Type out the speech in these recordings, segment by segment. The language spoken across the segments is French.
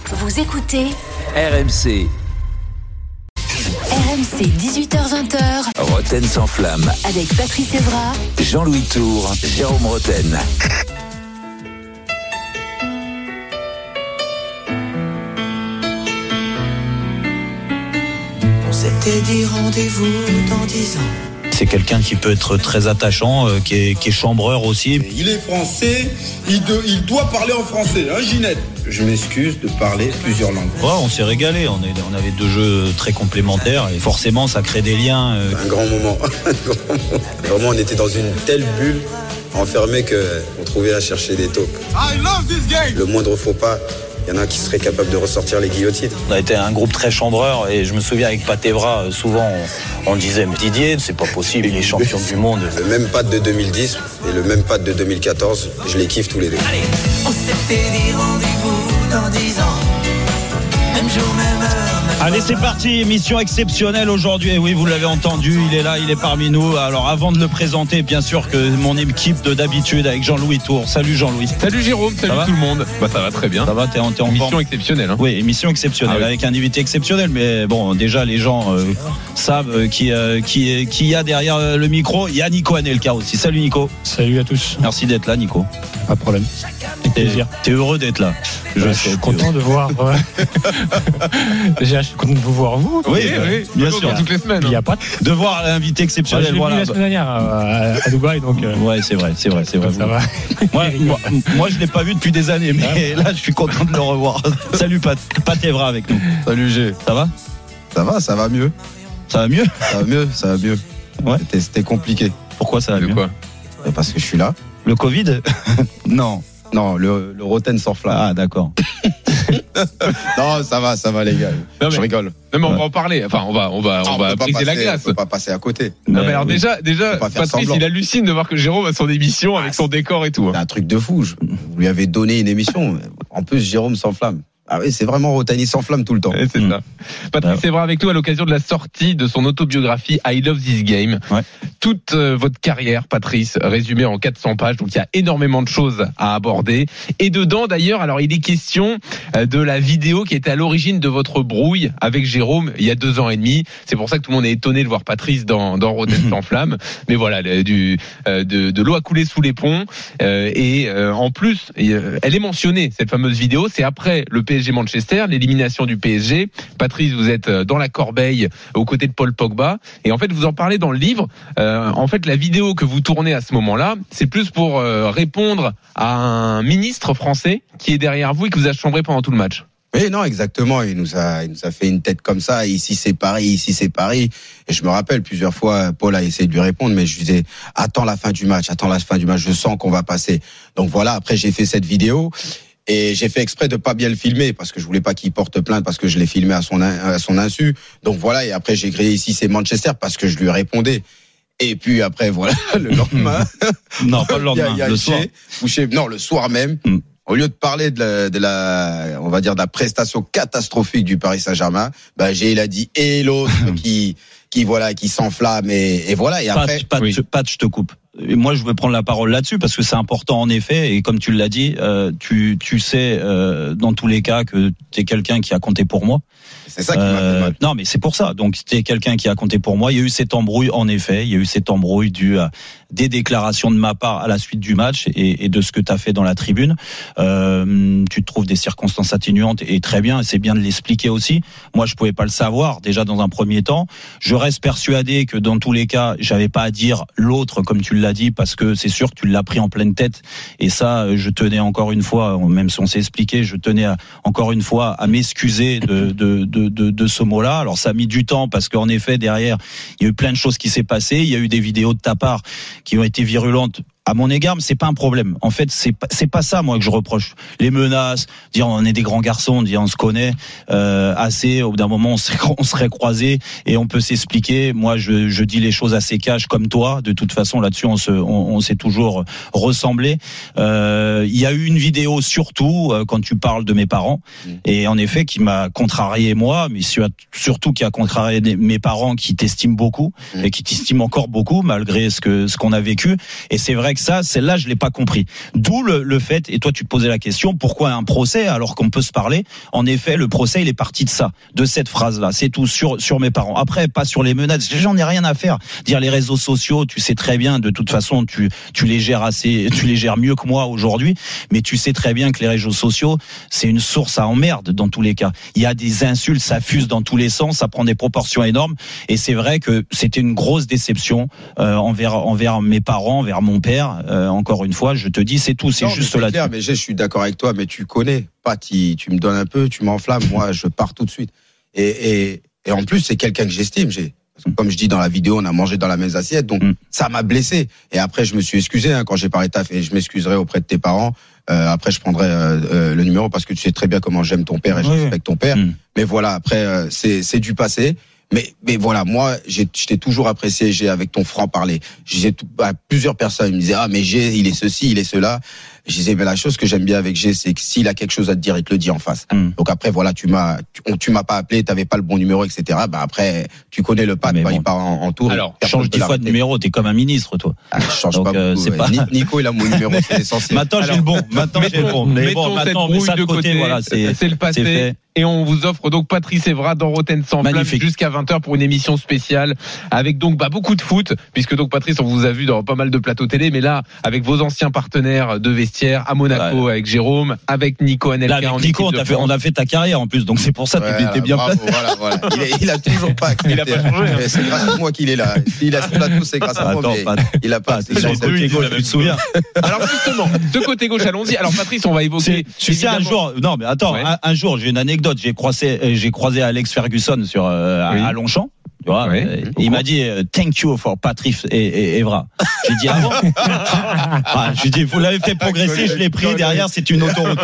Vous écoutez RMC. RMC 18h20. Roten sans flamme. Avec Patrice Evra, Jean-Louis Tour, Jérôme Roten. On s'était dit rendez-vous dans 10 ans. C'est quelqu'un qui peut être très attachant, qui est chambreur aussi. Il est français, il doit parler en français, hein Ginette? Je m'excuse de parler plusieurs langues. Ouais, on s'est régalé, on avait deux jeux très complémentaires et forcément ça crée des liens. Un grand moment. Vraiment, on était dans une telle bulle enfermée qu'on trouvait à chercher des taupes. I love this game. Le moindre faux pas, il y en a qui seraient capables de ressortir les guillotines. On a été un groupe très chambreur et je me souviens avec Pat Evra, souvent on disait mais Didier, c'est pas possible, il est champion du monde. Le même pad de 2010 et le même pad de 2014, je les kiffe tous les deux. Allez, on s'était dit rendez-vous dans 10 ans. Même jour, même heure. Allez, c'est parti, émission exceptionnelle aujourd'hui. Et oui, vous l'avez entendu, il est là, il est parmi nous. Alors avant de le présenter, bien sûr que mon équipe de d'habitude avec Jean-Louis Tour. Salut Jean-Louis. Salut Jérôme, salut tout le monde. Bah ça va très bien. Ça va, t'es en émission forme. Exceptionnelle. Hein. Oui, émission exceptionnelle avec un invité exceptionnel. Mais bon, déjà les gens savent qui y a derrière le micro. Il y a Nico Anelka aussi. Salut Nico. Salut à tous. Merci d'être là Nico. Pas de problème. Plaisir. T'es heureux d'être là. Je suis content de voir. Ouais. Déjà, je suis content de vous voir vous. Oui, bien sûr. Toutes les semaines. Il y a pas de voir l'invité exceptionnel. Je l'ai vu la semaine dernière à Dubaï, donc. Ouais, c'est vrai. Ça va. Moi, je l'ai pas vu depuis des années, mais là, je suis content de le revoir. Salut Pat Evra avec nous. Salut G. Ça va mieux. Ça va mieux. Ça va mieux. Ouais. C'était compliqué. Pourquoi ça va mieux? Quoi? Parce que je suis là. Le Covid? Non, le Roten sans flamme. Ah, d'accord. Non, ça va les gars. Non, je rigole. Non, mais on va en parler. Enfin, on va briser la glace. On peut pas passer à côté. Non, mais alors déjà, Patrice, semblant. il hallucine de voir que Jérôme a son émission avec son décor et tout. C'est un truc de fou. Vous lui avez donné une émission. En plus, Jérôme s'enflamme. Ah oui, c'est vraiment Roten, il s'enflamme tout le temps. Ouais, c'est ça. Patrice Evra avec nous à l'occasion de la sortie de son autobiographie I Love This Game. Ouais. Toute votre carrière, Patrice, résumée en 400 pages. Donc il y a énormément de choses à aborder. Et dedans, d'ailleurs, alors il est question de la vidéo qui était à l'origine de votre brouille avec Jérôme il y a 2 ans et demi. C'est pour ça que tout le monde est étonné de voir Patrice dans Roten sans flamme. Mais voilà, de l'eau a coulé sous les ponts. Et en plus, elle est mentionnée, cette fameuse vidéo. C'est après le PSG Manchester, l'élimination du PSG. Patrice, vous êtes dans la corbeille aux côtés de Paul Pogba et en fait vous en parlez dans le livre. En fait la vidéo que vous tournez à ce moment-là, c'est plus pour répondre à un ministre français qui est derrière vous et qui vous a chambré pendant tout le match. Oui, non, exactement. Il nous a fait une tête comme ça. Ici c'est Paris. Et je me rappelle plusieurs fois, Paul a essayé de lui répondre, mais je lui disais attends la fin du match. Je sens qu'on va passer. Donc voilà. Après j'ai fait cette vidéo. Et j'ai fait exprès de pas bien le filmer parce que je voulais pas qu'il porte plainte parce que je l'ai filmé à son insu. Donc voilà, et après j'ai créé ici c'est Manchester parce que je lui répondais. Et puis après voilà, le lendemain. Non, pas le lendemain, le soir. Le soir même. Au lieu de parler de la prestation catastrophique du Paris Saint-Germain, il a dit et l'autre qui s'enflamme et voilà et après Pat, je te coupe. Et moi, je veux prendre la parole là-dessus parce que c'est important en effet. Et comme tu l'as dit, tu sais dans tous les cas que t'es quelqu'un qui a compté pour moi. C'est ça qui m'a fait mal. Non, mais c'est pour ça. Donc, t'es quelqu'un qui a compté pour moi. Il y a eu cette embrouille, en effet. Il y a eu cette embrouille due à des déclarations de ma part à la suite du match et de ce que t'as fait dans la tribune. Tu te trouves des circonstances atténuantes et très bien. Et c'est bien de l'expliquer aussi. Moi, je pouvais pas le savoir déjà dans un premier temps. Je reste persuadé que dans tous les cas, j'avais pas à dire l'autre comme tu l'as dit parce que c'est sûr que tu l'as pris en pleine tête. Et ça, je tenais encore une fois, même si on s'est expliqué, je tenais encore une fois à m'excuser de ce mot-là. Alors ça a mis du temps parce qu'en effet derrière il y a eu plein de choses qui s'est passé. Il y a eu des vidéos de ta part qui ont été virulentes à mon égard, mais c'est pas un problème. En fait, c'est pas ça moi que je reproche. Les menaces, dire on est des grands garçons, dire on se connaît assez. Au bout d'un moment, on serait croisés et on peut s'expliquer. Moi, je dis les choses assez cash comme toi. De toute façon, là-dessus, on s'est toujours ressemblé. Il y a eu une vidéo surtout quand tu parles de mes parents et en effet qui m'a contrarié moi, mais surtout qui a contrarié mes parents qui t'estiment beaucoup et qui t'estiment encore beaucoup malgré ce qu'on a vécu. Et c'est vrai que ça, celle-là, je l'ai pas compris. D'où le fait, et toi tu te posais la question, pourquoi un procès alors qu'on peut se parler? En effet, le procès, il est parti de ça, de cette phrase-là. C'est tout sur mes parents. Après, pas sur les menaces. J'en ai rien à faire. Dire les réseaux sociaux, tu sais très bien, de toute façon, tu les gères tu les gères mieux que moi aujourd'hui, mais tu sais très bien que les réseaux sociaux, c'est une source à emmerde dans tous les cas. Il y a des insultes, ça fuse dans tous les sens, ça prend des proportions énormes, et c'est vrai que c'était une grosse déception envers mes parents, envers mon père. Encore une fois, je te dis, c'est tout, c'est juste là. Mais je suis d'accord avec toi, mais tu connais pas, tu me donnes un peu, tu m'enflammes, moi je pars tout de suite. Et en plus, c'est quelqu'un que j'estime. Comme je dis dans la vidéo, on a mangé dans la même assiette, donc ça m'a blessé. Et après, je me suis excusé quand j'ai parlé de taf, et je m'excuserai auprès de tes parents. Après, je prendrai le numéro parce que tu sais très bien comment j'aime ton père et je respecte ton père. Mais voilà, après, c'est du passé. Mais voilà, moi, je t'ai toujours apprécié, G, avec ton franc-parler. Plusieurs personnes me disaient, mais G, il est ceci, il est cela. Je disais, mais la chose que j'aime bien avec G, c'est que s'il a quelque chose à te dire, il te le dit en face. Donc après, voilà, tu m'as pas appelé, t'avais pas le bon numéro, etc. Après, tu connais le pas, il part en tour. Alors, change 10 fois de numéro, t'es comme un ministre, toi. Je change donc, pas beaucoup. Nico, il a mon numéro, c'est essentiel. Maintenant, j'ai le bon. Mettons cette brouille de côté, voilà, c'est le passé. Et on vous offre donc Patrice Evra dans Roten sans flamme jusqu'à 20h pour une émission spéciale avec donc beaucoup de foot, puisque donc Patrice, on vous a vu dans pas mal de plateaux télé, mais là avec vos anciens partenaires de vestiaire à Monaco, avec Jérôme, avec Nico Anelka. Là, avec Nico, on a fait ta carrière en plus, donc c'est pour ça que tu étais bien placé. Voilà. Il a toujours pas accepté. Il a pas changé. C'est grâce à moi qu'il est là. S'il a sur la touche, c'est grâce à moi. Il a pas. Tu te souviens. Alors justement, de côté gauche, allons-y. Alors Patrice, on va évoquer. Tu sais, un jour, non mais attends, un jour, j'ai une anecdote. J'ai croisé Alex Ferguson à Longchamp. Tu vois, il m'a dit thank you for Patrice et Evra. J'ai dit avant. J'ai dit vous l'avez fait progresser, je l'ai pris derrière, c'est une autoroute.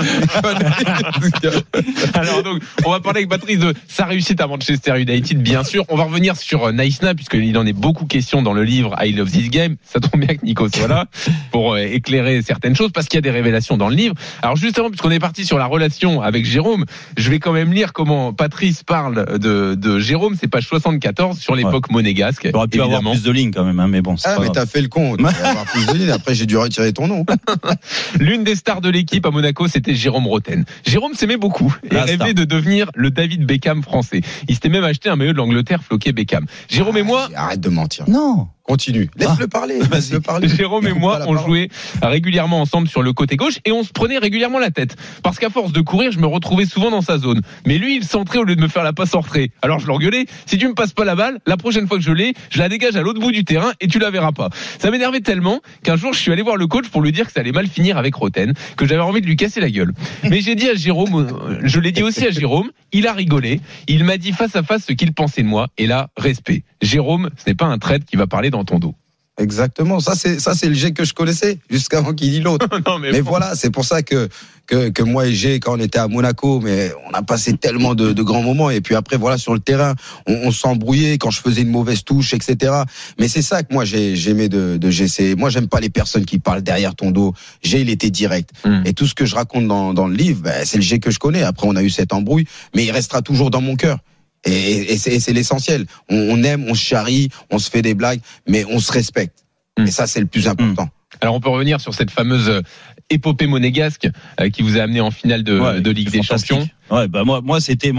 Alors donc on va parler avec Patrice de sa réussite à Manchester United, bien sûr. On va revenir sur Naïsna puisqu'il en est beaucoup question dans le livre I Love This Game. Ça tombe bien que Nico soit là pour éclairer certaines choses parce qu'il y a des révélations dans le livre. Alors justement, puisqu'on est parti sur la relation avec Jérôme, je vais quand même lire comment Patrice parle de Jérôme. C'est page 74 sur l'époque monégasque. Tu aurais pu avoir plus de lignes quand même, mais bon. Mais t'as fait le con. Tu vas avoir plus de lignes. Après, j'ai dû retirer ton nom. L'une des stars de l'équipe à Monaco, c'était Jérôme Roten. Jérôme s'aimait beaucoup et rêvait de devenir le David Beckham français. Il s'était même acheté un maillot de l'Angleterre floqué Beckham. Jérôme et moi. Arrête de mentir. Non. Continue. Laisse-le parler. Jérôme et moi, on jouait régulièrement ensemble sur le côté gauche et on se prenait régulièrement la tête. Parce qu'à force de courir, je me retrouvais souvent dans sa zone. Mais lui, il centrait au lieu de me faire la passe en retrait. Alors je l'engueulais. Si tu me passes pas la balle, la prochaine fois que je l'ai, je la dégage à l'autre bout du terrain et tu la verras pas. Ça m'énervait tellement qu'un jour, je suis allé voir le coach pour lui dire que ça allait mal finir avec Roten, que j'avais envie de lui casser la gueule. Mais j'ai dit à Jérôme, je l'ai dit aussi à Jérôme, il a rigolé. Il m'a dit face à face ce qu'il pensait de moi. Et là, respect. Jérôme, ce n'est pas un traître qui va parler dans ton dos. Exactement. Ça, c'est le G que je connaissais jusqu'avant qu'il dise l'autre. mais voilà, c'est pour ça que moi et G, quand on était à Monaco, mais on a passé tellement de grands moments. Et puis après, voilà, sur le terrain, on s'embrouillait quand je faisais une mauvaise touche, etc. Mais c'est ça que moi j'aimais de G. Moi, j'aime pas les personnes qui parlent derrière ton dos. G, il était direct. Et tout ce que je raconte dans le livre, c'est le G que je connais. Après, on a eu cette embrouille, mais il restera toujours dans mon cœur. Et c'est l'essentiel. On aime, on charrie, on se fait des blagues, mais on se respecte. Et ça, c'est le plus important. Alors, on peut revenir sur cette fameuse épopée monégasque qui vous a amené en finale de Ligue des Champions. Ouais, moi, c'était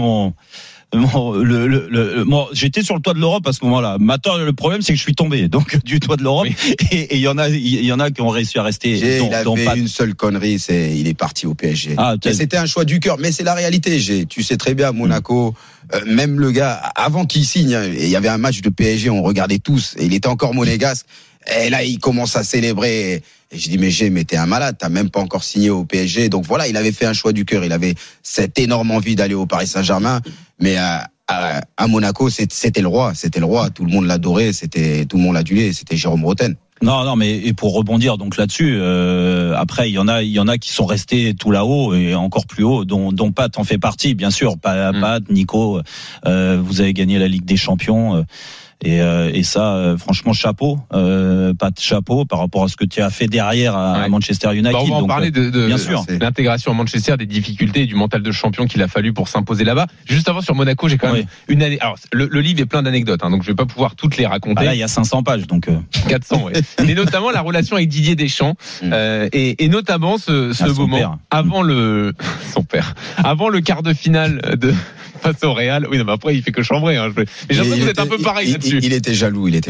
j'étais sur le toit de l'Europe à ce moment-là. Maintenant, le problème, c'est que je suis tombé donc du toit de l'Europe. Et il y en a qui ont réussi à rester. Il a fait une seule connerie, il est parti au PSG. Mais c'était un choix du cœur. Mais c'est la réalité. Tu sais très bien, Monaco, même le gars, avant qu'il signe, il y avait un match de PSG, on regardait tous, et il était encore monégasque. Et là, il commence à célébrer. Et je dis, mais t'es un malade, t'as même pas encore signé au PSG. Donc voilà, il avait fait un choix du cœur. Il avait cette énorme envie d'aller au Paris Saint-Germain. Mais à Monaco, c'était le roi. C'était le roi. Tout le monde l'adorait. Tout le monde l'adulait. C'était Jérôme Roten. Non, mais et pour rebondir donc là-dessus, après il y en a qui sont restés tout là-haut et encore plus haut, dont Pat en fait partie, bien sûr. Pat, Nico, vous avez gagné la Ligue des Champions. Et ça, franchement, chapeau, pas de chapeau par rapport à ce que tu as fait derrière à Manchester United. On va en parler de bien sûr, l'intégration à Manchester, des difficultés et du mental de champion qu'il a fallu pour s'imposer là-bas. Juste avant sur Monaco, j'ai quand même une année. Alors le livre est plein d'anecdotes, donc je vais pas pouvoir toutes les raconter. Là, il y a 500 pages, donc 400. Ouais. Mais notamment la relation avec Didier Deschamps et notamment ce moment père. avant avant le quart de finale de face au Real. Oui, non, mais après, il fait que chambrer. Mais j'ai l'impression que vous êtes un peu pareil là-dessus. Il était jaloux. J'ai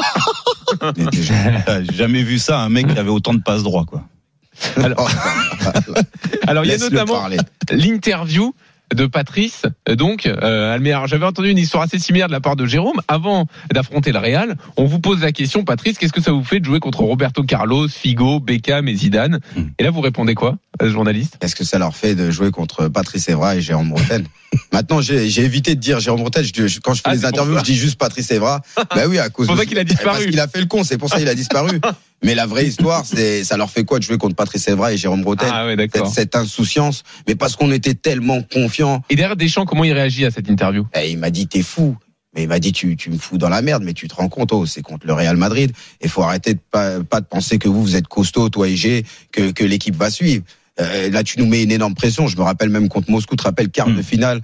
jamais vu ça, un mec qui avait autant de passes droits, quoi. Alors il y a notamment l'interview de Patrice, donc Alméar. J'avais entendu une histoire assez similaire de la part de Jérôme. Avant d'affronter le Real, on vous pose la question, Patrice, qu'est-ce que ça vous fait de jouer contre Roberto Carlos, Figo, Beckham et Zidane? Et là, vous répondez quoi, journaliste? Qu'est-ce que ça leur fait de jouer contre Patrice Evra et Jérôme Bretagne? Maintenant, j'ai évité de dire Jérôme Bretagne. Quand je fais les interviews, je dis juste Patrice Evra. Bah oui, à cause. C'est pour ça qu'il a disparu. Parce qu'il a fait le con, c'est pour ça qu'il a disparu. Mais la vraie histoire, ça leur fait quoi de jouer contre Patrice Evra et Jérôme Bretagne? Ah ouais, d'accord. Cette insouciance, mais parce qu'on était tellement confiants. Et derrière Deschamps, comment il réagit à cette interview? Il m'a dit, t'es fou. Mais il m'a dit, tu me fous dans la merde, mais tu te rends compte, c'est contre le Real Madrid. Et faut arrêter de pas de penser que vous êtes costaud, toi et G, que l'équipe va suivre. Là, tu nous mets une énorme pression. Je me rappelle même contre Moscou, tu te rappelles, quart de finale,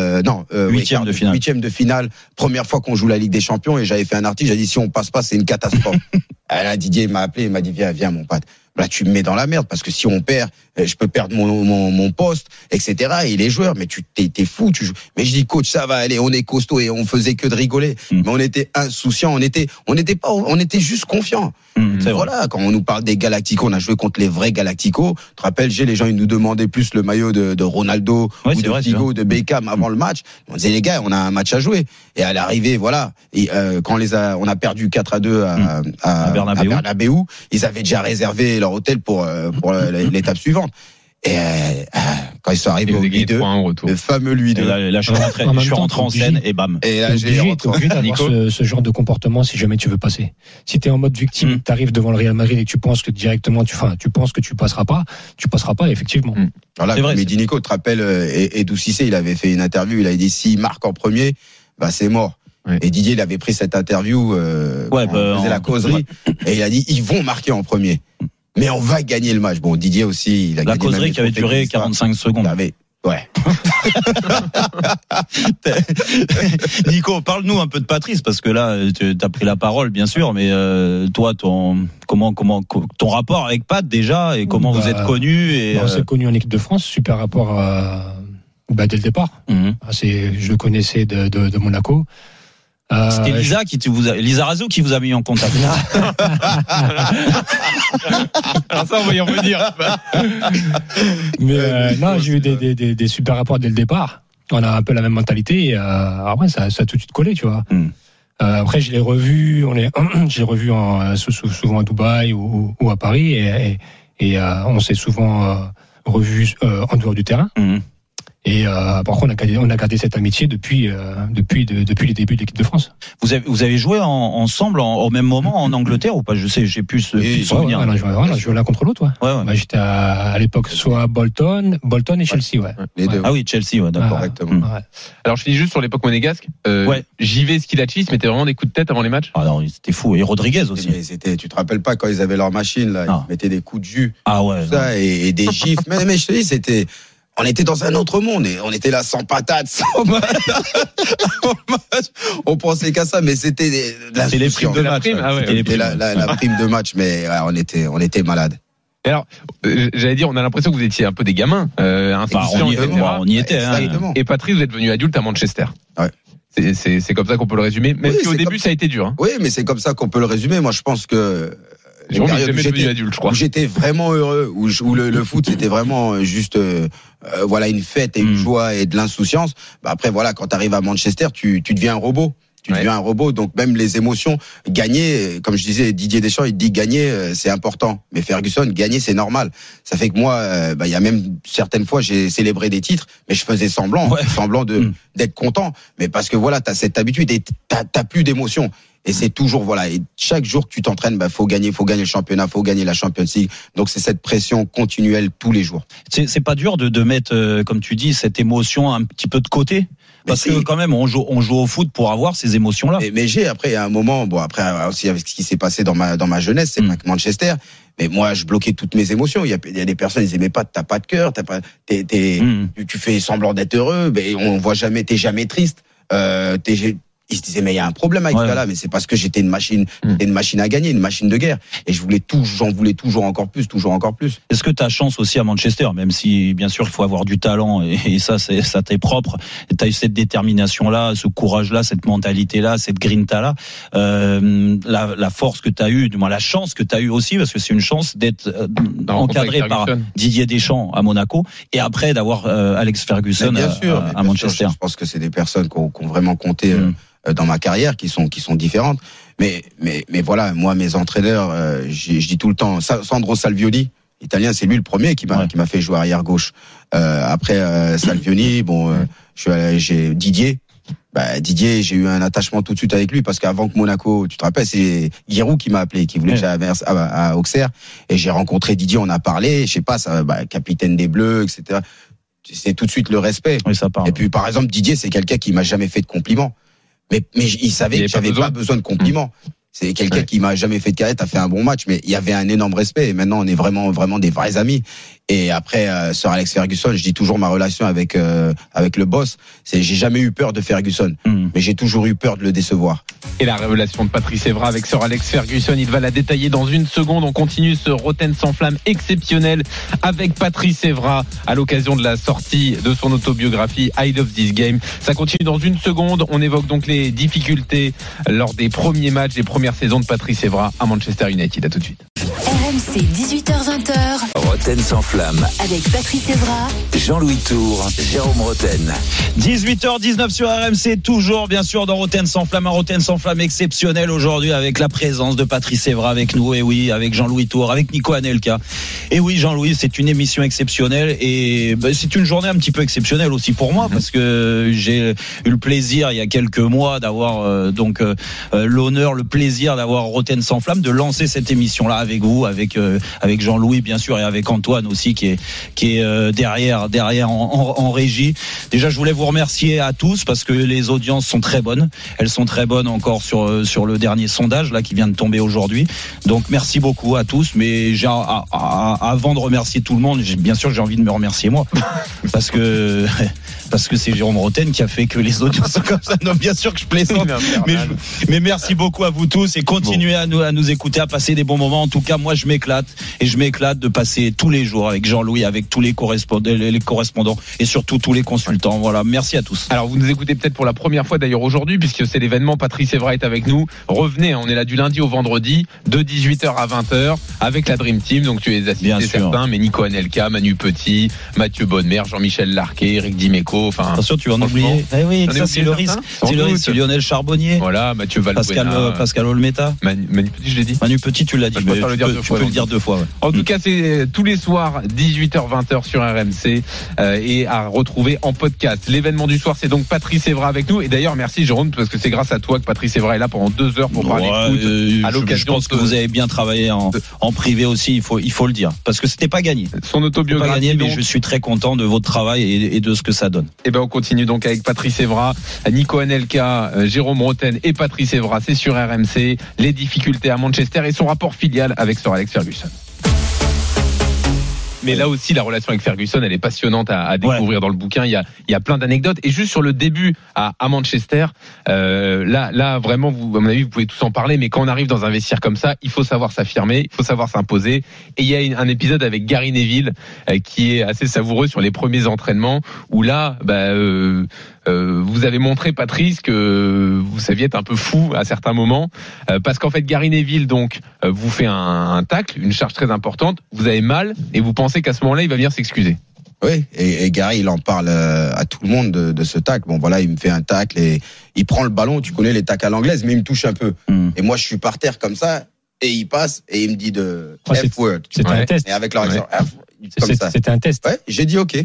huitième de finale, première fois qu'on joue la Ligue des Champions, et j'avais fait un article, j'ai dit, si on passe pas, c'est une catastrophe. Là, Didier m'a appelé, il m'a dit, viens, mon pote. Là, tu me mets dans la merde, parce que si on perd, je peux perdre mon poste, etc. Et les joueurs, mais t'es fou, tu joues. Mais je dis, coach, ça va aller, on est costaud, et on faisait que de rigoler. Mais on était insouciants, on était juste confiants. Voilà, quand on nous parle des Galacticos, on a joué contre les vrais Galacticos. Tu te rappelles, les gens, ils nous demandaient plus le maillot de Ronaldo, ou de Figo, de Beckham avant le match. On disait, les gars, on a un match à jouer. Et à l'arrivée, voilà, et, quand on a perdu 4-2 à Bernabéu, ils avaient déjà réservé leur hôtel pour l'étape suivante. Et quand ils sont arrivés au Louis II, le fameux Louis II. Là, je suis rentré en scène et bam. Et là, t'es obligé d'avoir ce genre de comportement si jamais tu veux passer. Si t'es en mode victime, t'arrives devant le Real Madrid et tu penses que directement, tu penses que tu passeras pas, effectivement. Voilà, c'est vrai. Mais Nico, tu te rappelles, Edou Cissé, il avait fait une interview, il avait dit, s'il marque en premier, c'est mort. Ouais. Et Didier, il avait pris cette interview, on faisait la causerie, et il a dit, ils vont marquer en premier. Mais on va gagner le match. Bon, Didier aussi, il a gagné. La causerie qui avait duré 45 secondes. Ouais. Nico, parle-nous un peu de Patrice, parce que là, tu as pris la parole, bien sûr, mais toi, ton rapport avec Pat déjà, et comment vous êtes connus on s'est connus en équipe de France, super rapport dès le départ. Je le connaissais de Monaco. C'était Lisa Razou qui vous a mis en contact. Alors ça, on va y revenir. Mais non, j'ai eu des super rapports dès le départ. On a un peu la même mentalité. Et, après, ça a tout de suite collé, tu vois. Après, je l'ai revu. Souvent à Dubaï ou à Paris, et on s'est souvent revu en dehors du terrain. Et par contre, on a gardé cette amitié depuis les débuts de l'équipe de France. Vous avez joué ensemble au même moment en Angleterre ou pas? Je sais, j'ai plus souvenir. On jouait l'un contre l'autre. Ouais. Bah, j'étais à l'époque soit Bolton et Chelsea. Ouais. Les deux. Ah oui, Chelsea, d'accord. Correctement. Alors je finis juste sur l'époque monégasque. JV, Skilacci, se mettaient vraiment des coups de tête avant les matchs. Ah non, c'était fou. Et Rodriguez aussi. Mais tu te rappelles pas quand ils avaient leur machine là, ils mettaient des coups de jus. Ah ouais. Tout ça, et des gifs. mais je te dis, on était dans un autre monde et on était là sans patates, sans match. On pensait qu'à ça, mais c'était les primes de match. La prime de match, mais on était malades. Alors, j'allais dire, on a l'impression que vous étiez un peu des gamins, insouciants, on y était. Et Patrice, vous êtes devenu adulte à Manchester. Ouais. C'est comme ça qu'on peut le résumer. Même si au début, ça a été dur. Oui, mais c'est comme ça qu'on peut le résumer. Moi, je pense que adulte, je crois. Où j'étais vraiment heureux, où le foot c'était vraiment juste une fête et une joie et de l'insouciance. Après quand t'arrives à Manchester, tu deviens un robot. Tu deviens un robot, donc même les émotions, gagner, comme je disais, Didier Deschamps, il dit gagner, c'est important. Mais Ferguson, gagner, c'est normal. Ça fait que moi, il y a même certaines fois, j'ai célébré des titres, mais je faisais semblant d'être content. Mais parce que t'as cette habitude et t'as plus d'émotion. Et c'est toujours, voilà, et chaque jour que tu t'entraînes, faut gagner le championnat, faut gagner la Champions League. Donc c'est cette pression continuelle tous les jours. C'est pas dur de mettre, comme tu dis, cette émotion un petit peu de côté? Parce que quand même, on joue au foot pour avoir ces émotions-là. Mais j'ai, après, à un moment, après aussi avec ce qui s'est passé dans ma jeunesse, c'est pas que Manchester. Mais moi, je bloquais toutes mes émotions. Il y a des personnes, ils aimaient pas, t'as pas de cœur, tu fais semblant d'être heureux, mais on voit jamais, t'es jamais triste. Ils se disaient mais il y a un problème avec ça là, mais c'est parce que j'étais une machine à gagner, une machine de guerre, et j'en voulais toujours encore plus. Est-ce que tu as chance aussi à Manchester, même si bien sûr il faut avoir du talent et ça t'est propre, tu as eu cette détermination là, ce courage là, cette mentalité là, cette grinta là, la force que tu as eu, du moins la chance que tu as eu aussi, parce que c'est une chance d'être encadré par Didier Deschamps à Monaco et après d'avoir Alex Ferguson à Manchester. Sûr, je pense que c'est des personnes qui ont vraiment compté dans ma carrière, qui sont différentes. Mais voilà, moi, mes entraîneurs, je dis tout le temps, Sandro Salvioni, italien, c'est lui le premier qui m'a fait jouer arrière gauche. Après Salvioni, j'ai Didier. Didier, j'ai eu un attachement tout de suite avec lui parce qu'avant que Monaco, tu te rappelles, c'est Giroud qui m'a appelé, qui voulait que j'aille à Auxerre, et j'ai rencontré Didier, on a parlé, je sais pas, capitaine des Bleus, etc. C'est tout de suite le respect. Oui, ça parle. Et puis par exemple, Didier, c'est quelqu'un qui m'a jamais fait de compliments. Mais il savait que j'avais pas besoin de compliments. C'est quelqu'un qui m'a jamais fait de carré, t'as fait un bon match, mais il y avait un énorme respect. Et maintenant, on est vraiment des vrais amis. Et après, Sir Alex Ferguson, je dis toujours ma relation avec le boss, j'ai jamais eu peur de Ferguson, mais j'ai toujours eu peur de le décevoir. Et la révélation de Patrice Evra avec Sir Alex Ferguson, il va la détailler dans une seconde. On continue ce Roten sans flamme exceptionnel avec Patrice Evra à l'occasion de la sortie de son autobiographie I Love This Game. Ça continue dans une seconde. On évoque donc les difficultés lors des premiers matchs, des premières saisons de Patrice Evra à Manchester United. À tout de suite. RMC 18h20. Roten sans flamme. Avec Patrice Evra, Jean-Louis Tour, Jérôme Roten. 18h19 sur RMC, toujours bien sûr dans Roten sans flamme, un Roten sans flamme exceptionnel aujourd'hui avec la présence de Patrice Evra avec nous, et oui, avec Jean-Louis Tour, avec Nico Anelka. Et oui, Jean-Louis, c'est une émission exceptionnelle et c'est une journée un petit peu exceptionnelle aussi pour moi parce que j'ai eu le plaisir il y a quelques mois d'avoir l'honneur, le plaisir d'avoir Roten sans flamme, de lancer cette émission là avec vous, avec Jean-Louis bien sûr et avec Antoine aussi qui est derrière en régie. Déjà, je voulais vous remercier à tous parce que les audiences sont très bonnes. Elles sont très bonnes encore sur le dernier sondage là qui vient de tomber aujourd'hui. Donc merci beaucoup à tous. Mais avant de remercier tout le monde, bien sûr j'ai envie de me remercier moi parce que c'est Jérôme Roten qui a fait que les audiences sont comme ça. Non, bien sûr que je plaisante. Mais merci beaucoup à vous tous et continuez à nous écouter, à passer des bons moments. En tout cas, moi je m'éclate de passer tous les jours avec Jean-Louis, avec tous les correspondants et surtout tous les consultants. Voilà, merci à tous. Alors vous nous écoutez peut-être pour la première fois d'ailleurs aujourd'hui puisque c'est l'événement. Patrice Evra est avec nous. Revenez, on est là du lundi au vendredi de 18h à 20h avec la Dream Team. Donc tu es assisté certains, mais Nico Anelka, Manu Petit, Mathieu Bonnemer, Jean-Michel Larquet, Eric Dimeco. Enfin, attention, tu vas en oublier. Oui, ça c'est le risque. C'est le risque. Lionel Charbonnier. Voilà, Mathieu Valbuena. Pascal Olmeta. Manu Petit, je l'ai dit. Manu Petit, tu l'as dit. Tu peux le dire deux fois. En tout cas, c'est tous les soirs 18h-20h sur RMC et à retrouver en podcast. L'événement du soir, c'est donc Patrice Evra avec nous. Et d'ailleurs, merci Jérôme parce que c'est grâce à toi que Patrice Evra est là pendant 2 heures pour parler foot. À l'occasion, je pense que vous avez bien travaillé en privé aussi. Il faut le dire parce que c'était pas gagné. Son autobiographie. Pas gagné, mais je suis très content de votre travail et de ce que ça donne. Et on continue donc avec Patrice Evra, Nico Anelka, Jérôme Roten et Patrice Evra. C'est sur RMC. Les difficultés à Manchester et son rapport filial avec Sir Alex Ferguson. Mais là aussi, la relation avec Ferguson, elle est passionnante à découvrir dans le bouquin. Il y a plein d'anecdotes. Et juste sur le début à Manchester, là vraiment, à mon avis, vous pouvez tous en parler. Mais quand on arrive dans un vestiaire comme ça, il faut savoir s'affirmer, il faut savoir s'imposer. Et il y a un épisode avec Gary Neville qui est assez savoureux sur les premiers entraînements où là, vous avez montré, Patrice, que vous saviez être un peu fou à certains moments, parce qu'en fait, Gary Neville donc vous fait un tacle, une charge très importante. Vous avez mal et vous pensez qu'à ce moment-là, il va venir s'excuser. Oui, et Gary, il en parle à tout le monde de ce tacle. Bon, voilà, il me fait un tacle et il prend le ballon. Tu connais les tacles à l'anglaise, mais il me touche un peu. Et moi, je suis par terre comme ça et il passe et il me dit F-word. C'était un test. Et avec leur accent, C'était un test. Ouais, j'ai dit OK.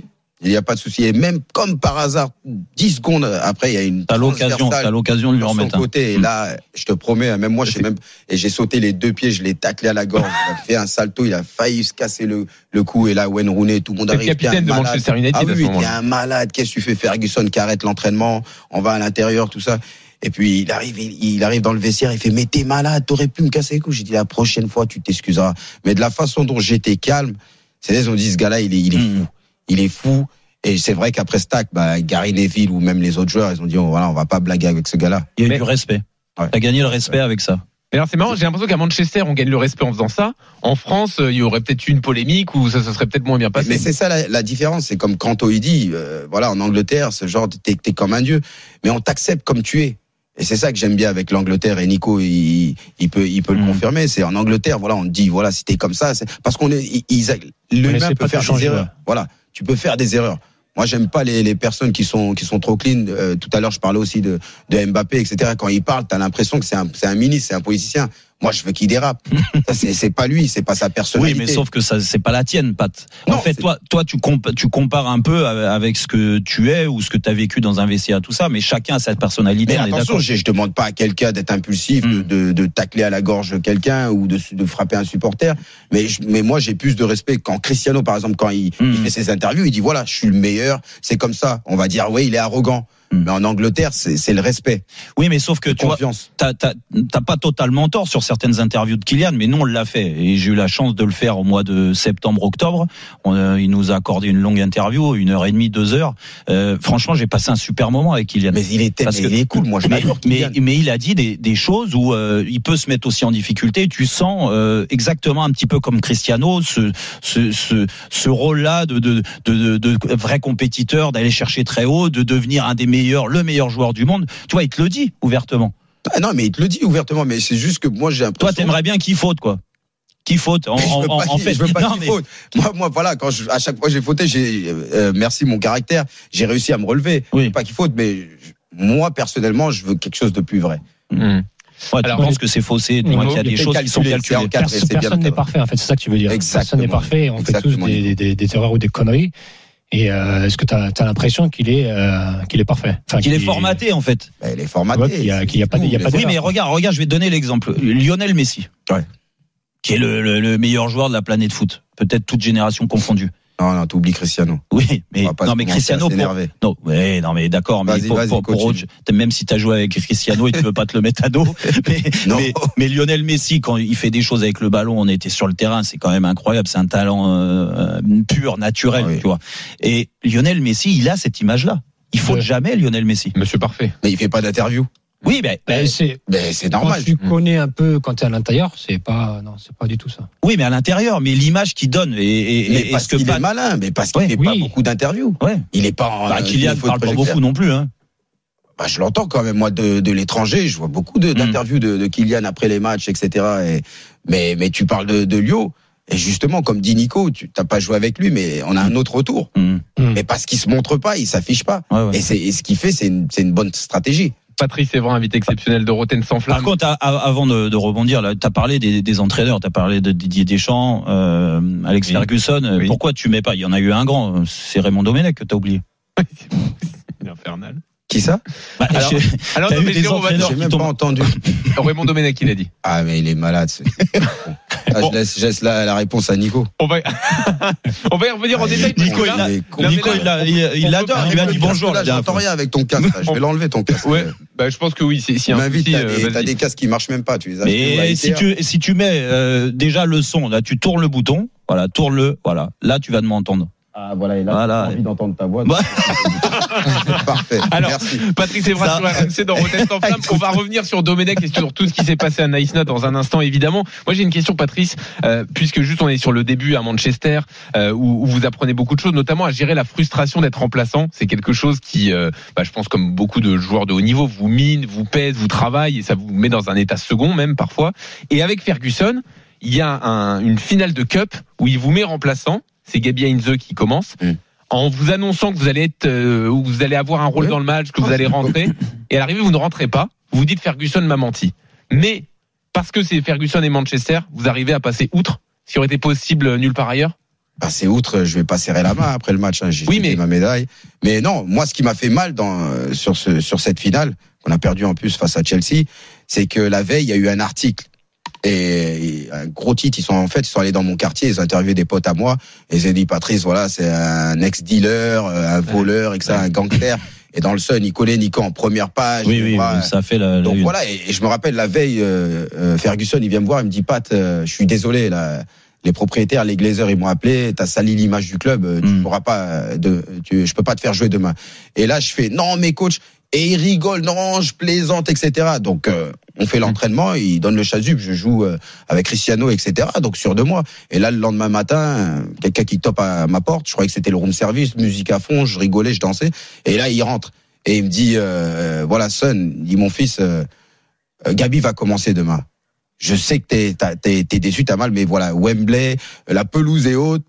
Il n'y a pas de souci. Et même comme par hasard, 10 secondes après, il y a une t'as l'occasion de lui remettre. Côté. Et là, je te promets, même moi, et j'ai sauté les 2 pieds, je l'ai taclé à la gorge. Il a fait un salto, il a failli se casser le cou. Et là, Wayne Rooney, tout le monde arrive. C'est le capitaine de Manchester United. Ah oui, il est un malade. Qu'est-ce que tu fais? Ferguson qui arrête l'entraînement. On va à l'intérieur, tout ça. Et puis, il arrive dans le vestiaire, il fait, mais t'es malade, t'aurais pu me casser les couilles. J'ai dit, la prochaine fois, tu t'excuseras. Mais de la façon dont j'étais calme, ils ont dit, ce gars-là, il est fou. Il est fou. Et c'est vrai qu'après Stack, Gary Neville ou même les autres joueurs, ils ont dit, on va pas blaguer avec ce gars-là. Il y a eu du respect. Ouais. T'as gagné le respect avec ça. Mais alors c'est marrant, j'ai l'impression qu'à Manchester, on gagne le respect en faisant ça. En France, il y aurait peut-être eu une polémique ou ça serait peut-être moins bien passé. Mais c'est ça la différence. C'est comme Kanto, il dit, en Angleterre, ce genre, t'es comme un dieu. Mais on t'accepte comme tu es. Et c'est ça que j'aime bien avec l'Angleterre, et Nico, il peut le confirmer. C'est en Angleterre, on te dit, si t'es comme ça, c'est parce qu'on l'humain peut faire des erreurs. Voilà, tu peux faire des erreurs. Moi, j'aime pas les personnes qui sont trop clean. Tout à l'heure, je parlais aussi de Mbappé, etc. Quand il parle, t'as l'impression que c'est un ministre, c'est un politicien. Moi, je veux qu'il dérape. Ça, c'est pas lui, c'est pas sa personnalité. Oui, mais sauf que ça, c'est pas la tienne, Pat. Non, en fait, toi, tu compares un peu avec ce que tu es ou ce que tu as vécu dans un vestiaire, tout ça, mais chacun a sa personnalité. Mais attention, je demande pas à quelqu'un d'être impulsif, de tacler à la gorge quelqu'un ou de frapper un supporter. Mais moi, j'ai plus de respect quand Cristiano, par exemple, quand il fait ses interviews, il dit voilà, je suis le meilleur. C'est comme ça. On va dire oui, il est arrogant. Mais en Angleterre, c'est le respect. Oui, mais sauf que tu vois, t'as pas totalement tort sur certaines interviews de Kylian, mais nous on l'a fait et j'ai eu la chance de le faire au mois de septembre-octobre. Il nous a accordé une longue interview, 1h30, 2 heures. Franchement, j'ai passé un super moment avec Kylian. Mais il est cool. Moi, je l'adore. Mais il a dit des choses où il peut se mettre aussi en difficulté. Tu sens exactement un petit peu comme Cristiano, ce rôle-là de vrai compétiteur, d'aller chercher très haut, de devenir le meilleur joueur du monde. Tu vois, il te le dit ouvertement. Ah non, mais il te le dit ouvertement, mais c'est juste que moi j'ai l'impression. Toi, t'aimerais bien qu'il faute, quoi. Qui faute en fait. Je veux pas qu'il faute. Moi, voilà, à chaque fois que j'ai fauté, merci mon caractère, j'ai réussi à me relever. Oui. Je veux pas qu'il faute, mais moi personnellement, je veux quelque chose de plus vrai. Ouais, alors, tu penses que c'est faussé, tu vois qu'il y a des choses qui sont calculées. Personne n'est parfait, en fait, c'est ça que tu veux dire. Exactement. Personne n'est parfait, on fait tous des erreurs ou des conneries. Et est-ce que tu as l'impression qu'il est parfait, qu'il est formaté en fait. Il est formaté. Qu'il y a pas de. Oui, mais regarde, je vais te donner l'exemple. Lionel Messi, qui est le meilleur joueur de la planète foot, peut-être toute génération confondue. Non, t'oublies Cristiano. Oui, mais Cristiano. Mais d'accord, mais même si t'as joué avec Cristiano, il ne veut pas te le mettre à dos. Mais Lionel Messi, quand il fait des choses avec le ballon, on était sur le terrain, c'est quand même incroyable. C'est un talent pur, naturel, tu vois. Et Lionel Messi, il a cette image-là. Il faut jamais Lionel Messi. Monsieur parfait. Mais il fait pas d'interview. Oui, c'est normal. Quand tu connais un peu quand tu es à l'intérieur, c'est pas du tout ça. Oui, mais à l'intérieur, mais l'image qu'il donne mais parce qu'il est malin, mais parce qu'il fait pas beaucoup d'interviews. Ouais. Il est pas. Kylian parle pas beaucoup non plus, hein. Je l'entends quand même moi de l'étranger. Je vois beaucoup d'interviews de Kylian après les matchs, etc. Mais tu parles de Lio. Et justement, comme dit Nico, tu n'as pas joué avec lui, mais on a un autre retour. Mais parce qu'il se montre pas, il s'affiche pas. Et ce qu'il fait, c'est une bonne stratégie. Patrice Evra, invité exceptionnel de Roten sans flamme. Par contre, avant de rebondir, tu as parlé des entraîneurs, tu as parlé de Didier Deschamps, Alex Ferguson. Oui. Pourquoi tu mets pas? Il y en a eu un grand, c'est Raymond Domenech que tu as oublié. C'est infernal. Qui ça? Alors non, mais j'ai même pas entendu. Raymond Domenech, il a dit. Ah, mais il est malade. Je laisse la réponse à Nico. On va y revenir en détail. Nico, il l'adore. Il m'a dit bonjour. J'entends rien avec ton casque. Je vais l'enlever ton casque. Ouais. Je pense que oui. Si un souci, t'as des casques qui marchent même pas. Tu les as. Mais si tu mets déjà le son, là, tu tournes le bouton. Voilà, tourne-le. Voilà. Là, tu vas m'entendre. Ah voilà, et là j'ai envie d'entendre ta voix. Parfait. Alors, merci. Patrice Evra sur RMC dans Roten sans flamme. On va revenir sur Domenech et sur tout ce qui s'est passé à Naïsna dans un instant, évidemment. Moi, j'ai une question, Patrice, puisque juste on est sur le début à Manchester, où vous apprenez beaucoup de choses, notamment à gérer la frustration d'être remplaçant. C'est quelque chose qui, je pense, comme beaucoup de joueurs de haut niveau, vous mine, vous pèse, vous travaille, et ça vous met dans un état second même parfois. Et avec Ferguson, il y a une finale de Cup où il vous met remplaçant. C'est Gabi Heinze qui commence, en vous annonçant que vous allez vous allez avoir un rôle dans le match, que vous allez rentrer, et à l'arrivée vous ne rentrez pas. Vous dites Ferguson m'a menti. Mais parce que c'est Ferguson et Manchester, vous arrivez à passer outre, ce qui aurait été possible nulle part ailleurs. c'est outre, je vais pas serrer la main après le match. J'ai ma médaille. Mais non, moi, ce qui m'a fait mal sur cette finale, qu'on a perdu en plus face à Chelsea, c'est que la veille, il y a eu un article. Et un gros titre, ils sont allés dans mon quartier, ils ont interviewé des potes à moi, et ils ont dit, Patrice, voilà, c'est un ex-dealer, un voleur, et que ça, un gangster. Et dans le Sun, il collait Nico en première page. Oui, ça fait donc voilà, et je me rappelle la veille, Ferguson, il vient me voir, il me dit, Pat, je suis désolé, là, les propriétaires, les Glazers, ils m'ont appelé, t'as sali l'image du club, tu pourras pas, je peux pas te faire jouer demain. Et là, je fais, non, mais coach, et il rigole, non, je plaisante, etc. Donc, on fait l'entraînement, il donne le chasuble, je joue avec Cristiano, etc. Donc, sûr de moi. Et là, le lendemain matin, quelqu'un qui tope à ma porte, je croyais que c'était le room service, musique à fond, je rigolais, je dansais. Et là, il rentre. Et il me dit, voilà, Son, il dit, mon fils, Gabi va commencer demain. Je sais que t'es déçu, t'as mal, mais voilà, Wembley, la pelouse est haute,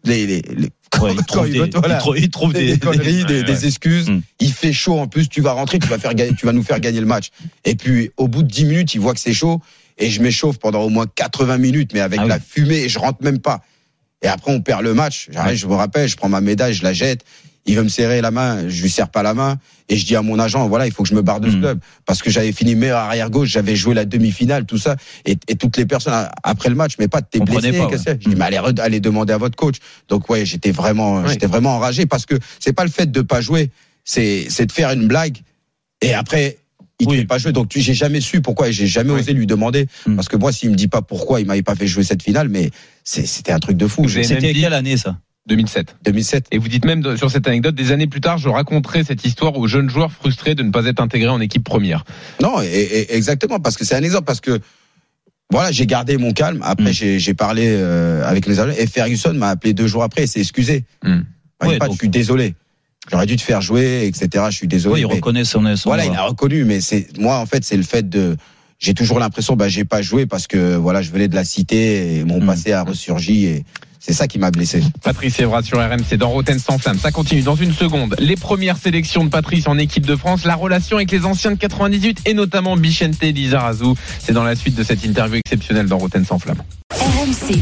il trouve des conneries, des excuses. Il fait chaud en plus, tu vas rentrer, tu vas nous faire gagner le match. Et puis au bout de 10 minutes, il voit que c'est chaud et je m'échauffe pendant au moins 80 minutes, mais avec la fumée, et je rentre même pas. Et après on perd le match. J'arrive, je me rappelle, je prends ma médaille, je la jette. Il veut me serrer la main, je lui serre pas la main et je dis à mon agent, voilà, il faut que je me barre de ce club parce que j'avais fini meilleur arrière gauche, j'avais joué la demi-finale, tout ça, et toutes les personnes après le match, mais pas t'es blessé, qu'est-ce que je dis, mais allez demander à votre coach. Donc j'étais vraiment enragé parce que c'est pas le fait de pas jouer, c'est de faire une blague et après il ne fait pas jouer. Donc j'ai jamais su pourquoi et j'ai jamais osé lui demander parce que moi s'il me dit pas pourquoi il m'avait pas fait jouer cette finale, mais c'était un truc de fou. C'était quelle année ça? 2007. Et vous dites même sur cette anecdote, des années plus tard, je raconterai cette histoire aux jeunes joueurs frustrés de ne pas être intégrés en équipe première. Non, exactement, parce que c'est un exemple, parce que voilà, j'ai gardé mon calme. Après, j'ai parlé avec mes agents et Ferguson m'a appelé 2 jours après et s'est excusé. Je suis désolé. J'aurais dû te faire jouer, etc. Je suis désolé. Il reconnaît son voilà, il a reconnu, mais moi en fait, c'est le fait de. J'ai toujours l'impression, j'ai pas joué parce que voilà, je venais de la cité et mon passé a ressurgi et. C'est ça qui m'a blessé. Patrice Evra sur RMC dans Rotten sans flamme. Ça continue dans une seconde. Les premières sélections de Patrice en équipe de France, la relation avec les anciens de 98 et notamment Vicente Lizarazu. C'est dans la suite de cette interview exceptionnelle dans Rotten sans flamme. RMC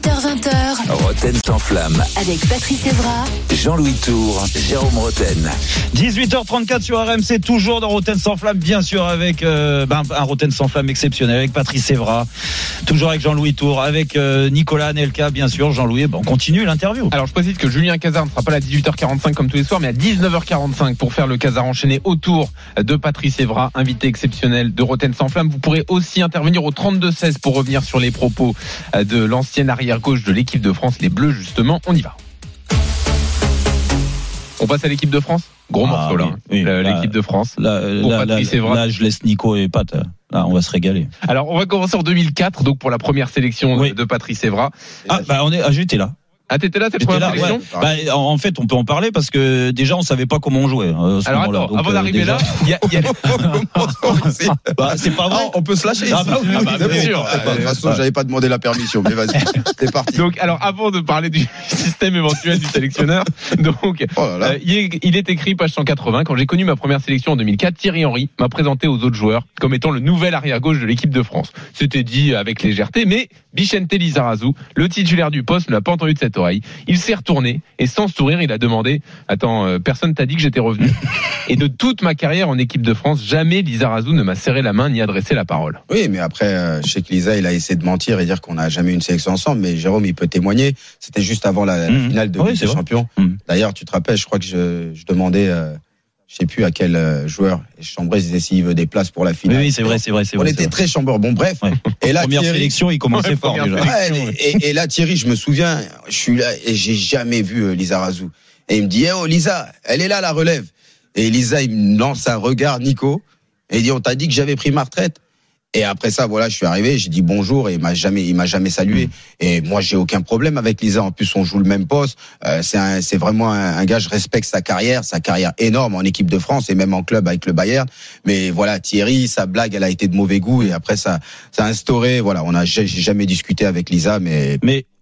18h20. Rotten sans flamme. Avec Patrice Evra, Jean-Louis Tour, Jérôme Rotten. 18h34 sur RMC, toujours dans Rotten sans flamme, bien sûr avec un Rotten sans flamme exceptionnel avec Patrice Evra, toujours avec Jean-Louis Tour, avec Nicolas Anelka, bien sûr. Jean-Louis, on continue l'interview. Alors je précise que Julien Cazard ne sera pas là à 18h45 comme tous les soirs, mais à 19h45 pour faire le Cazard enchaîné autour de Patrice Evra, invité exceptionnel de Rotten sans flamme. Vous pourrez aussi intervenir au 32-16 pour revenir sur les propos de l'ancienne arrière-gauche de l'équipe de France, les Bleus justement. On y va. On passe à l'équipe de France. Gros morceau là, l'équipe de France. Là, je laisse Nico et Pat. Là, on va se régaler. Alors, on va commencer en 2004, donc pour la première sélection de Patrice Evra. J'étais là. Ah, t'étais là cette première sélection ? En fait, on peut en parler parce que déjà, on savait pas comment on jouait. Alors attends, donc, avant d'arriver là, il y a... c'est pas vrai. On peut se lâcher. Bien sûr. De toute façon, j'avais pas demandé la permission, mais vas-y, c'est parti. Donc, alors, avant de parler du système éventuel du sélectionneur, donc, il est écrit page 180. Quand j'ai connu ma première sélection en 2004, Thierry Henry m'a présenté aux autres joueurs comme étant le nouvel arrière-gauche de l'équipe de France. C'était dit avec légèreté, mais Vicente Lizarazu, le titulaire du poste, ne l'a pas entendu de cette oreille. Il s'est retourné et sans sourire, il a demandé « Attends, personne t'a dit que j'étais revenu ?» Et de toute ma carrière en équipe de France, jamais Lizarazu ne m'a serré la main ni adressé la parole. Oui, mais après, je sais que Lisa, il a essayé de mentir et dire qu'on n'a jamais eu une sélection ensemble, mais Jérôme, il peut témoigner. C'était juste avant la finale de Ligue des Champions. D'ailleurs, tu te rappelles, je crois que je demandais... je sais plus à quel joueur. Chambré disait s'il veut des places pour la finale. Oui, c'est vrai. On était très chambreur. Bon, bref. Et là, première sélection, il commençait fort déjà. Et là, Thierry, je me souviens, je suis là et j'ai jamais vu Lizarazu. Et il me dit, oh Lisa, elle est là, la relève. Et Lisa, il me lance un regard, Nico. Et il dit, on t'a dit que j'avais pris ma retraite. Et après ça, voilà, je suis arrivé, j'ai dit bonjour et il m'a jamais salué. Et moi, j'ai aucun problème avec Lisa. En plus, on joue le même poste. C'est vraiment un gars, je respecte sa carrière énorme en équipe de France et même en club avec le Bayern. Mais voilà, Thierry, sa blague, elle a été de mauvais goût et après ça a instauré, voilà, j'ai jamais discuté avec Lisa, mais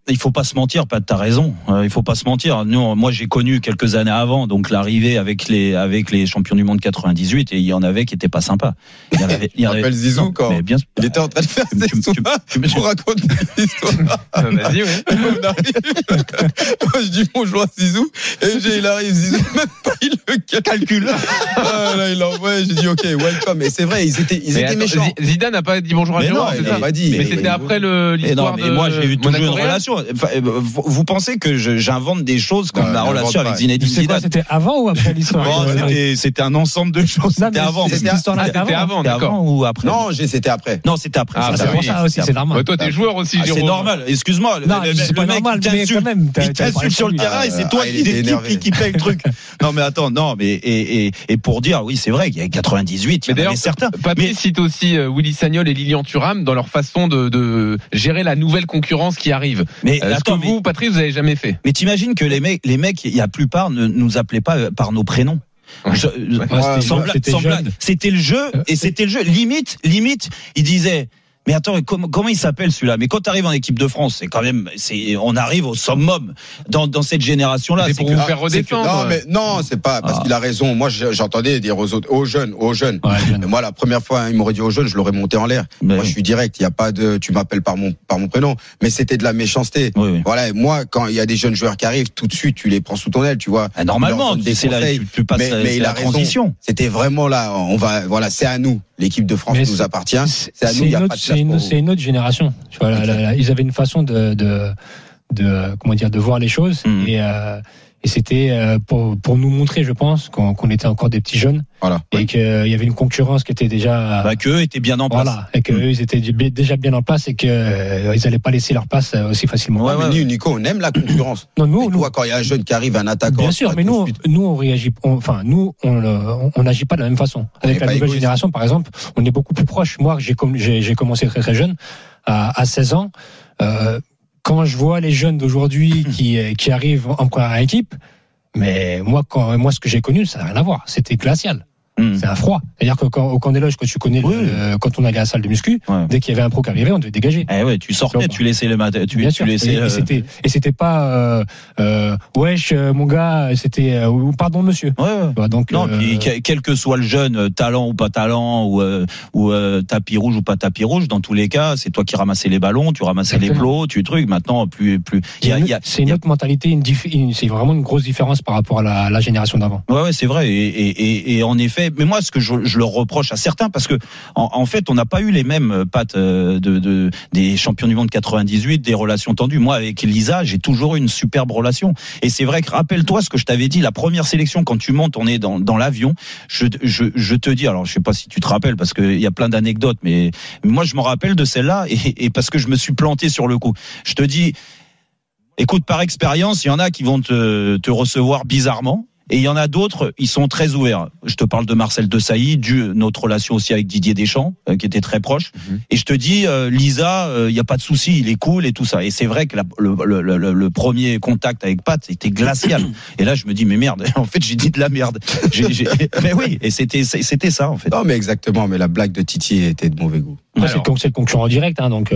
il faut pas se mentir, Pat, t'as raison. Il faut pas se mentir. Nous, moi, j'ai connu quelques années avant, donc l'arrivée avec les champions du monde 98, et il y en avait qui étaient pas sympas. Il rappelle Zizou quand il était en train de faire ses soins pour raconter l'histoire. Vas-y, oui. On arrive. Moi, je dis bonjour à Zizou, et il arrive, Zizou, même pas il le calcule. Là, il envoie, j'ai dit ok, welcome. Et c'est vrai, ils étaient méchants. Zidane n'a pas dit bonjour à Jérôme, c'est ça? Pas dit. Mais c'était après l'histoire de. Moi, j'ai eu toujours une relation. Vous pensez que j'invente des choses comme la relation avec Zinedine Zidane? C'était avant ou après l'histoire? C'était un ensemble de choses. C'était avant. C'était avant, d'accord. Ou après? Non, c'était après. Non, c'était après. C'est pour ça aussi, c'est normal. Toi, t'es joueur aussi, Jérôme. C'est normal. Excuse-moi. Non, c'est pas normal, mais quand même. Il t'insulte sur le terrain et c'est toi qui paye le truc. Non, mais attends, et pour dire, oui, c'est vrai qu'il y a 98, il y en avait certains. Patrice cite aussi Willy Sagnol et Lilian Thuram dans leur façon de gérer la nouvelle concurrence qui arrive. Mais attends, vous, Patrice, vous avez jamais fait. Mais t'imagines que les mecs, la plupart ne nous appelaient pas par nos prénoms. C'était le jeu, et c'était le jeu. Limite, ils disaient. Mais attends, comment il s'appelle celui-là? Mais quand tu arrives en équipe de France, c'est quand même, on arrive au summum dans cette génération-là. C'est pour vous faire redescendre. Non, c'est pas parce qu'il a raison. Moi, j'entendais dire aux jeunes. Ouais, moi, la première fois, il m'aurait dit aux jeunes, je l'aurais monté en l'air. Moi, je suis direct. Il y a pas de, tu m'appelles par mon prénom. Mais c'était de la méchanceté. Oui. Voilà. Moi, quand il y a des jeunes joueurs qui arrivent, tout de suite, tu les prends sous ton aile, tu vois. Normalement, tu passes mais il a raison. Transition. C'était vraiment là. Voilà, c'est à nous. L'équipe de France nous appartient. C'est à nous. Il y a pas de c'est une autre génération. Tu vois, ils avaient une façon de voir les choses, et c'était pour nous montrer, je pense, qu'on était encore des petits jeunes, et qu'il y avait une concurrence qui était déjà qu'eux étaient bien en place, et qu'eux ils étaient déjà bien en place, et qu'ils n'allaient pas laisser leur place aussi facilement. Mais Nico, on aime la concurrence. Non, nous, quand il y a un jeune qui arrive, un attaquant. Bien sûr, mais nous on réagit. On n'agit pas de la même façon. Avec la nouvelle génération, par exemple, on est beaucoup plus proche. Moi, j'ai commencé très très jeune, à 16 ans. Quand je vois les jeunes d'aujourd'hui qui arrivent en première équipe, mais moi, ce que j'ai connu, ça n'a rien à voir. C'était glacial. C'est un froid. C'est-à-dire que au camp des loges, quand tu connais, quand on allait à la salle de muscu, dès qu'il y avait un pro qui arrivait, on devait dégager. Tu sortais, tu laissais le matin, et c'était pas wesh mon gars, c'était pardon monsieur. Donc quel que soit le jeune, talent ou pas talent, ou tapis rouge ou pas tapis rouge, dans tous les cas, c'est toi qui ramassais les ballons, tu ramassais les plots, tu trucs. Maintenant, plus. C'est une autre mentalité, c'est vraiment une grosse différence par rapport à la génération d'avant. Ouais, c'est vrai. Et en effet. Mais moi, ce que je leur reproche à certains, parce que en fait, on n'a pas eu les mêmes pattes des champions du monde 98, des relations tendues. Moi, avec Lisa, j'ai toujours eu une superbe relation. Et c'est vrai que rappelle-toi ce que je t'avais dit, la première sélection, quand tu montes, on est dans l'avion. Je te dis, alors je sais pas si tu te rappelles, parce qu'il y a plein d'anecdotes, mais moi, je m'en rappelle de celle-là, et parce que je me suis planté sur le coup. Je te dis, écoute, par expérience, il y en a qui vont te recevoir bizarrement. Et il y en a d'autres, ils sont très ouverts. Je te parle de Marcel Desailly, notre relation aussi avec Didier Deschamps, qui était très proche. Et je te dis, Lisa, il y a pas de souci, il est cool et tout ça. Et c'est vrai que le premier contact avec Pat était glacial. Et là, je me dis, mais merde, en fait, j'ai dit de la merde. Mais oui, et c'était ça, en fait. Non, mais exactement. Mais la blague de Titi était de mauvais goût. C'est le concurrent direct, donc.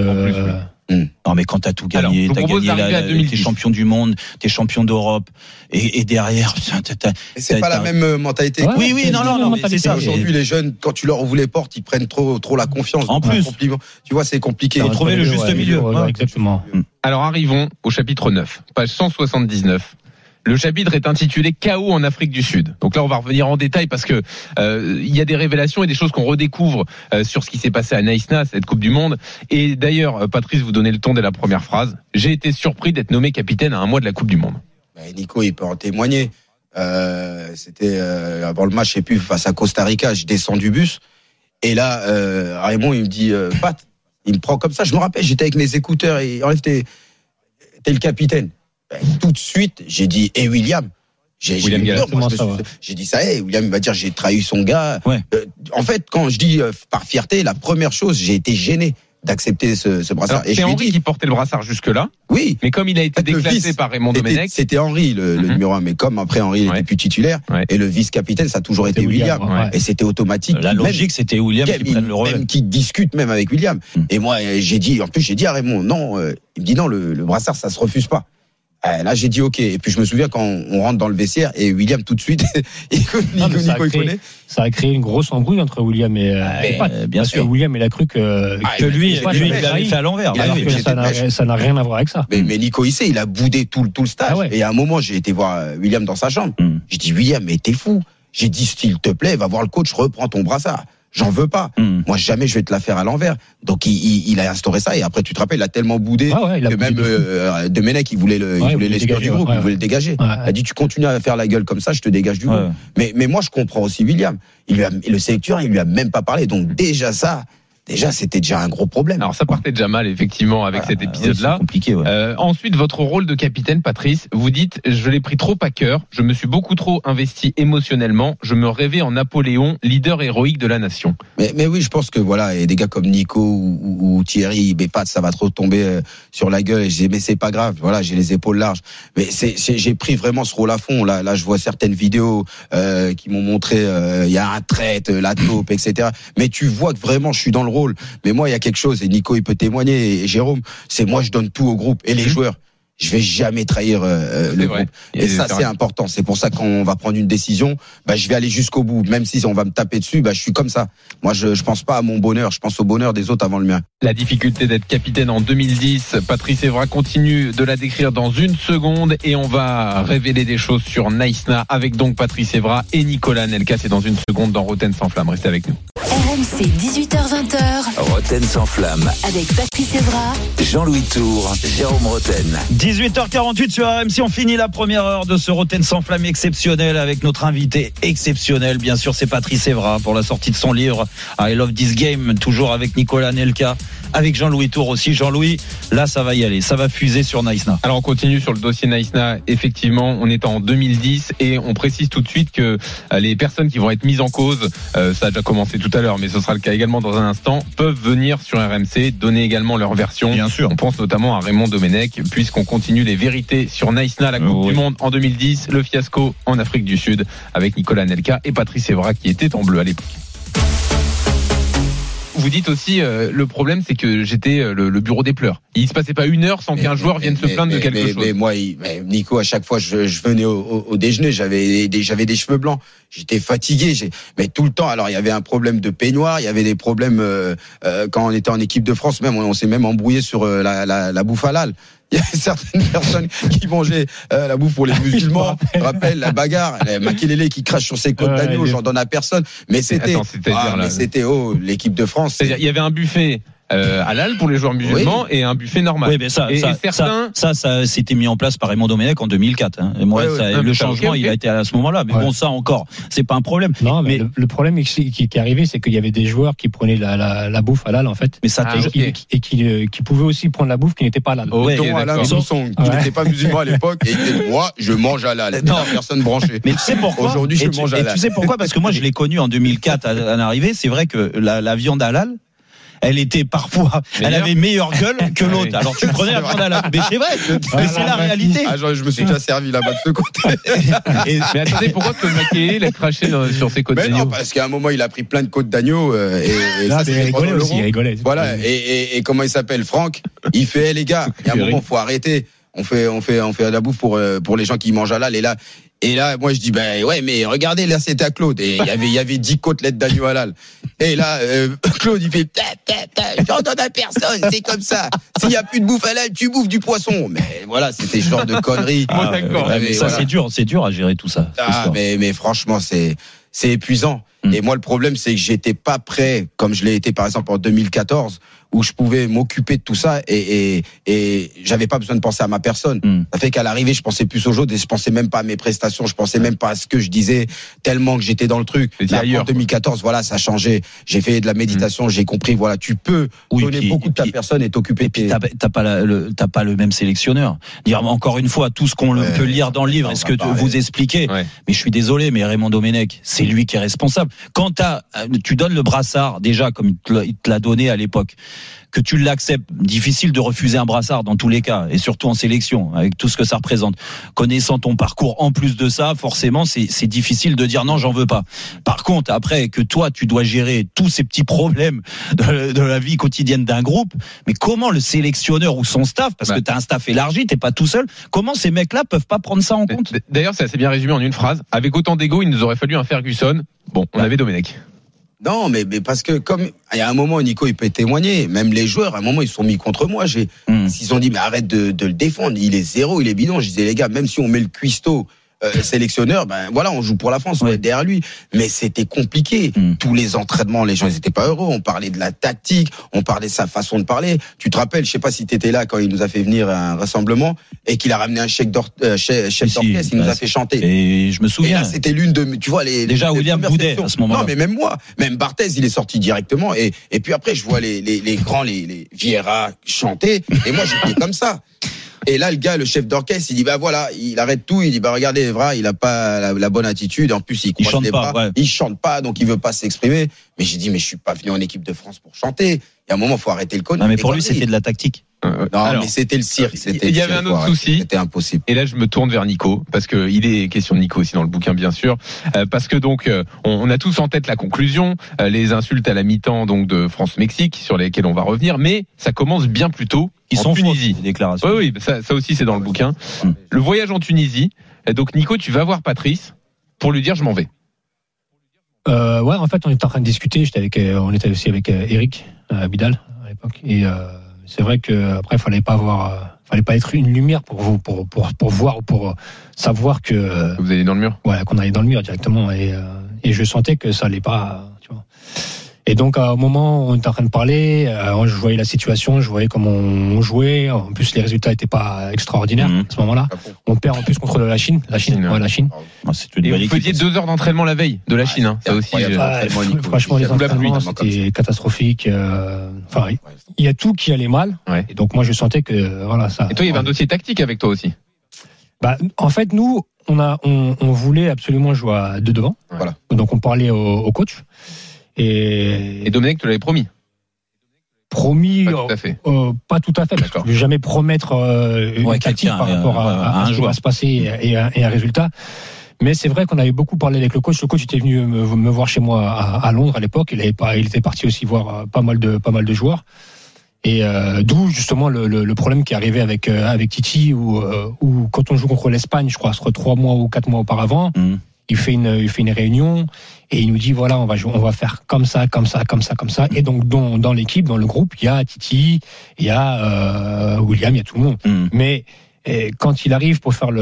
Non, mais quand t'as tout gagné, t'as gagné t'es champion du monde, t'es champion d'Europe, et derrière, c'est pas la même mentalité. Oui, non, mais c'est ça. Aujourd'hui, les jeunes, quand tu leur ouvres les portes, ils prennent trop la confiance. En plus, tu vois, c'est compliqué. Faut trouver le juste milieu. Exactement. Alors arrivons au chapitre 9, page 179. Le chapitre est intitulé Chaos en Afrique du Sud. Donc là, on va revenir en détail parce que il y a des révélations et des choses qu'on redécouvre sur ce qui s'est passé à Naïsna, cette Coupe du Monde. Et d'ailleurs, Patrice, vous donnez le ton dès la première phrase. J'ai été surpris d'être nommé capitaine à un mois de la Coupe du Monde. Nico, il peut en témoigner. C'était avant le match, je sais plus, face à Costa Rica, je descends du bus et là, Raymond, il me dit, Pat, il me prend comme ça. Je me rappelle, j'étais avec mes écouteurs et en fait, t'es le capitaine. Tout de suite, j'ai dit, William. J'ai dit ça, William il va dire j'ai trahi son gars. En fait, quand je dis par fierté, la première chose, j'ai été gêné d'accepter ce brassard. Alors, c'est Henry qui portait le brassard jusque-là. Oui. Mais comme il a été déclassé par Raymond Domenech. C'était Henry, le numéro 1. Mais comme après Henry n'était plus titulaire, et le vice-capitaine, ça a toujours été William. Et c'était automatique. La logique, c'était William qui prenne le relais. Même qui discute même avec William. Et moi, j'ai dit à Raymond, non, il me dit non, le brassard, ça se refuse pas. Là, j'ai dit OK. Et puis, je me souviens quand on rentre dans le vestiaire et William, tout de suite, Nico, il connaît. Ça a créé une grosse embrouille entre William et bien sûr. William, il a cru que lui, il l'avait fait à l'envers. Ça n'a rien à voir avec ça. Mais Nico, il a boudé tout le stage. Et à un moment, j'ai été voir William dans sa chambre. J'ai dit, William, mais t'es fou. J'ai dit, s'il te plaît, va voir le coach, reprends ton brassard. J'en veux pas. Moi, jamais je vais te la faire à l'envers. Donc, il a instauré ça. Et après, tu te rappelles, il a tellement boudé que même Domenech, il voulait l'exclure du groupe, il voulait le dégager. Il a dit, tu continues à faire la gueule comme ça, je te dégage du groupe. Mais moi, je comprends aussi William. Le sélectionneur, il lui a même pas parlé. Donc, c'était déjà un gros problème. Alors ça partait déjà mal effectivement avec cet épisode-là. C'est compliqué. Ensuite, votre rôle de capitaine, Patrice, vous dites, je l'ai pris trop à cœur, je me suis beaucoup trop investi émotionnellement, je me rêvais en Napoléon, leader héroïque de la nation. Mais oui, je pense que voilà, et des gars comme Nico ou Thierry, Bépat, ça va trop tomber sur la gueule. Et je dis, mais c'est pas grave, voilà, j'ai les épaules larges. Mais j'ai pris vraiment ce rôle à fond. Là, je vois certaines vidéos qui m'ont montré, il y a un traite, la taupe, etc. Mais tu vois que vraiment, je suis dans le rôle. Mais moi, il y a quelque chose, et Nico, il peut témoigner, et Jérôme, c'est moi, je donne tout au groupe et les joueurs. Je vais jamais trahir le groupe. Et ça, c'est important. C'est pour ça qu'on va prendre une décision. Je vais aller jusqu'au bout, même si on va me taper dessus. Je suis comme ça. Moi, je pense pas à mon bonheur. Je pense au bonheur des autres avant le mien. La difficulté d'être capitaine en 2010, Patrice Evra continue de la décrire dans une seconde et on va révéler des choses sur Naïsna avec donc Patrice Evra et Nicolas Anelka. C'est dans une seconde dans Roten sans flamme. Restez avec nous. RMC 18h20. Roten sans flamme. Avec Patrice Evra, Jean-Louis Tour, Jérôme Roten. 18h48 sur RMC, on finit la première heure de ce Roten sans flamme exceptionnel avec notre invité exceptionnel. Bien sûr, c'est Patrice Evra pour la sortie de son livre I Love This Game, toujours avec Nicolas Anelka, avec Jean-Louis Tour aussi. Jean-Louis, là ça va y aller, ça va fuser sur Naïsna. Alors on continue sur le dossier Naïsna. Effectivement, on est en 2010 et on précise tout de suite que les personnes qui vont être mises en cause, ça a déjà commencé tout à l'heure, mais ce sera le cas également dans un instant, peuvent venir sur RMC, donner également leur version. Bien sûr. On pense notamment à Raymond Domenech, puisqu'on continue les vérités sur Naïsna, la Coupe du Monde en 2010, le fiasco en Afrique du Sud avec Nicolas Anelka et Patrice Evra qui était en bleu à l'époque. Vous dites aussi, le problème, c'est que j'étais le bureau des pleurs. Il se passait pas une heure sans qu'un joueur vienne se plaindre de quelque chose. Mais moi, Nico, à chaque fois, je venais au déjeuner, j'avais des cheveux blancs. J'étais fatigué. Mais tout le temps, alors il y avait un problème de peignoir, il y avait des problèmes quand on était en équipe de France. Même on s'est même embrouillé sur la bouffe halal. Il y a certaines personnes qui mangeaient la bouffe pour les musulmans. Je rappelle la bagarre, Makelele qui crache sur ses côtes d'agneau, j'en donne à personne. Mais c'était l'équipe de France. C'est-à-dire, il y avait un buffet halal pour les joueurs musulmans et un buffet normal. Oui, mais ça c'était mis en place par Raymond Domenech en 2004. Hein. Et moi, le changement, il a été à ce moment-là. Mais bon, ça encore, c'est pas un problème. Non, mais le problème qui est arrivé, c'est qu'il y avait des joueurs qui prenaient la bouffe halal en fait, mais ça et qui pouvaient aussi prendre la bouffe qui n'était pas halal. Alain Sanson, qui n'était pas musulman à l'époque, et moi, je mange halal. Non, personne branchée. Mais tu sais pourquoi? Aujourd'hui, je mange halal. Et tu sais pourquoi? Parce que moi, je l'ai connu en 2004 à l'arrivée. C'est vrai que la viande halal, elle était parfois, elle avait meilleure gueule que l'autre. Alors tu prenais la viande halal. Mais c'est vrai, c'est la réalité. Je me suis déjà servi là-bas de ce côté. Mais attendez, pourquoi que Makelele l'a craché sur ses côtes d'agneau? Non, parce qu'à un moment, il a pris plein de côtes d'agneau et ça, il rigolait aussi, il rigolait. Voilà. Et comment il s'appelle, Franck? Il fait, les gars, il y a un moment, faut arrêter. On fait la bouffe pour les gens qui mangent halal. Et là, moi, je dis, ouais, mais regardez, là, c'était à Claude. Et il y avait 10 côtelettes d'agneau halal. Et là, Claude, il fait, j'en donne à personne, c'est comme ça. S'il y a plus de bouffe halal, tu bouffes du poisson. Mais voilà, c'était ce genre de conneries. D'accord. Mais ça, voilà. c'est dur à gérer tout ça. Mais franchement, c'est épuisant. Et moi, le problème, c'est que j'étais pas prêt, comme je l'ai été, par exemple, en 2014, où je pouvais m'occuper de tout ça et j'avais pas besoin de penser à ma personne. Ça fait qu'à l'arrivée, je pensais plus aux autres et je pensais même pas à mes prestations, je pensais même pas à ce que je disais, tellement que j'étais dans le truc. En 2014, voilà, ça a changé. J'ai fait de la méditation, j'ai compris, voilà, tu peux donner beaucoup de ta personne et t'occuper. Et puis t'as pas le même sélectionneur. Dire encore une fois, tout ce qu'on peut lire dans le livre, est-ce que vous expliquez? Mais je suis désolé, mais Raymond Domenech, c'est lui qui est responsable. quand tu donnes le brassard, déjà, comme il te l'a donné à l'époque, que tu l'acceptes, difficile de refuser un brassard dans tous les cas, et surtout en sélection, avec tout ce que ça représente. Connaissant ton parcours, en plus de ça, forcément, c'est difficile de dire non, j'en veux pas. Par contre, après que toi, tu dois gérer tous ces petits problèmes de la vie quotidienne d'un groupe, mais comment le sélectionneur ou son staff, parce que t'as un staff élargi, t'es pas tout seul, comment ces mecs-là peuvent pas prendre ça en compte? D'ailleurs, c'est assez bien résumé en une phrase. Avec autant d'ego, il nous aurait fallu un Ferguson. Bon, on avait Domenech. Non, mais parce que comme il y a un moment, Nico, il peut témoigner. Même les joueurs, à un moment, ils se sont mis contre moi. Ils ont dit, mais arrête de le défendre. Il est zéro, il est bidon. Je disais, les gars, même si on met le cuistot sélectionneur, ben voilà, on joue pour la France, on est derrière lui. Mais c'était compliqué. Tous les entraînements, les gens, ils étaient pas heureux. On parlait de la tactique, on parlait de sa façon de parler. Tu te rappelles, je sais pas si t'étais là quand il nous a fait venir à un rassemblement et qu'il a ramené un chef d'orchestre, il nous a fait chanter. Et je me souviens. Et là, c'était l'une de, tu vois, déjà William Boudet à ce moment-là. Non, mais même moi, même Barthez, il est sorti directement. Et puis après, je vois les grands, les Vieira chanter. Et moi, j'étais comme ça. Et là, le gars, le chef d'orchestre, il dit, bah voilà, il arrête tout, il dit, bah regardez, Evra, il a pas la bonne attitude, en plus, il croise les bras, il chante pas, donc il veut pas s'exprimer. Mais j'ai dit, mais je suis pas venu en équipe de France pour chanter. Il y a un moment, faut arrêter le connerie. Non, mais pour lui, c'était de la tactique. Non, alors, mais c'était le cirque. Il y avait un autre souci. C'était impossible. Et là, je me tourne vers Nico, parce que il est question de Nico aussi dans le bouquin, bien sûr. Parce que donc, on a tous en tête la conclusion, les insultes à la mi-temps, donc, de France-Mexique, sur lesquelles on va revenir, mais ça commence bien plus tôt. Ils sont Tunisie. Fausses, les déclarations. Oui, ça aussi, c'est dans le bouquin. Le voyage en Tunisie. Donc, Nico, tu vas voir Patrice pour lui dire, je m'en vais. Ouais, en fait, on était en train de discuter. On était aussi avec Eric Bidal à l'époque. Et c'est vrai que après, fallait pas être une lumière pour voir ou pour savoir que vous allez dans le mur. Ouais, qu'on allait dans le mur directement. Et je sentais que ça allait pas. Tu vois. Et donc, au moment où on était en train de parler, je voyais la situation, je voyais comment on jouait. En plus, les résultats n'étaient pas extraordinaires à ce moment-là. On perd en plus contre la Chine. La Chine. Et vous faisiez 2 heures d'entraînement la veille de la Chine. Hein. Ça aussi. Franchement, les entraînements, c'était catastrophique. Enfin, il y a tout qui allait mal. Ouais. Et donc, moi, je sentais que voilà ça. Et toi, il y avait un dossier tactique avec toi aussi. Bah, en fait, nous, on voulait absolument jouer à 2 devant. Voilà. Donc, on parlait au coach. Et Domenech, tu l'avais promis. Promis, pas tout à fait. Pas tout à fait, parce que je ne vais jamais promettre une tactique par rapport à ce qui va se passer et un résultat. Mais c'est vrai qu'on avait beaucoup parlé avec le coach. Le coach était venu me voir chez moi à Londres à l'époque. Il était parti aussi voir pas mal de joueurs. Et d'où justement le problème qui est arrivé avec Titi, où quand on joue contre l'Espagne, je crois, 3 mois ou 4 mois auparavant. Il fait une réunion et il nous dit voilà, on va faire comme ça. Et donc dans l'équipe, dans le groupe, il y a Titi, il y a William, il y a tout le monde. Mais quand il arrive pour faire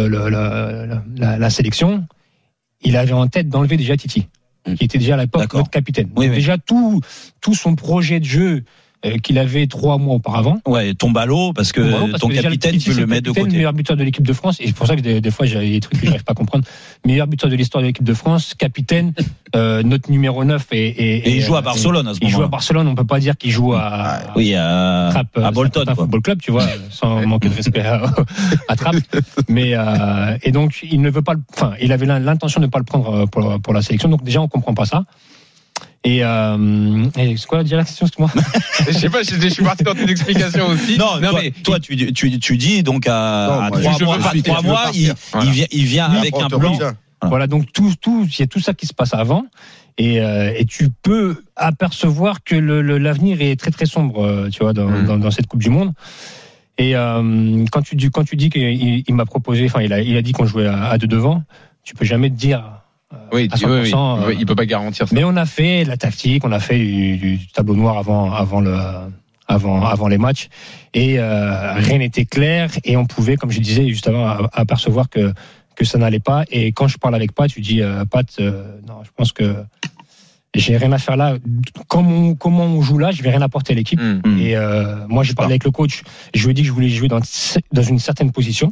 la sélection, il avait en tête d'enlever déjà Titi, qui était déjà à l'époque notre capitaine. Oui, déjà tout son projet de jeu qu'il avait 3 mois auparavant. Ouais, tombe à l'eau parce que ton capitaine, tu le mets de côté. Meilleur buteur de l'équipe de France, et c'est pour ça que des fois j'ai des trucs que j'arrive pas à comprendre. Meilleur buteur de l'histoire de l'équipe de France, capitaine, notre numéro 9 et il joue à Barcelone à ce moment-là. Il joue à Barcelone, on peut pas dire qu'il joue à Bolton, Football Club, tu vois, sans manquer de respect à Trappes. Mais et donc il ne veut pas, il avait l'intention de ne pas le prendre pour la sélection. Donc déjà on comprend pas ça. Et c'est quoi la question, excuse-moi? Je sais pas, je suis parti dans tes explications aussi. Non, mais toi tu dis donc à 3 mois, il vient avec un plan. Voilà, donc il y a tout ça qui se passe avant. Et tu peux apercevoir que l'avenir est très très sombre, tu vois, dans cette Coupe du Monde. Et quand tu dis qu'il m'a proposé, il a dit qu'on jouait à 2 devant, tu peux jamais te dire. Oui, à 100%, il peut pas garantir ça. Mais on a fait la tactique, on a fait du tableau noir avant les matchs, et rien n'était clair, et on pouvait, comme je disais juste avant, apercevoir que ça n'allait pas. Et quand je parle avec Pat, tu dis Pat, non, je pense que j'ai rien à faire là. Comment on joue là, je vais rien apporter à l'équipe. Et moi, j'ai parlé avec le coach, je lui ai dit que je voulais jouer dans une certaine position.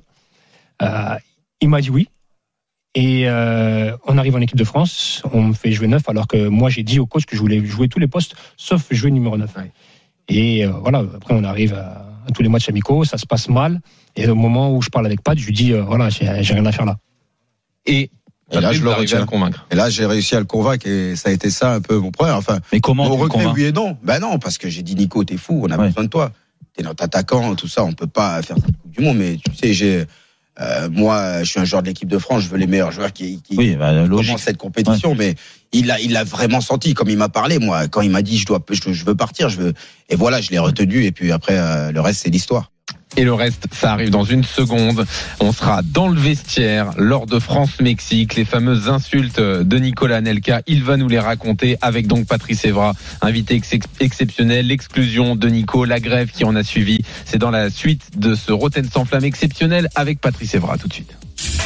Il m'a dit oui. Et on arrive en équipe de France, on me fait jouer 9, alors que moi j'ai dit au coach que je voulais jouer tous les postes sauf jouer numéro 9. Ouais. Et voilà, après on arrive à tous les matchs amicaux, ça se passe mal, et au moment où je parle avec Pat, je lui dis voilà, j'ai rien à faire là. Et Et là, je le retiens à le convaincre. Et là, j'ai réussi à le convaincre et ça a été ça un peu mon problème. Enfin, mais comment mon regret, oui et non. Ben non, parce que j'ai dit Nico, t'es fou, on a besoin de toi. T'es notre attaquant, tout ça, on peut pas faire cette Coupe du Monde. Mais tu sais, moi, je suis un joueur de l'équipe de France, je veux les meilleurs joueurs qui commencent cette compétition. Ouais. Mais il l'a vraiment senti, comme il m'a parlé, moi, quand il m'a dit je veux partir, et voilà, je l'ai retenu. Et puis après, le reste, c'est l'histoire. Et le reste, ça arrive dans une seconde. On sera dans le vestiaire lors de France-Mexique. Les fameuses insultes de Nicolas Anelka, il va nous les raconter avec donc Patrice Evra, invité exceptionnel. L'exclusion de Nico, la grève qui en a suivi. C'est dans la suite de ce Roten sans flamme exceptionnel avec Patrice Evra tout de suite.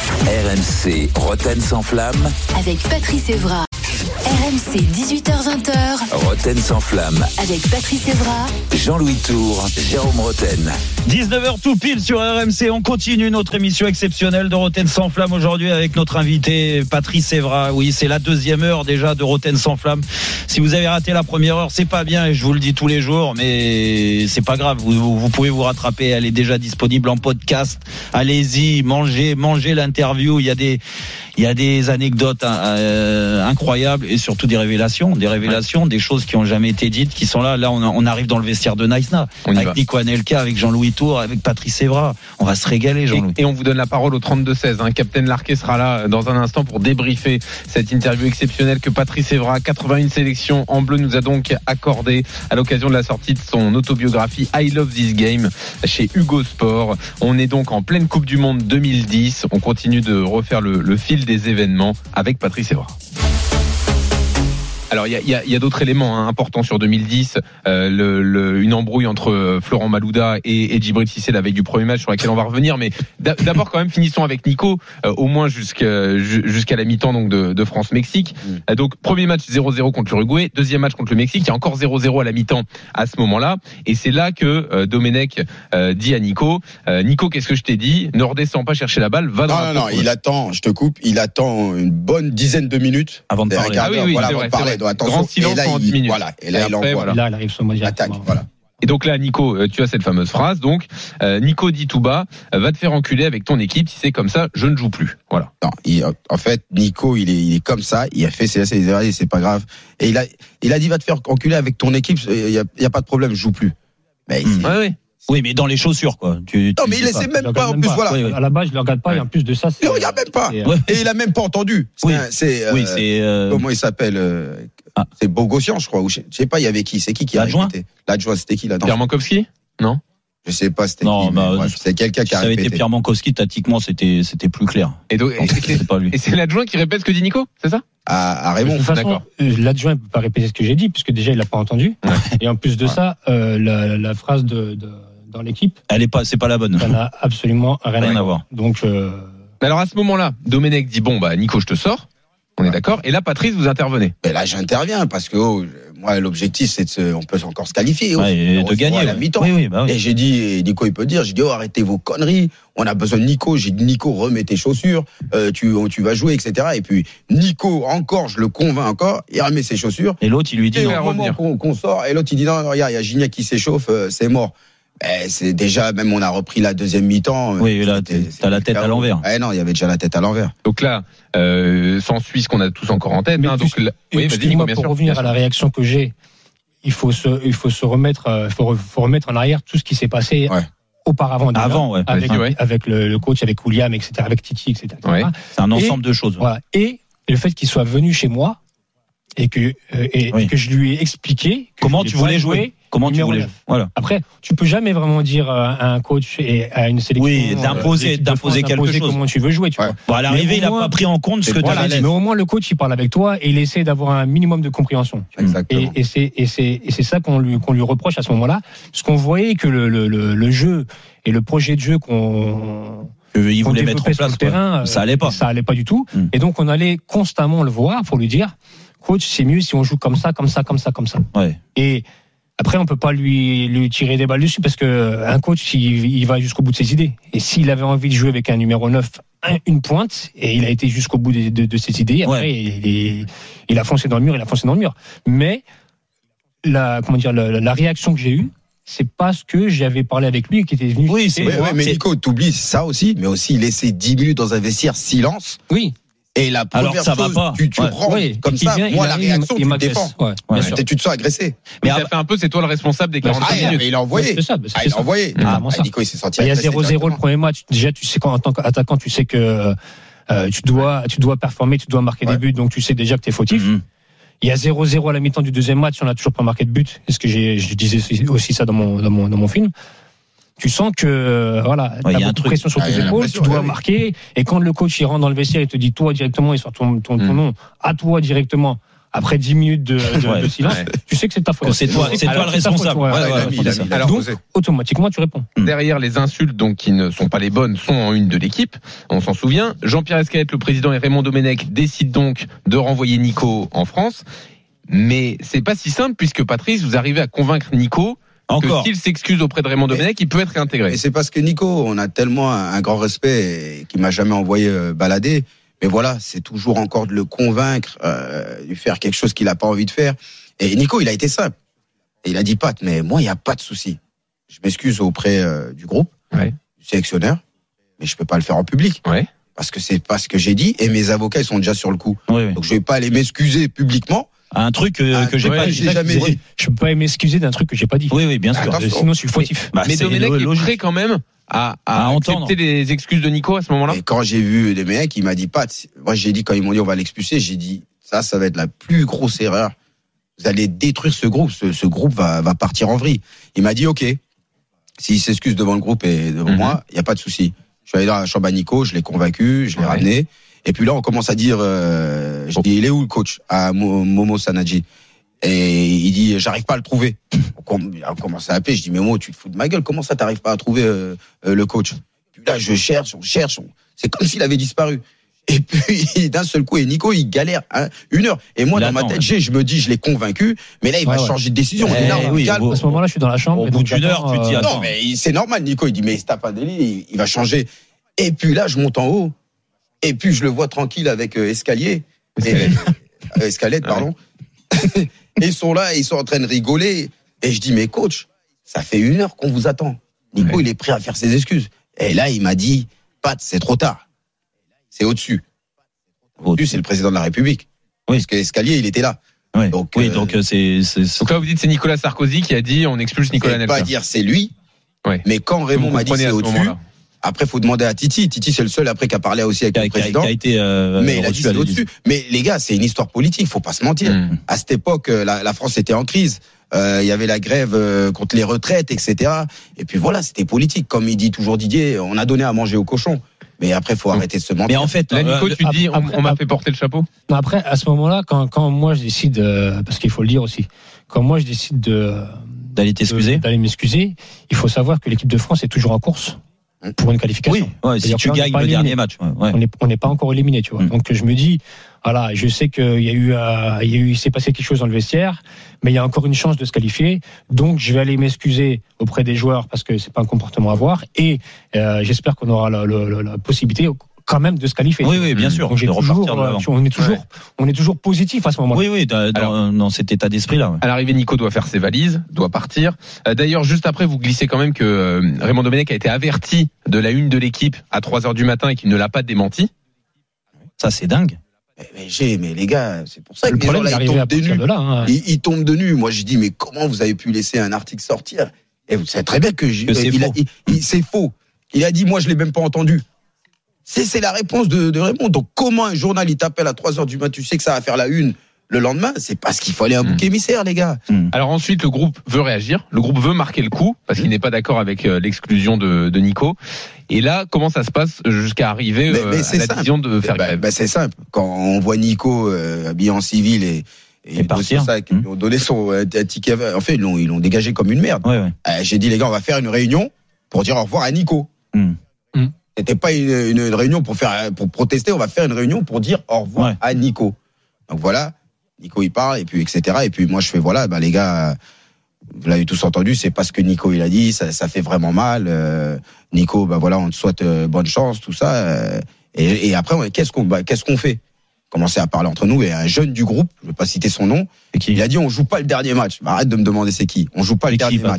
RMC Roten sans flamme avec Patrice Evra. RMC 18h20h. Roten sans flamme avec Patrice Evra, Jean-Louis Tour, Jérôme Roten. 19h tout pile sur RMC. On continue notre émission exceptionnelle de Roten sans flamme aujourd'hui avec notre invité Patrice Evra. Oui, c'est la deuxième heure déjà de Roten sans flamme. Si vous avez raté la première heure, c'est pas bien et je vous le dis tous les jours, mais c'est pas grave. Vous pouvez vous rattraper. Elle est déjà disponible en podcast. Allez-y, mangez l'interview. Il y a des anecdotes incroyables et surtout des révélations, des choses qui ont jamais été dites, qui sont là. Là, on arrive dans le vestiaire de Naïsna avec Nico Anelka, avec Jean-Louis Tour, avec Patrice Evra. On va se régaler, Jean-Louis. Et on vous donne la parole au 32-16. Captain Larquet sera là dans un instant pour débriefer cette interview exceptionnelle que Patrice Evra, 81 sélections en bleu, nous a donc accordé à l'occasion de la sortie de son autobiographie I Love This Game chez Hugo Sport. On est donc en pleine Coupe du Monde 2010. On continue de refaire le fil des événements avec Patrice Evra. Alors il y a d'autres éléments importants sur 2010, une embrouille entre Florent Malouda et Djibril Cissé la veille du premier match sur laquelle on va revenir, mais d'abord quand même finissons avec Nico, au moins jusqu'à la mi-temps donc de France-Mexique. Donc premier match 0-0 contre l'Uruguay, deuxième match contre le Mexique, il y a encore 0-0 à la mi-temps à ce moment-là, et c'est là que Domenech dit à Nico, qu'est-ce que je t'ai dit, ne redescends pas chercher la balle, va dans la non, il attend, je te coupe, il attend une bonne dizaine de minutes avant de parler. Avant de parler. Attention. Grand silence pendant 10 minutes. Voilà. Et là, il envoie. Là, il arrive sur moi attaque. Voilà. Et donc là, Nico, tu as cette fameuse phrase. Donc, Nico dit tout bas, va te faire enculer avec ton équipe. Si c'est comme ça, je ne joue plus. Voilà. Non, en fait, Nico, il est comme ça. Il a fait ses erreurs, c'est pas grave. Et il a dit, va te faire enculer avec ton équipe. Il y a pas de problème, je joue plus. Mais oui, mais dans les chaussures, quoi. Non, mais il laissait même pas, en plus, voilà. Oui. À la base, je le regarde pas, et en plus de ça, il regarde même pas. Et il a même pas entendu. C'est comment il s'appelle, c'est Bogossian, je crois, ou je sais pas, il y avait qui? C'est qui a répété? L'adjoint, c'était qui, là? Pierre Mankowski? Non? Je sais pas, c'était non, qui. Bref, c'est quelqu'un qui a répété. Ça avait été Pierre Mankowski, tactiquement, c'était plus clair. Et donc, c'est pas lui. Et c'est l'adjoint qui répète ce que dit Nico, c'est ça? À Raymond. De toute façon, l'adjoint ne peut pas répéter ce que j'ai dit, puisque déjà, il l'a pas entendu. Et en plus de ça, la phrase dans l'équipe, c'est pas la bonne. Ça n'a absolument rien à voir. Donc, alors à ce moment-là, Domenech dit Nico, je te sors. On est d'accord. Et là, Patrice, vous intervenez. Mais là, j'interviens parce que moi, l'objectif, c'est on peut encore se qualifier, et de gagner à la mi-temps. Oui. Et j'ai dit, Nico, il peut dire, j'ai dit, arrêtez vos conneries. On a besoin de Nico. J'ai dit, Nico, remets tes chaussures. Tu vas jouer, etc. Et puis Nico, encore, je le convainc encore. Il remet ses chaussures. Et l'autre, il lui dit non. Au moment qu'on sort, et l'autre, il dit non, regarde, il y a Gignac qui s'échauffe, c'est mort. C'est déjà, même on a repris la deuxième mi-temps. Oui, là, t'as la tête à l'envers. Non, il y avait déjà la tête à l'envers. Donc là, s'ensuit ce qu'on a tous encore en tête. Donc, excuse-moi, pour revenir à la réaction que j'ai, il faut se remettre, faut remettre en arrière tout ce qui s'est passé auparavant. Avec le coach, avec William, etc., avec Titi, etc. C'est un ensemble de choses. Voilà. Et le fait qu'il soit venu chez moi et que je lui ai expliqué comment tu voulais jouer. Comment tu voulais. Voilà. Après, tu peux jamais vraiment dire à un coach et à une sélection. Oui, d'imposer quelque chose. Comment tu veux jouer, tu vois. Bon, à l'arrivée, il a pas pris en compte ce que tu as dit. Mais au moins, le coach, il parle avec toi et il essaie d'avoir un minimum de compréhension. Exactement. Et c'est ça qu'on lui reproche à ce moment-là. Parce qu'on voyait que le jeu et le projet de jeu il voulait mettre en place sur le terrain, ça allait pas. Ça allait pas du tout. Et donc, on allait constamment le voir pour lui dire, coach, c'est mieux si on joue comme ça. Ouais. Et après, on peut pas lui tirer des balles dessus parce que un coach, il va jusqu'au bout de ses idées. Et s'il avait envie de jouer avec un numéro 9, une pointe, et il a été jusqu'au bout de ses idées, après, il a foncé dans le mur, Mais la réaction que j'ai eue, c'est parce que j'avais parlé avec lui et qui était venu. Oui, mais Nico, t'oublies ça aussi, mais aussi laisser 10 minutes dans un vestiaire silence. Oui. Et la première ça chose, va pas. tu rentres comme ça, moi, la réaction, tu te défends. Tu te sens agressé. Mais ça fait un peu, c'est toi le responsable des 45 minutes. Il a envoyé. Il a envoyé. Nico, il s'est senti agressé. Il y a 0-0 le premier match. Déjà, tu sais, en tant qu'attaquant, tu sais que tu dois performer, tu dois marquer des buts, donc tu sais déjà que tu es fautif. Il y a 0-0 à la mi-temps du deuxième match, on n'a toujours pas marqué de but. Est-ce que je disais aussi ça dans mon film? Tu sens que t'as beaucoup de pression sur tes épaules, tu dois marquer. Et quand le coach il rentre dans le vestiaire, il te dit toi directement, il sort ton nom à toi directement. Après 10 minutes de silence, tu sais que c'est ta faute. C'est toi le responsable. Alors donc automatiquement tu réponds. Derrière les insultes donc qui ne sont pas les bonnes sont en une de l'équipe. On s'en souvient. Jean-Pierre Escalette, le président, et Raymond Domenech décident donc de renvoyer Nico en France. Mais c'est pas si simple puisque Patrice, vous arrivez à convaincre Nico. Encore. Que s'il s'excuse auprès de Raymond Domenech, il peut être réintégré. Et c'est parce que Nico, on a tellement un grand respect qu'il m'a jamais envoyé balader. Mais voilà, c'est toujours encore de le convaincre, de faire quelque chose qu'il a pas envie de faire. Et Nico, il a été simple. Et il a dit Pat, mais moi, il y a pas de souci. Je m'excuse auprès du groupe, du sélectionneur, mais je peux pas le faire en public. Parce que c'est pas ce que j'ai dit. Et mes avocats, ils sont déjà sur le coup. Donc je vais pas aller m'excuser publiquement. Un truc que j'ai pas jamais dit. Je peux pas m'excuser d'un truc que j'ai pas dit. Oui, bien sûr. Sinon, je suis fautif. Mais Domenech est prêt quand même à accepter les excuses de Nico à ce moment-là. Et quand j'ai vu des mecs, il m'a dit Pat. Moi, j'ai dit quand ils m'ont dit on va l'expulser, j'ai dit ça va être la plus grosse erreur. Vous allez détruire ce groupe. Ce groupe va partir en vrille. Il m'a dit ok. S'il s'excuse devant le groupe et devant moi, il y a pas de souci. Je suis allé dans la chambre à Nico, je l'ai convaincu, je l'ai ramené. Et puis là, on commence à dire, je dis, il est où le coach? À Momo Sanadji. Et il dit, j'arrive pas à le trouver. On commence à appeler, je dis, mais Momo, tu te fous de ma gueule, comment ça t'arrives pas à trouver le coach? Puis là, je cherche, c'est comme s'il avait disparu. Et puis, d'un seul coup, et Nico, il galère une heure. Et moi, dans ma tête, je me dis, je l'ai convaincu, mais là, il va changer de décision. À ce moment-là, je suis dans la chambre. Au bout d'une heure, tu te dis, attends. Non, mais c'est normal, Nico, il dit, mais il se tape un délit, il va changer. Et puis là, je monte en haut. Et puis je le vois tranquille avec Escalette, pardon. Et ils sont là, ils sont en train de rigoler. Et je dis, mais coach, ça fait 1 heure qu'on vous attend. Nico, il est prêt à faire ses excuses. Et là, il m'a dit, Pat, c'est trop tard. C'est au-dessus. Au-dessus, c'est le président de la République. Parce que Escalier, il était là. Donc là, vous dites, c'est Nicolas Sarkozy qui a dit, on expulse Nicolas Anelka. Pas dire c'est lui. Mais quand Raymond m'a dit c'est au-dessus. Après, faut demander à Titi. Titi, c'est le seul après qui a parlé aussi avec le président. Mais il a dit c'est au-dessus. Mais les gars, c'est une histoire politique. Faut pas se mentir. À cette époque, la France était en crise. Il y avait la grève contre les retraites, etc. Et puis voilà, c'était politique. Comme il dit toujours Didier, on a donné à manger aux cochons. Mais après, faut arrêter de se mentir. Mais en fait, là, Nico, tu dis, on m'a fait porter le chapeau. Non, après, à ce moment-là, quand moi je décide, parce qu'il faut le dire aussi, quand moi je décide d'aller m'excuser, il faut savoir que l'équipe de France est toujours en course pour une qualification. Si tu gagnes le dernier match. On n'est pas encore éliminé, tu vois. Donc je me dis, voilà, je sais il s'est passé quelque chose dans le vestiaire, mais il y a encore une chance de se qualifier. Donc je vais aller m'excuser auprès des joueurs parce que c'est pas un comportement à avoir, et j'espère qu'on aura la possibilité quand même de se qualifier. Oui, bien sûr. Donc on est toujours positif à ce moment-là. Oui, dans cet état d'esprit-là. À l'arrivée, Nico doit faire ses valises, doit partir. D'ailleurs, juste après, vous glissez quand même que Raymond Domenech a été averti de la une de l'équipe à 3h du matin et qu'il ne l'a pas démenti. Ça, c'est dingue. Mais les gars, c'est pour ça que les gens là, ils tombent de nu. Moi, je dis, mais comment vous avez pu laisser un article sortir? Et vous savez très bien que c'est faux. Il a dit, moi, je l'ai même pas entendu. C'est la réponse de Raymond. Donc, comment un journal, il t'appelle à 3h du matin, tu sais que ça va faire la une le lendemain? C'est parce qu'il fallait un bouc émissaire, les gars. Alors ensuite, le groupe veut réagir. Le groupe veut marquer le coup, parce qu'il n'est pas d'accord avec l'exclusion de Nico. Et là, comment ça se passe jusqu'à arriver à la décision de faire grève? C'est simple. Quand on voit Nico habillé en civil et partir, ça, ils ont donné son ticket. En fait, ils l'ont dégagé comme une merde. J'ai dit, les gars, on va faire une réunion pour dire au revoir à Nico. C'était pas une réunion pour protester, on va faire une réunion pour dire au revoir à Nico. Donc voilà, Nico il parle, et puis etc. Et puis moi je fais voilà, les gars, vous l'avez tous entendu, c'est pas ce que Nico il a dit, ça fait vraiment mal. Nico, voilà, on te souhaite bonne chance, tout ça. Et après, qu'est-ce qu'on fait? Commencer à parler entre nous, et un jeune du groupe, je vais pas citer son nom, il a dit on joue pas le dernier match. Arrête de me demander c'est qui. On joue pas le dernier match.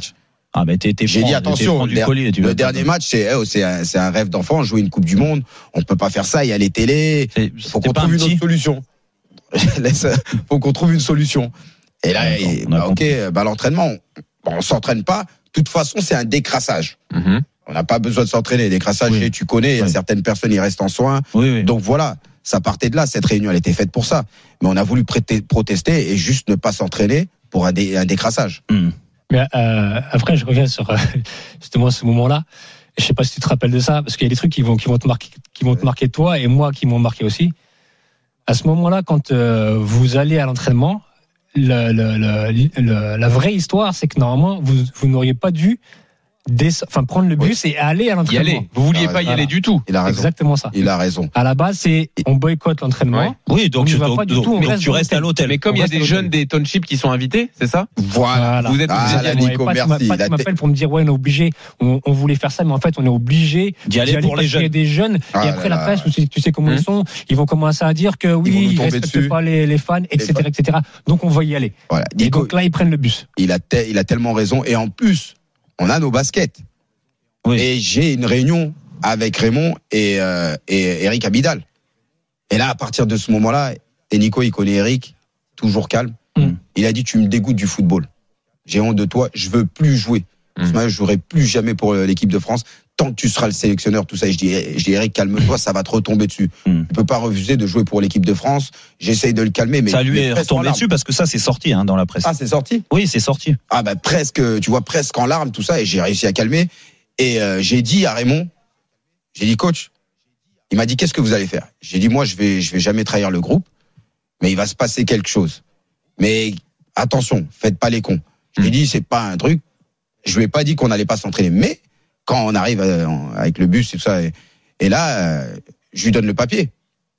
Ah, mais j'ai dit attention, le dernier match, c'est un rêve d'enfant, jouer une Coupe du Monde. On peut pas faire ça, il y a les télés. Faut qu'on trouve une autre solution. Faut qu'on trouve une solution. Et là, l'entraînement, on s'entraîne pas. De toute façon, c'est un décrassage. On n'a pas besoin de s'entraîner. Décrassage, tu connais, il y a certaines personnes, ils restent en soins. Donc voilà, ça partait de là, cette réunion, elle était faite pour ça. Mais on a voulu protester et juste ne pas s'entraîner pour un décrassage. Mais après, je reviens sur justement ce moment-là. Je sais pas si tu te rappelles de ça, parce qu'il y a des trucs qui vont te marquer toi et moi qui m'ont marqué aussi. À ce moment-là, quand vous allez à l'entraînement, la vraie histoire, c'est que normalement, vous n'auriez pas dû prendre le bus et aller à l'entraînement. Vous vouliez pas y aller du tout. Il a raison. Exactement ça. Il a raison. À la base, on boycotte l'entraînement. Ouais. Oui, donc tu restes à l'hôtel. Mais comme il y a des jeunes des townships qui sont invités, c'est ça? Voilà. Vous êtes obligé d'y aller. Nico, merci. Pas tu m'appelles pour me dire, ouais, on est obligé, on voulait faire ça, mais en fait, on est obligé d'y aller pour les jeunes. Il y a des jeunes, et après la presse, tu sais comment ils sont, ils vont commencer à dire que oui, ils respectent pas les fans, etc. Donc, on va y aller. Voilà. Et donc là, ils prennent le bus. Il a tellement raison. Et en plus, on a nos baskets. Oui. Et j'ai une réunion avec Raymond et Eric Abidal. Et là, à partir de ce moment-là, et Nico, il connaît Eric, toujours calme. Il a dit, tu me dégoûtes du football. J'ai honte de toi, je veux plus jouer. Je jouerai plus jamais pour l'équipe de France. Tant que tu seras le sélectionneur, tout ça. Et je dis Eric, calme-toi, ça va te retomber dessus. Tu peux pas refuser de jouer pour l'équipe de France. J'essaye de le calmer, mais ça lui est retombé dessus parce que ça, c'est sorti dans la presse. Ah, c'est sorti? Oui, c'est sorti. Ah presque, tu vois, presque en larmes, tout ça. Et j'ai réussi à calmer. Et j'ai dit à Raymond, coach, il m'a dit, qu'est-ce que vous allez faire? J'ai dit, moi, je vais jamais trahir le groupe, mais il va se passer quelque chose. Mais attention, faites pas les cons. J'ai dit, c'est pas un truc. Je lui ai pas dit qu'on n'allait pas s'entraîner, mais quand on arrive avec le bus et tout ça, et là, je lui donne le papier.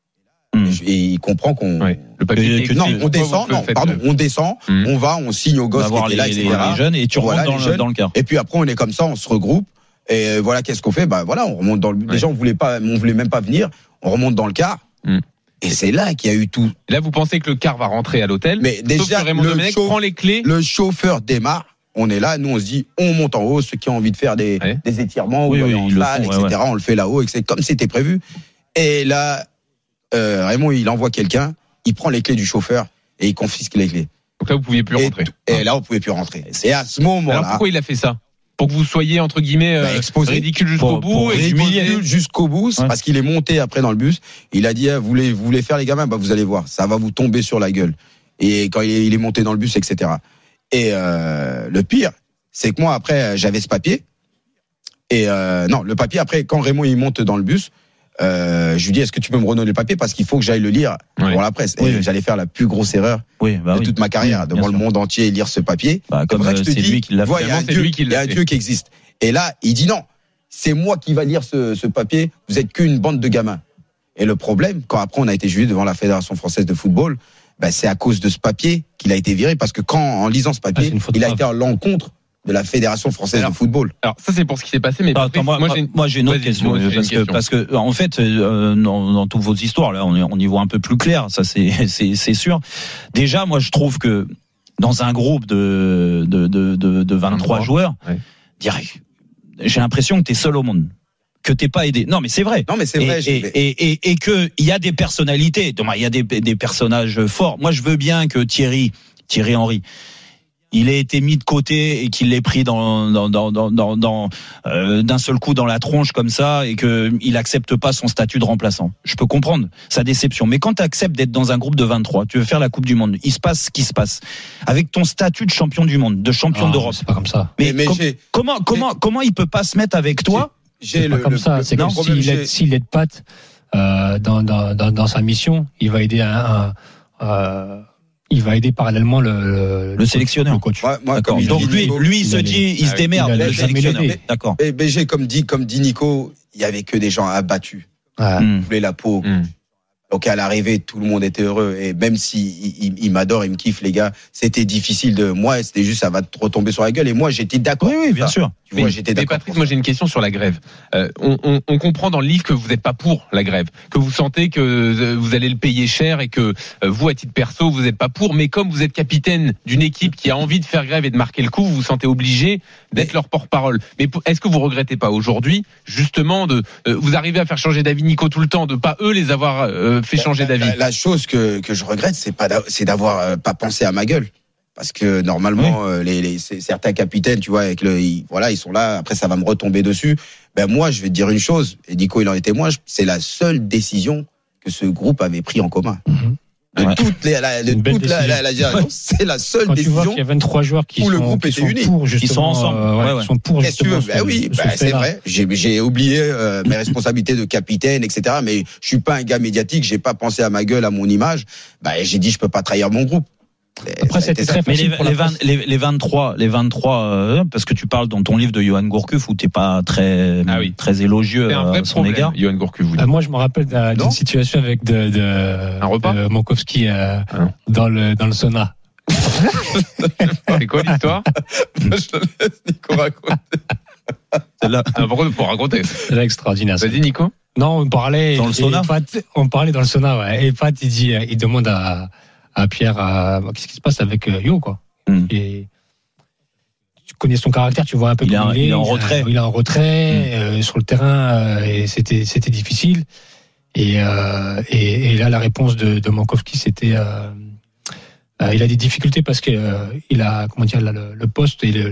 Et il comprend qu'on. Le papier. On descend, on va, on signe aux gosses qui étaient là, etc. Les jeunes, et tu remontes dans le car. Et puis après, on est comme ça, on se regroupe. Et voilà, qu'est-ce qu'on fait? On remonte dans le. Déjà, on voulait même pas venir. On remonte dans le car. Et c'est là qu'il y a eu tout. Là, vous pensez que le car va rentrer à l'hôtel? Mais déjà, Raymond Domenech prend les clés. Le chauffeur démarre. On est là, nous on se dit, on monte en haut, ceux qui ont envie de faire des étirements ou en salle, etc. On le fait là-haut, comme c'était prévu. Et là, Raymond, il envoie quelqu'un, il prend les clés du chauffeur et il confisque les clés. Donc là, vous pouviez plus rentrer. Et là, on pouvait plus rentrer. Et à ce moment-là. Alors pourquoi il a fait ça? Pour que vous soyez, entre guillemets, ridicule jusqu'au bout. Ridicule jusqu'au bout, c'est parce qu'il est monté après dans le bus. Il a dit, vous voulez faire les gamins? Vous allez voir, ça va vous tomber sur la gueule. Et quand il est monté dans le bus, etc. Et le pire, c'est que moi, après, j'avais ce papier. Et le papier, après, quand Raymond il monte dans le bus, je lui dis, est-ce que tu peux me redonner le papier? Parce qu'il faut que j'aille le lire pour la presse. Et j'allais faire la plus grosse erreur de toute ma carrière, devant le monde entier, lire ce papier. Comme ça que je te dis, lui qui l'a fait. Il y a un Dieu qui existe. Et là, il dit non, c'est moi qui va lire ce papier, vous êtes qu'une bande de gamins. Et le problème, quand après on a été jugé devant la Fédération française de football, c'est à cause de ce papier qu'il a été viré, parce que en lisant ce papier, il a été à l'encontre de la Fédération française de football. Alors ça, c'est pour ce qui s'est passé, mais moi j'ai une autre question, parce que en fait, dans toutes vos histoires là, on y voit un peu plus clair, ça c'est sûr. Déjà, moi je trouve que dans un groupe de 23 joueurs, j'ai l'impression que t'es seul au monde, que t'es pas aidé. Non mais c'est vrai. Non mais c'est vrai. Et que il y a des personnalités, il y a des personnages forts. Moi je veux bien que Thierry Henry, il a été mis de côté et qu'il l'ait pris d'un seul coup dans la tronche comme ça, et que il accepte pas son statut de remplaçant. Je peux comprendre sa déception, mais quand tu acceptes d'être dans un groupe de 23, tu veux faire la Coupe du Monde, il se passe ce qui se passe avec ton statut de champion du monde, de champion d'Europe. C'est pas comme ça. Mais comment il peut pas se mettre avec toi? C'est pas comme ça. C'est comme s'il aide Pat dans sa mission, il va aider il va aider parallèlement le sélectionneur, le coach. D'accord. Donc lui il se dit, il se démerde, le sélectionneur. D'accord. BG, comme dit Nico, il y avait que des gens abattus. Ils voulaient la peau. Donc à l'arrivée, tout le monde était heureux. Et même si il m'adore, il me kiffe, les gars, c'était difficile de moi. C'était juste, ça va te retomber sur la gueule. Et moi, j'étais d'accord. Oui, bien sûr. Tu vois, j'étais d'accord. Mais Patrice, moi j'ai une question sur la grève. On comprend dans le livre que vous n'êtes pas pour la grève, que vous sentez que vous allez le payer cher et que vous, à titre perso, vous n'êtes pas pour. Mais comme vous êtes capitaine d'une équipe qui a envie de faire grève et de marquer le coup, vous vous sentez obligé d'être leur porte-parole. Mais est-ce que vous regrettez pas aujourd'hui, justement, vous arrivez à faire changer d'avis Nico tout le temps, de pas eux les avoir fait changer d'avis? La chose que je regrette, c'est d'avoir pas pensé à ma gueule. Parce que normalement, certains capitaines, tu vois, ils sont là. Après, ça va me retomber dessus. Ben moi, je vais te dire une chose. Et Nico, il en est témoin. C'est la seule décision que ce groupe avait pris en commun. De toute la direction, c'est la seule quand décision. Tu vois qu'il y a 23 joueurs qui où sont, le groupe était uni. Ils sont ensemble. Ils sont pour. Qu'est-ce que tu veux? Ben oui, c'est vrai. J'ai oublié mes responsabilités de capitaine, etc. Mais je suis pas un gars médiatique. J'ai pas pensé à ma gueule, à mon image. Ben j'ai dit, je peux pas trahir mon groupe. Après, c'était très facile. Les 23, parce que tu parles dans ton livre de Johan Gourcuff où t'es pas très élogieux à son égard. Johan Gourcuff. Moi, je me rappelle d'une situation avec un repas de Mankowski dans le sauna. C'est quoi l'histoire? Je te laisse Nico raconter. Celle-là, pour raconter. C'est extraordinaire. Vas-y, Nico. Non, on parlait dans le sauna. On parlait dans le sauna, ouais. Et Pat, il demande à Pierre, qu'est-ce qui se passe avec Yo, quoi. Et tu connais son caractère, tu vois un peu il est en retrait. Il est en retrait sur le terrain, et c'était difficile. Et là, la réponse de Mankowski, c'était il a des difficultés parce que il a le poste et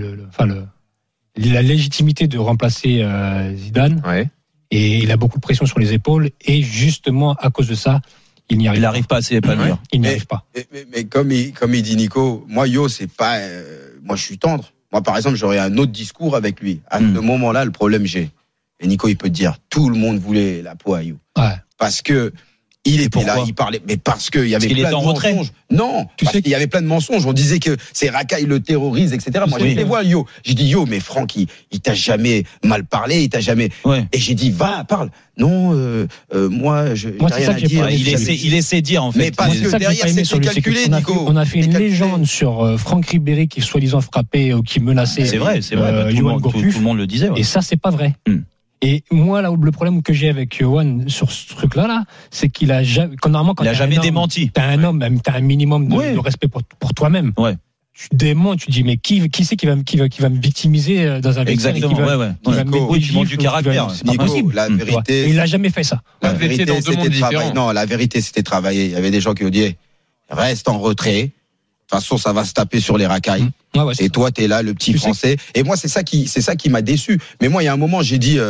la légitimité de remplacer Zidane. Ouais. Et il a beaucoup de pression sur les épaules. Et justement, à cause de ça, il n'arrive pas à s'épanouir. Il n'y arrive pas. Mais comme il dit Nico, moi Yo, c'est pas, moi je suis tendre. Moi par exemple, j'aurais un autre discours avec lui. À ce moment-là, le problème j'ai. Et Nico, il peut te dire, tout le monde voulait la peau à Yo. Ouais. Parce que il était là, il parlait, mais parce qu'il y avait plein de mensonges. Non, parce qu'il y avait plein de mensonges. On disait que c'est Racaille le terrorise, etc. Moi, j'ai fait voir Yo. J'ai dit Yo, mais Franck, il t'a jamais mal parlé, il t'a jamais. Ouais. Et j'ai dit va, parle. Non, moi, j'ai rien à dire. Il essaie de dire en fait. Mais parce que derrière, c'est calculé, Nico. On a fait une légende sur Franck Ribéry qui soi-disant frappait ou qui menaçait. C'est vrai. Tout le monde le disait. Et ça, c'est pas vrai. Et moi, là, le problème que j'ai avec Yohan sur ce truc-là, c'est qu'il a jamais, il a jamais démenti. T'as un homme, t'as un minimum de respect pour toi-même. Ouais. Tu démontes, tu dis, mais qui c'est qui va me victimiser dans un vestiaire? Exactement, tu montres du caractère. C'est pas possible. La vérité. Et il a jamais fait ça. La vérité, c'était travailler. Non, la vérité, c'était travailler. Il y avait des gens qui ont dit, reste en retrait. De toute façon, ça va se taper sur les racailles. Et toi, t'es là, le petit Français. Et moi, c'est ça qui m'a déçu. Mais moi, il y a un moment, j'ai dit,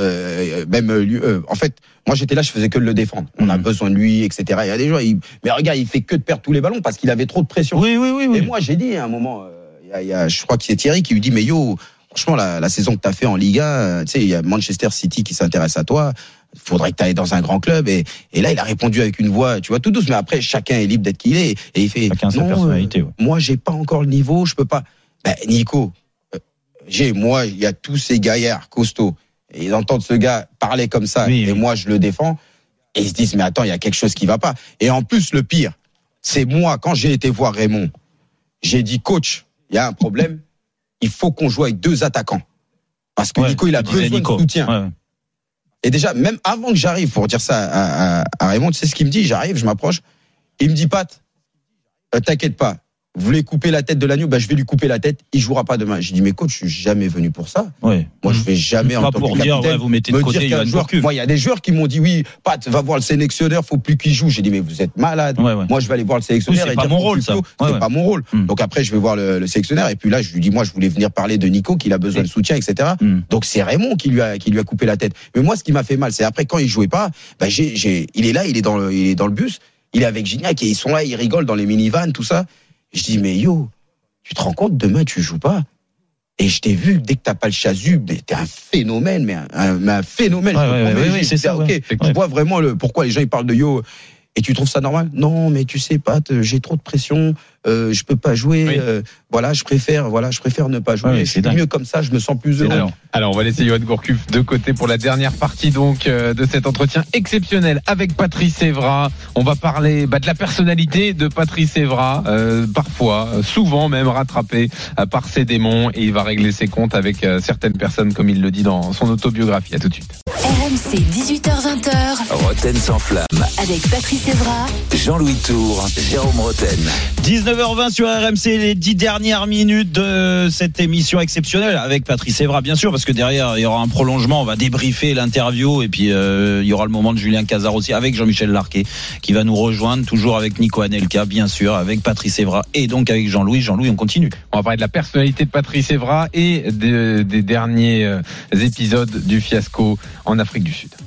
en fait, moi, j'étais là, je faisais que de le défendre. On a besoin de lui, etc. Il y a des gens, mais regarde, il fait que de perdre tous les ballons parce qu'il avait trop de pression. Oui. Et moi, j'ai dit à un moment, je crois que c'est Thierry qui lui dit, mais Yo, franchement, la saison que t'as fait en Ligue 1, tu sais, il y a Manchester City qui s'intéresse à toi. Faudrait que tu ailles dans un grand club. Et là, il a répondu avec une voix, tu vois, tout douce. Mais après, chacun est libre d'être qui il est. Et il fait, chacun sa personnalité. Moi, j'ai pas encore le niveau, je peux pas. Ben, Nico, il y a tous ces gaillards costauds. Et ils entendent ce gars parler comme ça. Et moi, je le défends. Et ils se disent, mais attends, il y a quelque chose qui va pas. Et en plus, le pire, c'est moi, quand j'ai été voir Raymond, j'ai dit, coach, il y a un problème. Il faut qu'on joue avec 2 attaquants. Parce que Nico, il a besoin de soutien. Ouais. Et déjà, même avant que j'arrive pour dire ça à Raymond, tu sais ce qu'il me dit? J'arrive, je m'approche. Il me dit, Pat, t'inquiète pas. Vous voulez couper la tête de l'agneau? Je vais lui couper la tête. Il jouera pas demain. J'ai dit, mais coach, je suis jamais venu pour ça. Ouais. Moi, je vais jamais en tant que capitaine vous mettez de côté un joueur. Moi, il y a des joueurs qui m'ont dit, oui, Pat, va voir le sélectionneur, faut plus qu'il joue. J'ai dit, mais vous êtes malade. Moi, je vais aller voir le sélectionneur. C'est pas mon rôle, ça. C'est pas mon rôle. Donc après, je vais voir le sélectionneur. Et puis là, je lui dis, moi, je voulais venir parler de Nico, qu'il a besoin de soutien, etc. Donc c'est Raymond qui lui a coupé la tête. Mais moi, ce qui m'a fait mal, c'est après, quand il jouait pas, il est là, il est dans le bus, il est avec Gignac et ils sont là, ils rigolent dans les minivans, tout ça. Je dis, mais Yo, tu te rends compte, demain, tu joues pas. Et je t'ai vu, dès que t'as pas le chasuble, mais t'es un phénomène, mais un phénomène. Oui, c'est ça. Ok, tu vois vraiment pourquoi les gens, ils parlent de Yo. Et tu trouves ça normal? Non, mais tu sais pas, j'ai trop de pression, je peux pas jouer. Voilà, je préfère ne pas jouer. C'est mieux comme ça, je me sens plus heureux. Alors, on va laisser Johan Gourcuff de côté pour la dernière partie donc de cet entretien exceptionnel avec Patrice Evra. On va parler de la personnalité de Patrice Evra, parfois, souvent même rattrapé par ses démons, et il va régler ses comptes avec certaines personnes, comme il le dit dans son autobiographie. À tout de suite. RMC 18h20. Roten sans flamme. Avec Patrice Evra, Jean-Louis Tour, Jérôme Roten. 19h20 sur RMC, les 10 dernières minutes de cette émission exceptionnelle avec Patrice Evra, bien sûr, parce que derrière il y aura un prolongement, on va débriefer l'interview, et puis il y aura le moment de Julien Cazard aussi avec Jean-Michel Larquet qui va nous rejoindre, toujours avec Nico Anelka, bien sûr, avec Patrice Evra et donc avec Jean-Louis. Jean-Louis, on continue. On va parler de la personnalité de Patrice Evra et des derniers épisodes du fiasco en Afrique du Sud.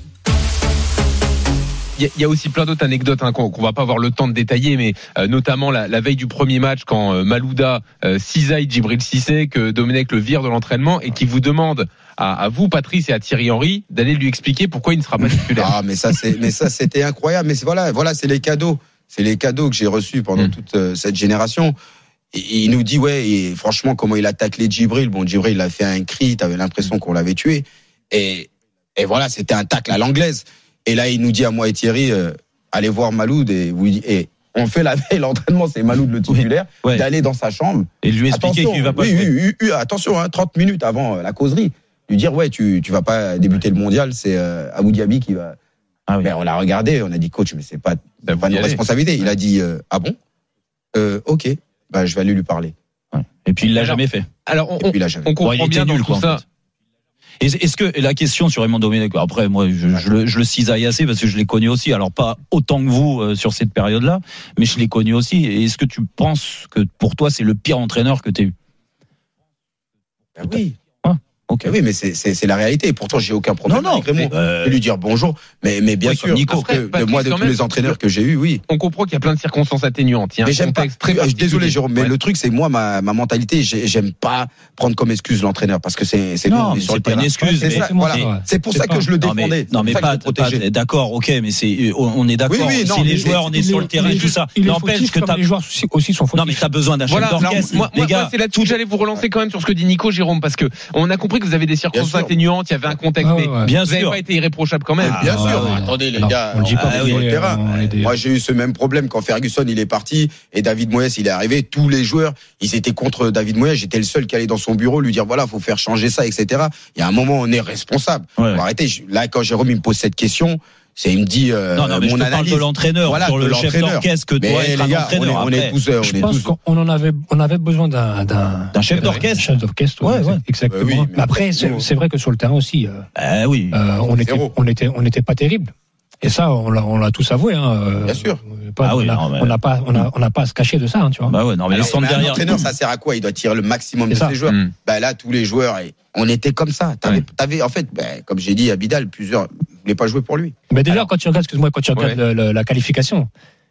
Il y a aussi plein d'autres anecdotes qu'on va pas avoir le temps de détailler, mais notamment la veille du premier match, quand Malouda cisaille Djibril Cissé, que Domenech le vire de l'entraînement et qui vous demande à vous, Patrice, et à Thierry Henry d'aller lui expliquer pourquoi il ne sera pas titulaire. Ah, mais ça c'était incroyable. Mais voilà, c'est les cadeaux que j'ai reçus pendant toute cette génération. Et il nous dit et franchement comment il attaque les Djibril. Bon, Djibril il a fait un cri, t'avais l'impression qu'on l'avait tué. Et voilà, c'était un tacle à l'anglaise. Et là, il nous dit à moi et Thierry, allez voir Maloud et on fait la veille l'entraînement, c'est Maloud le titulaire, d'aller dans sa chambre et lui expliquer qu'il va pas jouer. Attention, 30 minutes avant la causerie, lui dire tu vas pas débuter le mondial, c'est Abou Diaby qui va. Ben, on l'a regardé, on a dit coach, mais c'est pas nos responsabilités. Il a dit ah bon, ok, je vais aller lui parler. Et puis il l'a jamais fait. Alors on comprend bien dans tout ça. Est-ce que la question sur Raymond Domenech, après moi je le cisaille assez parce que je l'ai connu aussi, alors pas autant que vous sur cette période-là, mais je l'ai connu aussi. Et est-ce que tu penses que pour toi c'est le pire entraîneur que tu as eu? Oui. Okay. Oui, mais c'est la réalité. Et pourtant, j'ai aucun problème avec Raymond. De lui dire bonjour. Mais bien sûr, Nico, après, de tous les entraîneurs que j'ai eus, oui. On comprend qu'il y a plein de circonstances atténuantes. Mais j'aime pas. Désolé, Jérôme, mais le truc, c'est moi, ma mentalité, j'aime pas prendre comme excuse l'entraîneur parce que c'est non, c'est pas une excuse. C'est pour ça que je le défendais. Non, mais pas. D'accord, ok, mais on est d'accord. Si les joueurs, on est sur le terrain, tout ça. N'empêche que les joueurs aussi sont fautifs. Non, mais t'as besoin d'un chef d'orchestre. Moi, c'est là-dessus que j'allais vous relancer quand même sur ce que dit Nico, Jérôme, parce que on a compris que vous avez des circonstances atténuantes, il y avait un contexte, mais bien vous n'avez pas été irréprochable quand même. Bien sûr. Attendez les gars, on dit pas sur le terrain. Moi j'ai eu ce même problème quand Ferguson il est parti et David Moyes il est arrivé. Tous les joueurs ils étaient contre David Moyes. J'étais le seul qui allait dans son bureau lui dire faut faire changer ça, etc. Il y a un moment on est responsable. Arrêtez. Là quand Jérôme il me pose cette question. Il me dit mais mon analyse de l'entraîneur, sur le chef d'orchestre que doit être un entraîneur. Je pense qu'on avait besoin d'un chef d'orchestre. Chef d'orchestre, exactement. Oui, après, c'est vrai que sur le terrain aussi, on n'était pas terrible. Et ça, on l'a tous avoué. Bien sûr. On n'a pas à se cacher de ça, tu vois. Mais un entraîneur, ça sert à quoi? Il doit tirer le maximum de ses joueurs. Là, tous les joueurs, on était comme ça. T'avais, en fait, comme j'ai dit à Bidal, plusieurs ne voulaient pas jouer pour lui. Mais déjà, quand tu regardes la qualification,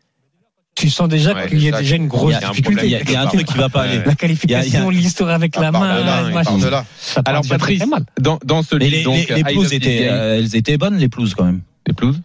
tu sens déjà qu'il y a déjà une grosse difficulté. Il y a un truc qui va pas aller. La qualification, l'histoire avec la main. Alors, Patrice, dans ce livre, les pelouses elles étaient bonnes, les pelouses quand même. Les pelouses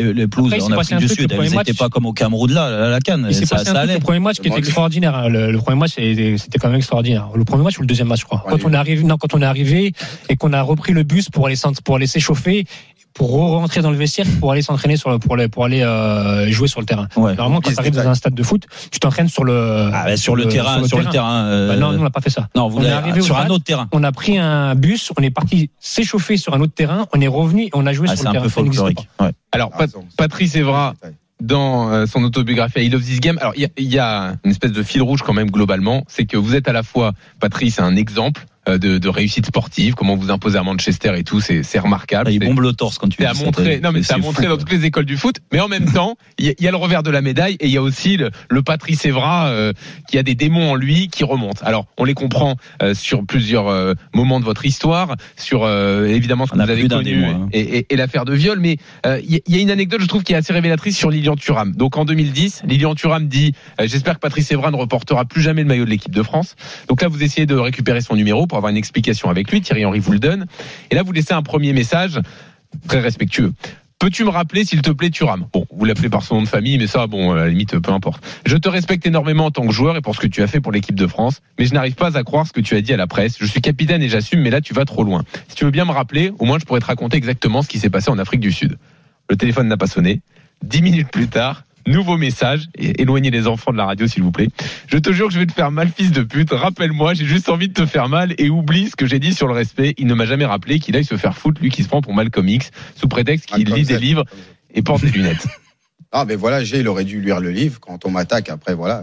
en Afrique du Sud, elles n'étaient pas comme au Cameroun là, la CAN. Ça allait. Le premier match qui était extraordinaire. Le premier match c'était quand même extraordinaire. Le premier match ou le deuxième match, je crois. Quand on est arrivé et qu'on a repris le bus pour aller s'échauffer, pour rentrer dans le vestiaire, pour aller s'entraîner pour aller jouer sur le terrain. Normalement, quand tu arrives dans un stade de foot, tu t'entraînes sur le terrain. Non, on n'a pas fait ça. Non, vous arrivez sur un autre terrain. On a pris un bus, on est parti s'échauffer sur un autre terrain, on est revenu et on a joué sur le terrain. C'est un peu folklorique. Alors, Patrice Evra, dans son autobiographie I Love This Game, alors il y a une espèce de fil rouge quand même globalement, c'est que vous êtes à la fois, Patrice, un exemple de réussite sportive, comment vous imposez à Manchester et tout, c'est remarquable. Il bombe le torse quand tu dis ça. C'est à montrer dans toutes les écoles du foot, mais en même temps, il y a le revers de la médaille et il y a aussi le Patrice Evra qui a des démons en lui qui remontent. Alors, on les comprend sur plusieurs moments de votre histoire, sur évidemment ce que vous avez connu et l'affaire de viol, mais il y a une anecdote, je trouve, qui est assez révélatrice sur Lilian Thuram. Donc en 2010, Lilian Thuram dit j'espère que Patrice Evra ne reportera plus jamais le maillot de l'équipe de France. Donc là, vous essayez de récupérer son numéro pour avoir une explication avec lui. Thierry Henry vous le donne. Et là, vous laissez un premier message très respectueux. Peux-tu me rappeler, s'il te plaît, Thuram? Bon, vous l'appelez par son nom de famille, mais ça, bon, à la limite, peu importe. Je te respecte énormément en tant que joueur et pour ce que tu as fait pour l'équipe de France, mais je n'arrive pas à croire ce que tu as dit à la presse. Je suis capitaine et j'assume, mais là, tu vas trop loin. Si tu veux bien me rappeler, au moins, je pourrais te raconter exactement ce qui s'est passé en Afrique du Sud. Le téléphone n'a pas sonné. 10 minutes plus tard, nouveau message. Et éloignez les enfants de la radio, s'il vous plaît. Je te jure que je vais te faire mal, fils de pute. Rappelle-moi, j'ai juste envie de te faire mal et oublie ce que j'ai dit sur le respect. Il ne m'a jamais rappelé qu'il aille se faire foutre, lui qui se prend pour Malcolm X, sous prétexte qu'il lit des livres et porte des lunettes. Ah, mais voilà, il aurait dû lire le livre. Quand on m'attaque, après, voilà.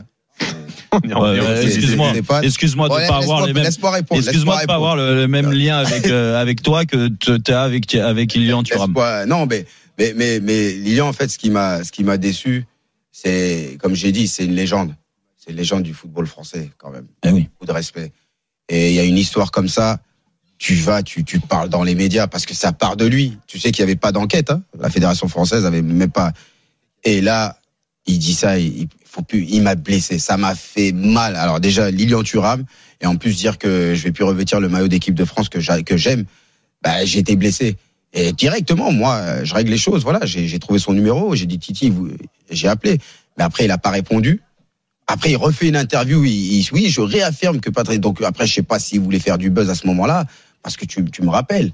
Excuse-moi de pas avoir les mêmes. Excuse-moi de pas avoir le même lien avec toi que t'as avec Lilian Thuram. Non, mais Lilian, en fait, ce qui m'a déçu, c'est, comme j'ai dit, c'est une légende. C'est une légende du football français, quand même. Eh oui. Beaucoup de respect. Et il y a une histoire comme ça. Tu parles dans les médias parce que ça part de lui. Tu sais qu'il n'y avait pas d'enquête, hein. La Fédération française avait même pas. Et là, il dit ça, il m'a blessé. Ça m'a fait mal. Alors déjà, Lilian Thuram, et en plus dire que je vais plus revêtir le maillot d'équipe de France que j'aime, j'ai été blessé. Et directement, moi, je règle les choses. Voilà, j'ai trouvé son numéro, j'ai dit Titi, j'ai appelé. Mais après, il a pas répondu. Après, il refait une interview. Oui, je réaffirme que Patrice. Donc après, je sais pas s'il voulait faire du buzz à ce moment-là, parce que tu me rappelles,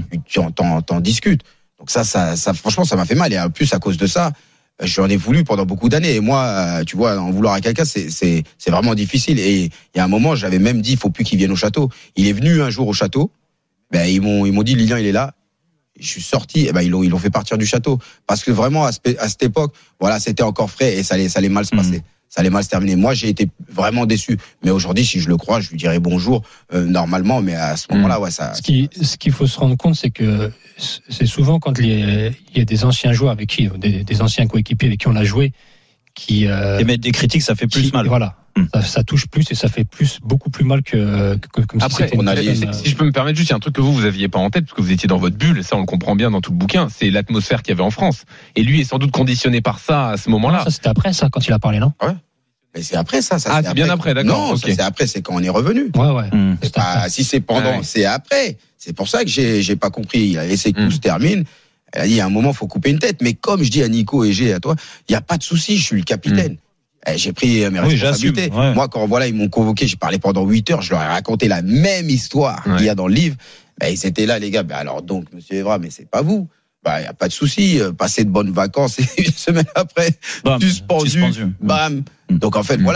t'en discutes. Donc ça, franchement, ça m'a fait mal. Et en plus, à cause de ça, j'en ai voulu pendant beaucoup d'années. Et moi, tu vois, en vouloir à quelqu'un, c'est vraiment difficile. Et il y a un moment, j'avais même dit, il faut plus qu'il vienne au château. Il est venu un jour au château. Ils m'ont dit, Lilian, il est là. Je suis sorti. Ils l'ont fait partir du château. Parce que vraiment, à cette époque, voilà, c'était encore frais et ça allait mal se passer. Ça allait mal se terminer. Moi, j'ai été vraiment déçu. Mais aujourd'hui, si je le crois, je lui dirais bonjour normalement. Mais à ce moment-là, ouais, ça. Ce qu'il faut se rendre compte, c'est que c'est souvent quand il y a des anciens joueurs avec qui, des anciens coéquipiers avec qui on a joué, qui émettre des critiques, ça fait plus mal. Voilà. Ça touche plus et ça fait beaucoup plus mal que comme après, si je peux me permettre, juste il y a un truc que vous aviez pas en tête parce que vous étiez dans votre bulle, ça on le comprend bien dans tout le bouquin, c'est l'atmosphère qu'il y avait en France. Et lui est sans doute conditionné par ça à ce moment-là. Non, ça c'était après ça quand il a parlé, non? Ouais. Mais c'est après ça. C'est bien après, d'accord. Non, okay. C'est après, c'est quand on est revenu. Ouais. Si c'est pendant, c'est après. C'est pour ça que j'ai pas compris. Il a laissé que tout se termine. Elle a dit, il y a un moment, faut couper une tête. Mais comme je dis à Nico et G, à toi, il y a pas de souci, je suis le capitaine. J'ai pris mes responsabilités. Ouais. Moi, quand ils m'ont convoqué, j'ai parlé pendant 8 heures, je leur ai raconté la même histoire qu'il y a dans le livre. Ils étaient là, les gars. Alors donc, monsieur Evra, mais c'est pas vous. Il y a pas de souci. Passez de bonnes vacances et une semaine après, suspendu. Bam. Donc en fait, voilà.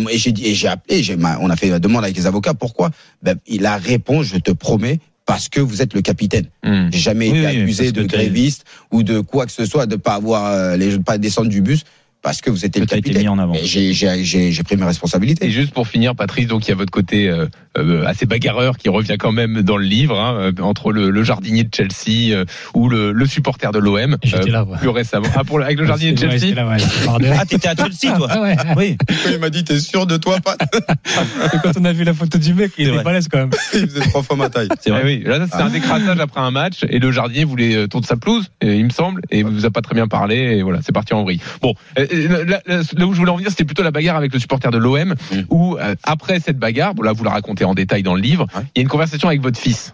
J'ai appelé. On a fait la demande avec les avocats. Pourquoi? Il a répondu. Je te promets. Parce que vous êtes le capitaine. J'ai jamais été accusé de gréviste ou de quoi que ce soit, de pas pas descendre du bus. Parce que vous étiez le capitaine. Mis en avant. J'ai pris mes responsabilités. Et juste pour finir, Patrice, donc il y a votre côté assez bagarreur qui revient quand même dans le livre, hein, entre le jardinier de Chelsea ou le supporter de l'OM. J'étais là, plus récemment. Avec le jardinier de Chelsea. T'étais à Chelsea, toi. Ouais. Oui. Il m'a dit, t'es sûr de toi, Pat? Et quand on a vu la photo du mec, il était balèze quand même. Il faisait 3 fois ma taille. C'est vrai. Oui. Là, c'était un décrassage après un match et le jardinier voulait tourner sa pelouse, il me semble, et vous a pas très bien parlé et voilà, c'est parti en vrille. Bon. Là où je voulais en venir, c'était plutôt la bagarre avec le supporter de l'OM, où après cette bagarre, là vous la racontez en détail dans le livre, il y a une conversation avec votre fils.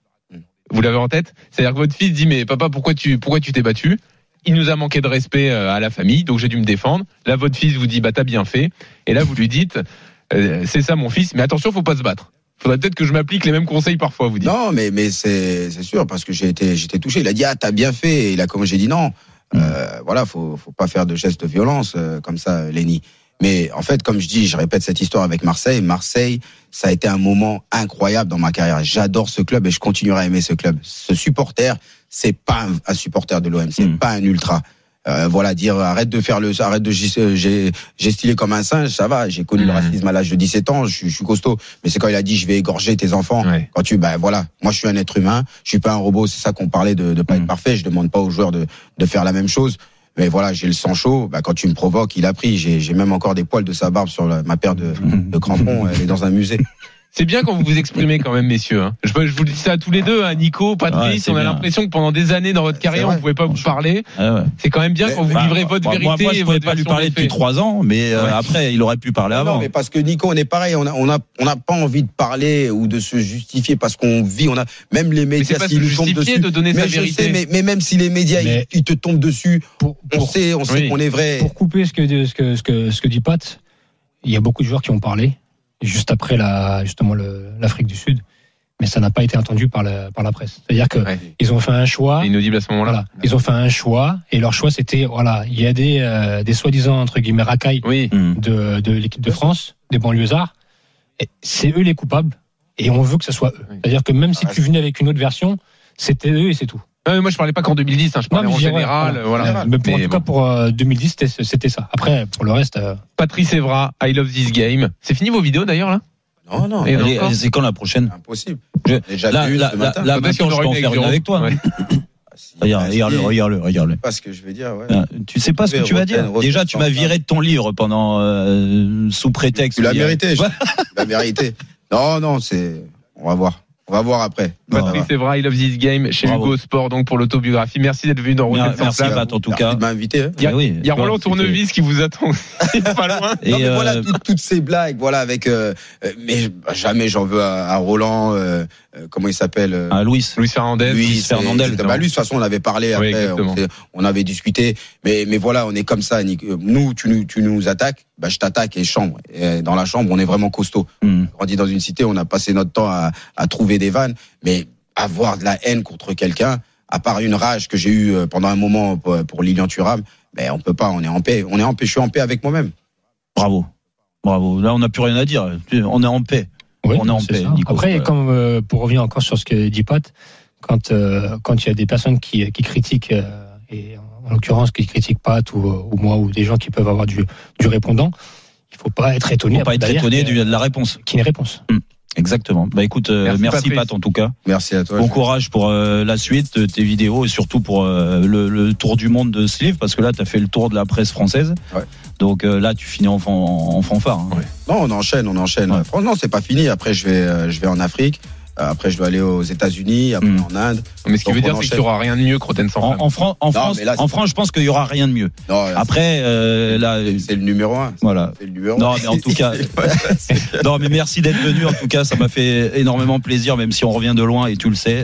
Vous l'avez en tête? C'est-à-dire que votre fils dit, mais papa, pourquoi tu t'es battu? Il nous a manqué de respect à la famille, donc j'ai dû me défendre. Là, votre fils vous dit, t'as bien fait. Et là, vous lui dites, c'est ça mon fils, mais attention, faut pas se battre. Faudrait peut-être que je m'applique les mêmes conseils parfois, vous dites. Non, mais c'est sûr, parce que j'étais touché. Il a dit, t'as bien fait. Et là, comme j'ai dit non. Voilà, faut pas faire de gestes de violence comme ça, Lenny. Mais en fait, comme je dis, je répète cette histoire avec Marseille. Marseille, ça a été un moment incroyable dans ma carrière. J'adore ce club et je continuerai à aimer ce club. Ce supporter, c'est pas un supporter de l'OM, c'est pas un ultra. Voilà, dire arrête de gesticuler comme un singe, ça va. J'ai connu le racisme à l'âge de 17 ans, je suis costaud. Mais c'est quand il a dit je vais égorger tes enfants. Ouais. Quand voilà, moi je suis un être humain, je suis pas un robot. C'est ça qu'on parlait de pas être parfait. Je demande pas aux joueurs de faire la même chose. Mais voilà, j'ai le sang chaud. Quand tu me provoques, il a pris. J'ai même encore des poils de sa barbe sur ma paire de crampons. Elle est dans un musée. C'est bien quand vous vous exprimez quand même, messieurs. Hein. Je vous dis ça à tous les deux, hein, Nico, Patrice. On a l'impression que pendant des années dans votre carrière, on pouvait pas vous parler. C'est quand même bien quand vous livrez votre vérité. Moi, je pouvais pas lui parler depuis 3 ans, mais après, il aurait pu parler avant. Non, mais parce que Nico, on est pareil. On n'a pas envie de parler ou de se justifier parce qu'on vit. On a même les médias s'ils nous tombent dessus. De donner sa vérité. Mais même si les médias ils te tombent dessus, on sait qu'on est vrai. Pour couper ce que dit Pat, il y a beaucoup de joueurs qui ont parlé juste après l'Afrique du Sud, mais ça n'a pas été entendu par la presse. C'est-à-dire que ils ont fait un choix. Inaudible à ce moment-là. Voilà, ils ont fait un choix et leur choix c'était il y a des soi-disant entre guillemets racailles de l'équipe de France, des banlieusards. Et c'est eux les coupables et on veut que ce soit eux. C'est-à-dire que même si tu venais avec une autre version, c'était eux et c'est tout. Moi, je parlais pas qu'en 2010, je parlais en général. Voilà. Mais en tout cas, pour 2010, c'était ça. Après, pour le reste. Patrice Evra, I Love This Game. C'est fini vos vidéos d'ailleurs, là? Non. C'est quand la prochaine? Impossible. Là, maintenant, je peux en faire une avec toi. Regarde-le. Pas ce que je vais dire, Tu sais pas ce que tu vas dire. Déjà, tu m'as viré de ton livre pendant, sous prétexte. Tu l'as mérité. Non, on va voir après. Patrice Evra, I Love This Game chez Hugo Sport, donc pour l'autobiographie. Merci d'être venu dans Rotten sans flamme. Merci en tout cas. Tu m'as invité. Il y a Roland Tournevis qui vous attend. Pas loin. Non, mais voilà toutes ces blagues, voilà avec. Mais jamais j'en veux à Roland. Comment il s'appelle? Luis Fernandez. Luis, de toute façon, on avait parlé après. On avait discuté. Mais voilà, on est comme ça. Nous, tu nous attaques. Je t'attaque et chambre. Et dans la chambre, on est vraiment costaud. On grandit dans une cité, on a passé notre temps à trouver des vannes, mais avoir de la haine contre quelqu'un, à part une rage que j'ai eue pendant un moment pour Lilian Thuram, on peut pas, on est en paix. Je suis en paix avec moi-même. Bravo. Là, on n'a plus rien à dire. On est en paix. Oui, on est en paix. Nico. Après, comme pour revenir encore sur ce que dit Pat, quand il y a des personnes qui critiquent, et en l'occurrence qui critiquent Pat ou moi ou des gens qui peuvent avoir du répondant, il faut pas être étonné. Il faut pas être étonné de la réponse. Qui est une réponse. Exactement. Écoute, merci Pat en tout cas. Merci à toi. Bon courage pour la suite de tes vidéos et surtout pour le tour du monde de ce livre, parce que là tu as fait le tour de la presse française. Ouais. Donc là tu finis en fanfare. Hein. Ouais. Non, on enchaîne. Ouais. Non, c'est pas fini. Après je vais en Afrique. Après, je dois aller aux États-Unis, après en Inde. Mais ce qui veut dire, c'est qu'il n'y aura rien de mieux que Rotten sans flamme. En France, je pense qu'il n'y aura rien de mieux. Non, après, là, c'est le numéro 1. Voilà. C'est le numéro 1. Non, mais en tout cas, non, mais merci d'être venu. En tout cas, ça m'a fait énormément plaisir, même si on revient de loin et tu le sais.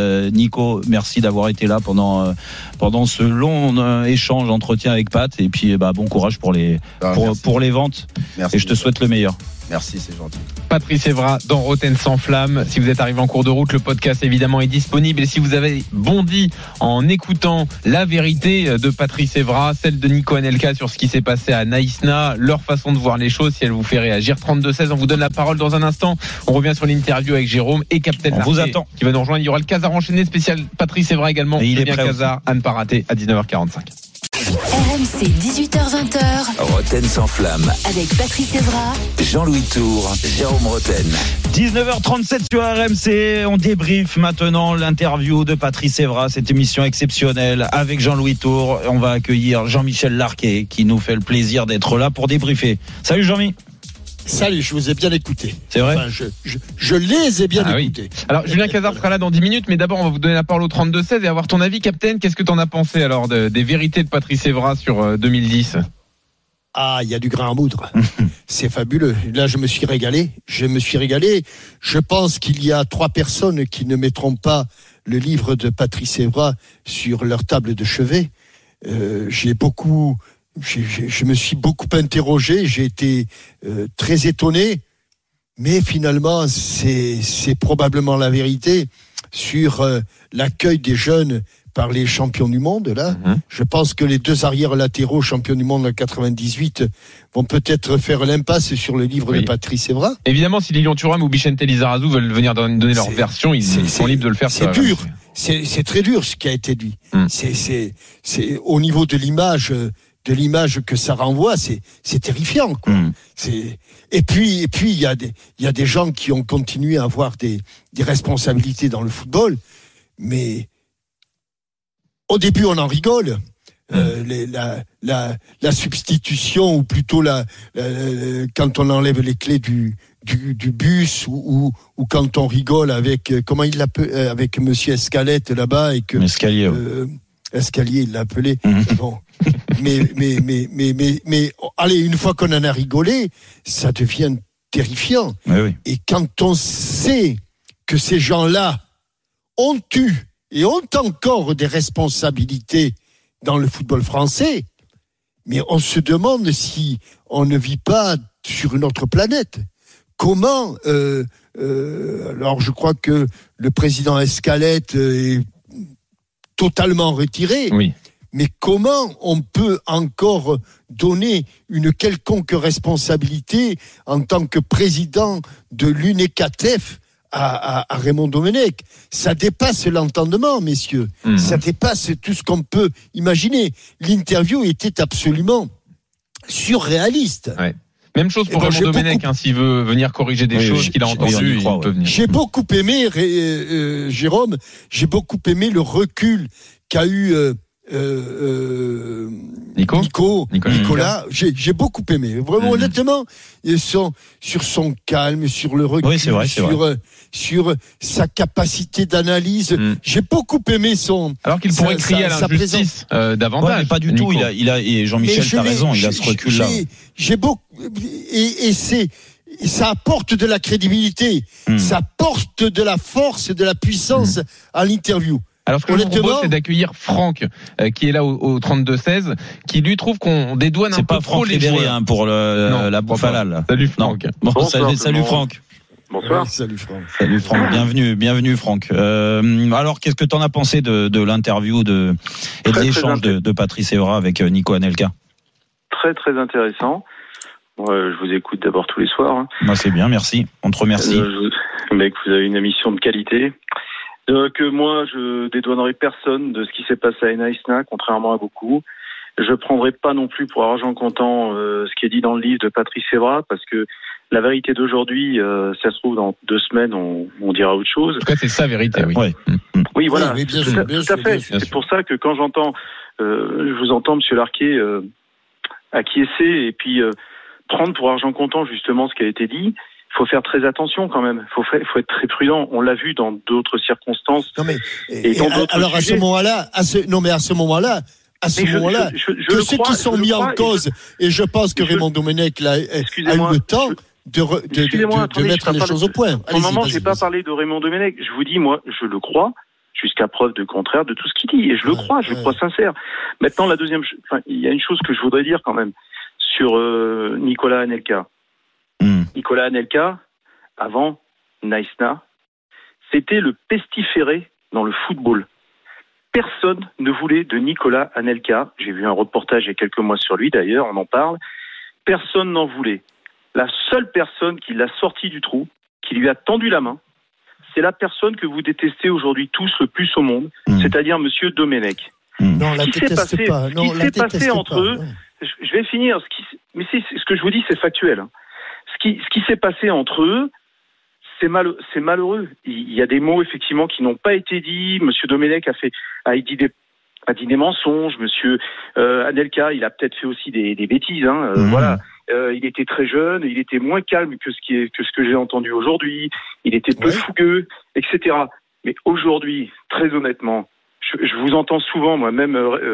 Nico, merci d'avoir été là pendant ce long échange, entretien avec Pat. Et puis, bon courage pour les ventes. Merci. Et je te souhaite le meilleur. Merci, c'est gentil. Patrice Evra dans Rotten sans flamme. Si vous êtes arrivé en cours de route, le podcast évidemment est disponible. Et si vous avez bondi en écoutant la vérité de Patrice Evra, celle de Nico Anelka sur ce qui s'est passé à Naïsna, leur façon de voir les choses, si elle vous fait réagir, 32-16, on vous donne la parole dans un instant. On revient sur l'interview avec Jérôme et Captain Larquet, vous attend, qui va nous rejoindre. Il y aura le Casar enchaîné spécial Patrice Evra également. Et il est prêt Casar à ne pas rater à 19h45. RMC 18h20h. Rotten sans flamme. Avec Patrice Evra, Jean-Louis Tour, Jérôme Rotten. 19h37 sur RMC. On débriefe maintenant l'interview de Patrice Evra, cette émission exceptionnelle avec Jean-Louis Tour. On va accueillir Jean-Michel Larquet qui nous fait le plaisir d'être là pour débriefer. Salut Jean-Mi. Salut, je vous ai bien écouté. C'est vrai? Je les ai bien écoutés. Oui. Alors, Julien Casar sera là dans 10 minutes, mais d'abord, on va vous donner la parole au 32-16 et avoir ton avis, Captain. Qu'est-ce que tu en as pensé, alors, des vérités de Patrice Evra sur 2010? Ah, il y a du grain à moudre. C'est fabuleux. Là, je me suis régalé. Je pense qu'il y a 3 personnes qui ne mettront pas le livre de Patrice Evra sur leur table de chevet. Je me suis beaucoup interrogé, j'ai été très étonné, mais finalement c'est probablement la vérité sur l'accueil des jeunes par les champions du monde. Là, je pense que les 2 arrières latéraux champions du monde en 98 vont peut-être faire l'impasse sur le livre de Patrice Evra. Évidemment, si Lilian Thuram ou Bichente Lizarazu veulent venir donner leur version, ils sont libres de le faire. C'est dur, c'est très dur ce qui a été dit. C'est au niveau de l'image que ça renvoie, c'est terrifiant, quoi. Et puis il y a des gens qui ont continué à avoir des responsabilités dans le football, mais au début on en rigole. la substitution, ou plutôt quand on enlève les clés du bus, ou quand on rigole avec comment il l'appelle, avec Monsieur Escalette là-bas, et que Escalier, Escalier il l'a appelé. Bon, mais allez, une fois qu'on en a rigolé, ça devient terrifiant. Oui. Et quand on sait que ces gens-là ont eu et ont encore des responsabilités dans le football français, mais on se demande si on ne vit pas sur une autre planète. Comment alors je crois que le président Escalette est totalement retiré. Oui. Mais comment on peut encore donner une quelconque responsabilité en tant que président de l'UNECATF à Raymond Domenech? Ça dépasse l'entendement, messieurs. Ça dépasse tout ce qu'on peut imaginer. L'interview était absolument surréaliste. Ouais. Même chose pour Raymond Domenech, s'il veut venir corriger des choses qu'il a entendues, il peut venir. J'ai beaucoup aimé, Jérôme, j'ai beaucoup aimé le recul qu'a eu Nicolas. J'ai beaucoup aimé. Vraiment, honnêtement, sur son calme, sur le recul, sur sa capacité d'analyse. J'ai beaucoup aimé son. Alors qu'il pourrait crier à l'injustice davantage. Ouais, mais pas du tout. Et Jean-Michel, t'as raison, il a ce recul-là. J'ai beaucoup, et ça apporte de la crédibilité, ça apporte de la force et de la puissance à l'interview. Alors ce que je vous propose, c'est d'accueillir Franck, qui est là au 32-16, qui lui trouve qu'on dédouane un peu trop les joueurs. C'est pas Franck Ribéry pour la Bouffalal. Salut Franck. Salut Franck. Bonsoir. Oui, salut Franck. Salut Franck, bienvenue Franck. Alors qu'est-ce que t'en as pensé de l'interview et de l'échange de Patrice Evra avec Nico Anelka? Très très intéressant. Je vous écoute d'abord tous les soirs. Bah, c'est bien, merci. On te remercie. Mec, vous avez une émission de qualité. Que moi, je dédouanerai personne de ce qui s'est passé à Naïsna, contrairement à beaucoup. Je prendrai pas non plus pour argent comptant ce qui est dit dans le livre de Patrice Evra, parce que la vérité d'aujourd'hui, ça se trouve dans 2 semaines, on dira autre chose. En tout cas, c'est sa vérité, oui. Oui, voilà. Oui, tout à fait. C'est pour ça que quand je vous entends, Monsieur Larquet, acquiescer et puis prendre pour argent comptant justement ce qui a été dit. Il faut faire très attention quand même. Il faut être très prudent. On l'a vu dans d'autres circonstances. Non mais alors à ce moment-là, que ceux qui sont mis en cause, et je pense que Raymond Domenech a eu le temps de mettre les choses au point. Pour le moment, je n'ai pas parlé de Raymond Domenech. Je vous dis, moi, je le crois, jusqu'à preuve de contraire de tout ce qu'il dit. Et je le crois, je le crois sincère. Maintenant, il y a une chose que je voudrais dire quand même sur Nicolas Anelka. Nicolas Anelka, avant Naïsna, c'était le pestiféré dans le football. Personne ne voulait de Nicolas Anelka. J'ai vu un reportage il y a quelques mois sur lui, d'ailleurs, on en parle. Personne n'en voulait. La seule personne qui l'a sorti du trou, qui lui a tendu la main, c'est la personne que vous détestez aujourd'hui tous le plus au monde, c'est-à-dire Monsieur Domenech. Non, la déteste pas. Ce qui s'est passé entre eux, je vais finir, mais ce que je vous dis, c'est factuel. Ce qui s'est passé entre eux, c'est malheureux. Il y a des mots effectivement qui n'ont pas été dits. Monsieur Domenech a dit des mensonges. Monsieur Anelka, il a peut-être fait aussi des bêtises. Voilà. Il était très jeune, il était moins calme que ce que j'ai entendu aujourd'hui. Il était peu fougueux, etc. Mais aujourd'hui, très honnêtement, je vous entends souvent, moi-même.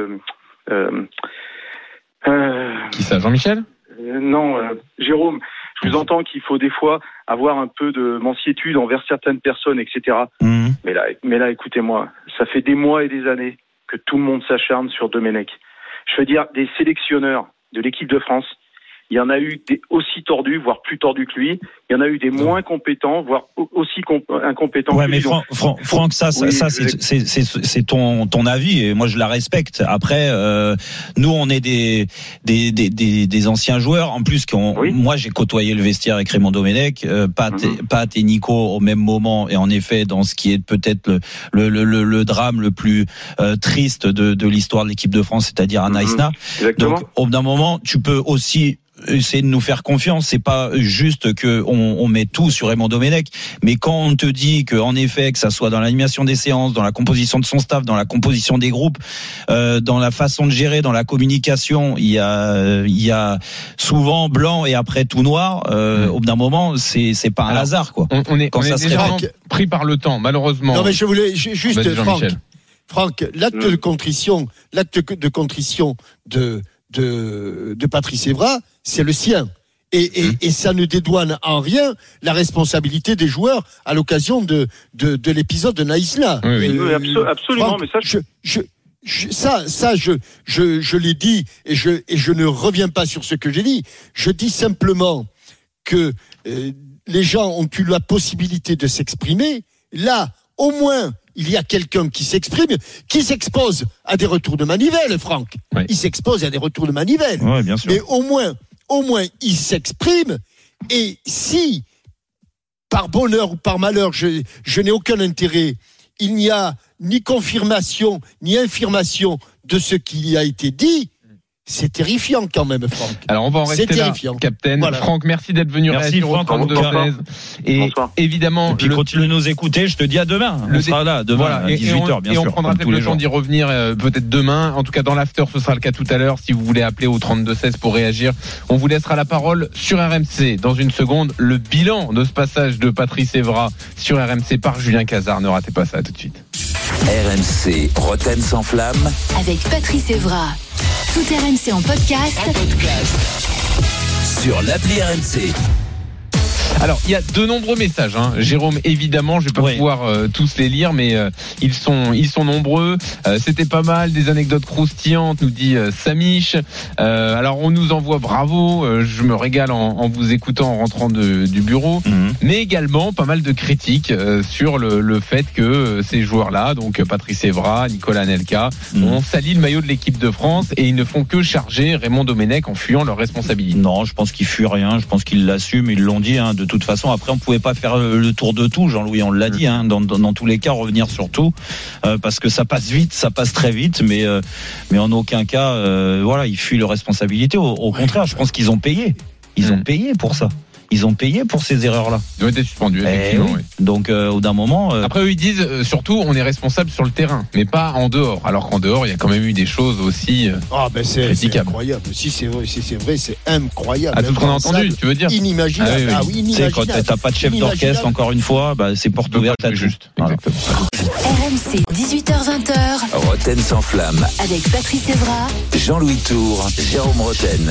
Qui ça, Jean-Michel? Non, Jérôme. Je vous entends qu'il faut des fois avoir un peu de mansuétude envers certaines personnes, etc. Mais là, écoutez-moi, ça fait des mois et des années que tout le monde s'acharne sur Domenech. Je veux dire, des sélectionneurs de l'équipe de France, il y en a eu des aussi tordus, voire plus tordus que lui. Il y en a eu des moins compétents, voire aussi incompétents. Ouais, mais Franck, ça, c'est ton avis et moi je la respecte. Après, nous on est des anciens joueurs. En plus, moi j'ai côtoyé le vestiaire avec Raymond Domenech, Pat et Nico au même moment. Et en effet, dans ce qui est peut-être le drame le plus triste de l'histoire de l'équipe de France, c'est-à-dire à Naïsna. Donc, au bout d'un moment, tu peux aussi essayer de nous faire confiance. C'est pas juste que on met tout sur Raymond Domenech, mais quand on te dit que en effet, que ça soit dans l'animation des séances, dans la composition de son staff, dans la composition des groupes, dans la façon de gérer, dans la communication, il y a souvent blanc et après tout noir. Au bout d'un moment, c'est pas un hasard, quoi. On est déjà pris par le temps, malheureusement. Non, mais je voulais juste, Franck, l'acte de contrition de Patrice Evra, c'est le sien. Et ça ne dédouane en rien la responsabilité des joueurs à l'occasion de l'épisode de Naïsla. Oui, absolument. Franck, mais ça, je l'ai dit et je ne reviens pas sur ce que j'ai dit. Je dis simplement que les gens ont eu la possibilité de s'exprimer. Là, au moins, il y a quelqu'un qui s'exprime, qui s'expose à des retours de manivelle, Franck. Oui. Il s'expose à des retours de manivelle. Oui, bien sûr. Mais au moins, il s'exprime. Et si, par bonheur ou par malheur, je n'ai aucun intérêt, il n'y a ni confirmation, ni infirmation de ce qui a été dit, c'est terrifiant quand même, Franck. Alors on va en rester là, Captain. Voilà. Franck, merci d'être venu. Merci Franck, et évidemment, et puis continue de nous écouter. Je te dis à demain. On sera là demain à 18h, bien sûr. Et on prendra peut-être le temps d'y revenir peut-être demain. En tout cas, dans l'after, ce sera le cas tout à l'heure. Si vous voulez appeler au 32-16 pour réagir, on vous laissera la parole sur RMC. Dans une seconde, le bilan de ce passage de Patrice Evra sur RMC par Julien Cazard. Ne ratez pas ça. À tout de suite. RMC Roten sans flamme avec Patrice Evra. Tout RMC en podcast. Sur l'appli RMC. Alors, il y a de nombreux messages, hein. Jérôme, évidemment, je vais pas pouvoir tous les lire, mais ils sont nombreux. C'était pas mal, des anecdotes croustillantes, nous dit Samish. Alors, on nous envoie bravo. Je me régale en vous écoutant en rentrant du bureau, mais également pas mal de critiques sur le fait que ces joueurs-là, donc Patrice Evra, Nicolas Anelka, ont sali le maillot de l'équipe de France et ils ne font que charger Raymond Domenech en fuyant leurs responsabilités. Non, je pense qu'ils fuient rien. Je pense qu'ils l'assument. Ils l'ont dit, hein. De toute façon, après, on pouvait pas faire le tour de tout, Jean-Louis, on l'a dit, hein, dans tous les cas, revenir sur tout, parce que ça passe vite, ça passe très vite, mais en aucun cas, ils fuient leurs responsabilités. Au contraire, je pense qu'ils ont payé. Ils ont payé pour ça. Ils ont payé pour ces erreurs-là. Ils ont été suspendus, effectivement. Oui. Donc, au d'un moment. Après, eux, ils disent surtout, on est responsable sur le terrain, mais pas en dehors. Alors qu'en dehors, il y a quand même eu des choses aussi c'est incroyable. Si c'est vrai, c'est incroyable. À tout ce qu'on a entendu, tu veux dire inimaginable. inimaginable. Quand t'as pas de chef d'orchestre, encore une fois, c'est porte ouverte à juste. Exactement. RMC 18h20. Roten sans flamme. Avec Patrice Evra, Jean-Louis Tour, Jérôme Roten.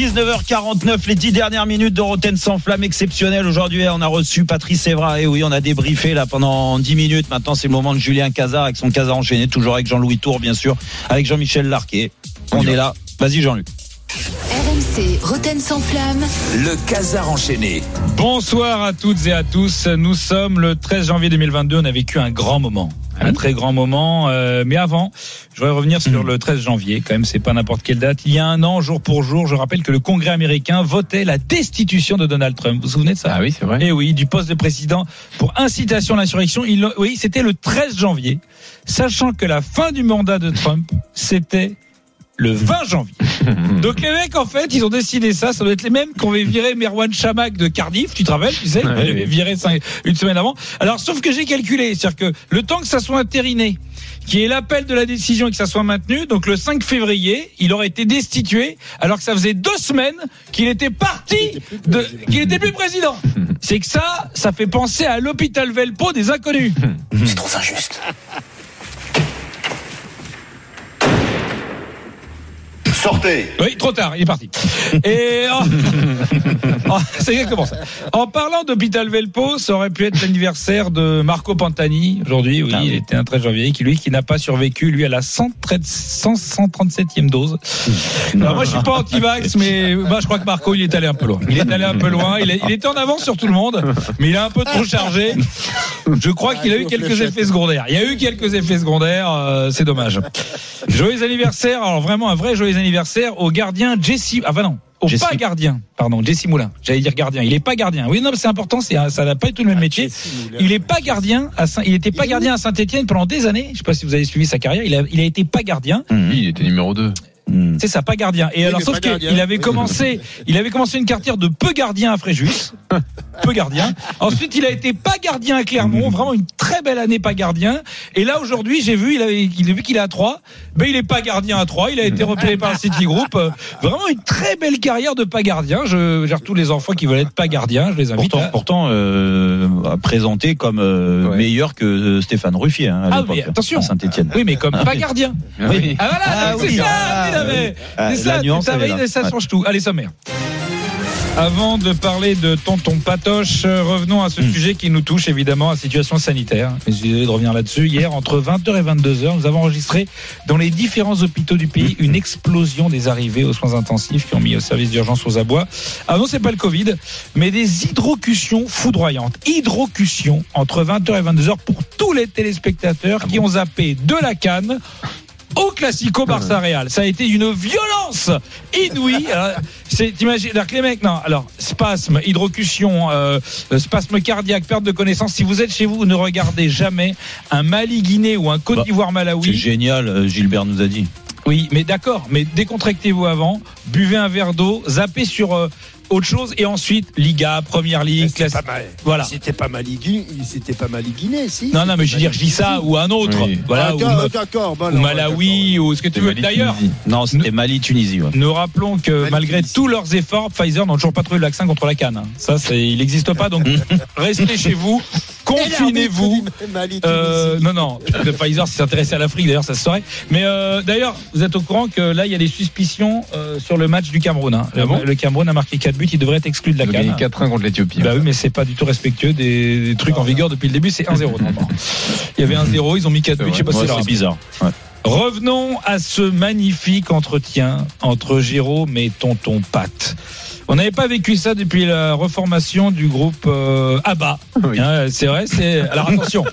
19h49, les 10 dernières minutes de Roten sans flamme exceptionnelle. Aujourd'hui, on a reçu Patrice Evra. Et oui, on a débriefé là pendant 10 minutes. Maintenant, c'est le moment de Julien Cazard avec son Cazard enchaîné, toujours avec Jean-Louis Tour, bien sûr, avec Jean-Michel Larquet. On est là. Vas-y, Jean-Luc. RMC Roten sans flamme. Le Cazard enchaîné. Bonsoir à toutes et à tous. Nous sommes le 13 janvier 2022. On a vécu un grand moment. Un très grand moment, mais avant, je voudrais revenir sur le 13 janvier. Quand même, c'est pas n'importe quelle date. Il y a un an, jour pour jour, je rappelle que le Congrès américain votait la destitution de Donald Trump. Vous vous souvenez de ça? Ah oui, c'est vrai. Et oui, du poste de président pour incitation à l'insurrection. Oui, c'était le 13 janvier, sachant que la fin du mandat de Trump, c'était le 20 janvier. Donc les mecs, en fait, ils ont décidé ça. Ça doit être les mêmes qui ont viré Merwan Chamak de Cardiff, tu te rappelles, tu sais, ils avaient viré une semaine avant. Alors, sauf que j'ai calculé, c'est-à-dire que le temps que ça soit entériné, qu'il y ait l'appel de la décision et que ça soit maintenu, donc le 5 février, il aurait été destitué, alors que ça faisait 2 semaines qu'il était parti, qu'il était plus président. C'est que ça fait penser à l'hôpital Velpo des inconnus. C'est trop injuste. Sortez. Oui, trop tard, il est parti. Et c'est exactement ça. En parlant d'hôpital Velpo, ça aurait pu être l'anniversaire de Marco Pantani aujourd'hui. Oui, il était un 13 janvier, qui n'a pas survécu, lui, à la 137e dose. Alors moi, je suis pas anti-vax, mais moi, je crois que Marco, il est allé un peu loin. Il était en avance sur tout le monde, mais il a un peu trop chargé. Je crois qu'il a eu quelques effets secondaires. Il y a eu quelques effets secondaires, c'est dommage. Joyeux anniversaire, alors vraiment un vrai joyeux anniversaire au gardien Jesse. Jesse Moulin. J'allais dire gardien. Il est pas gardien. Oui, non, mais c'est important. Ça n'a pas du tout le même métier. Il est pas gardien. Il était pas gardien à Saint-Etienne pendant des années. Je sais pas si vous avez suivi sa carrière. Il a été pas gardien. Il était numéro 2. C'est ça, pas gardien. Et alors, sauf qu'il avait commencé une carrière de peu gardien à Fréjus. Peu gardien. Ensuite, il a été pas gardien à Clermont. Vraiment une très belle année pas gardien. Et là, aujourd'hui, j'ai vu, il a vu qu'il est à 3. Ben, il est pas gardien à 3. Il a été repéré par le City Group. Vraiment une très belle carrière de pas gardien. Je gère tous les enfants qui veulent être pas gardiens. Je les invite. Pourtant, présenté comme meilleur que Stéphane Ruffier, hein, à l'époque. Oui, attention. À Saint-Étienne. Oui, mais comme pas gardien. Oui. Ah voilà, c'est ça. Ça change tout. Allez, sommaire. Avant de parler de tonton Patoche, revenons à ce sujet qui nous touche évidemment, la situation sanitaire. J'ai de revenir là-dessus. Hier, entre 20h et 22h, nous avons enregistré dans les différents hôpitaux du pays une explosion des arrivées aux soins intensifs qui ont mis au service d'urgence aux abois. Ah non, c'est pas le Covid, mais des hydrocutions foudroyantes. Hydrocutions entre 20h et 22h pour tous les téléspectateurs qui ont zappé de la CAN au Classico Barça-Real. Ça a été une violence inouïe. T'imagines, alors que les mecs, non, alors, spasme, hydrocution, spasme cardiaque, perte de connaissance. Si vous êtes chez vous, vous ne regardez jamais un Mali-Guinée ou un Côte d'Ivoire-Malawi. C'est génial, Gilbert nous a dit. Oui, mais d'accord, mais décontractez-vous avant, buvez un verre d'eau, zappez sur autre chose et ensuite Liga, Première Ligue, classe. Voilà. C'était pas Mali-Guinée, si. Non, mais je veux dire, je dis ça ou un autre. Oui. Voilà, d'accord. Ou Malawi ou ce que tu veux. D'ailleurs, non, c'était Mali-Tunisie. Ouais. Nous rappelons que malgré tous leurs efforts, Pfizer n'a toujours pas trouvé le vaccin contre la canne. Ça, il n'existe pas. Donc, restez chez vous. Confinez-vous. Non. Pfizer s'est intéressé à l'Afrique. D'ailleurs, ça se saurait. Mais d'ailleurs, vous êtes au courant que là, il y a des suspicions sur le match du Cameroun. Hein. Le Cameroun a marqué 4 buts. Il devrait être exclu de la CAN. 4-1 contre l'Éthiopie. Bah oui, mais c'est pas du tout respectueux des trucs en vigueur depuis le début. C'est 1-0. Il y avait 1-0. Ils ont mis 4 buts. Je sais pas si c'est bizarre. Ouais. Revenons à ce magnifique entretien entre Jérôme et tonton Pat. On n'avait pas vécu ça depuis la reformation du groupe ABBA. Oui. Hein, c'est vrai, alors attention.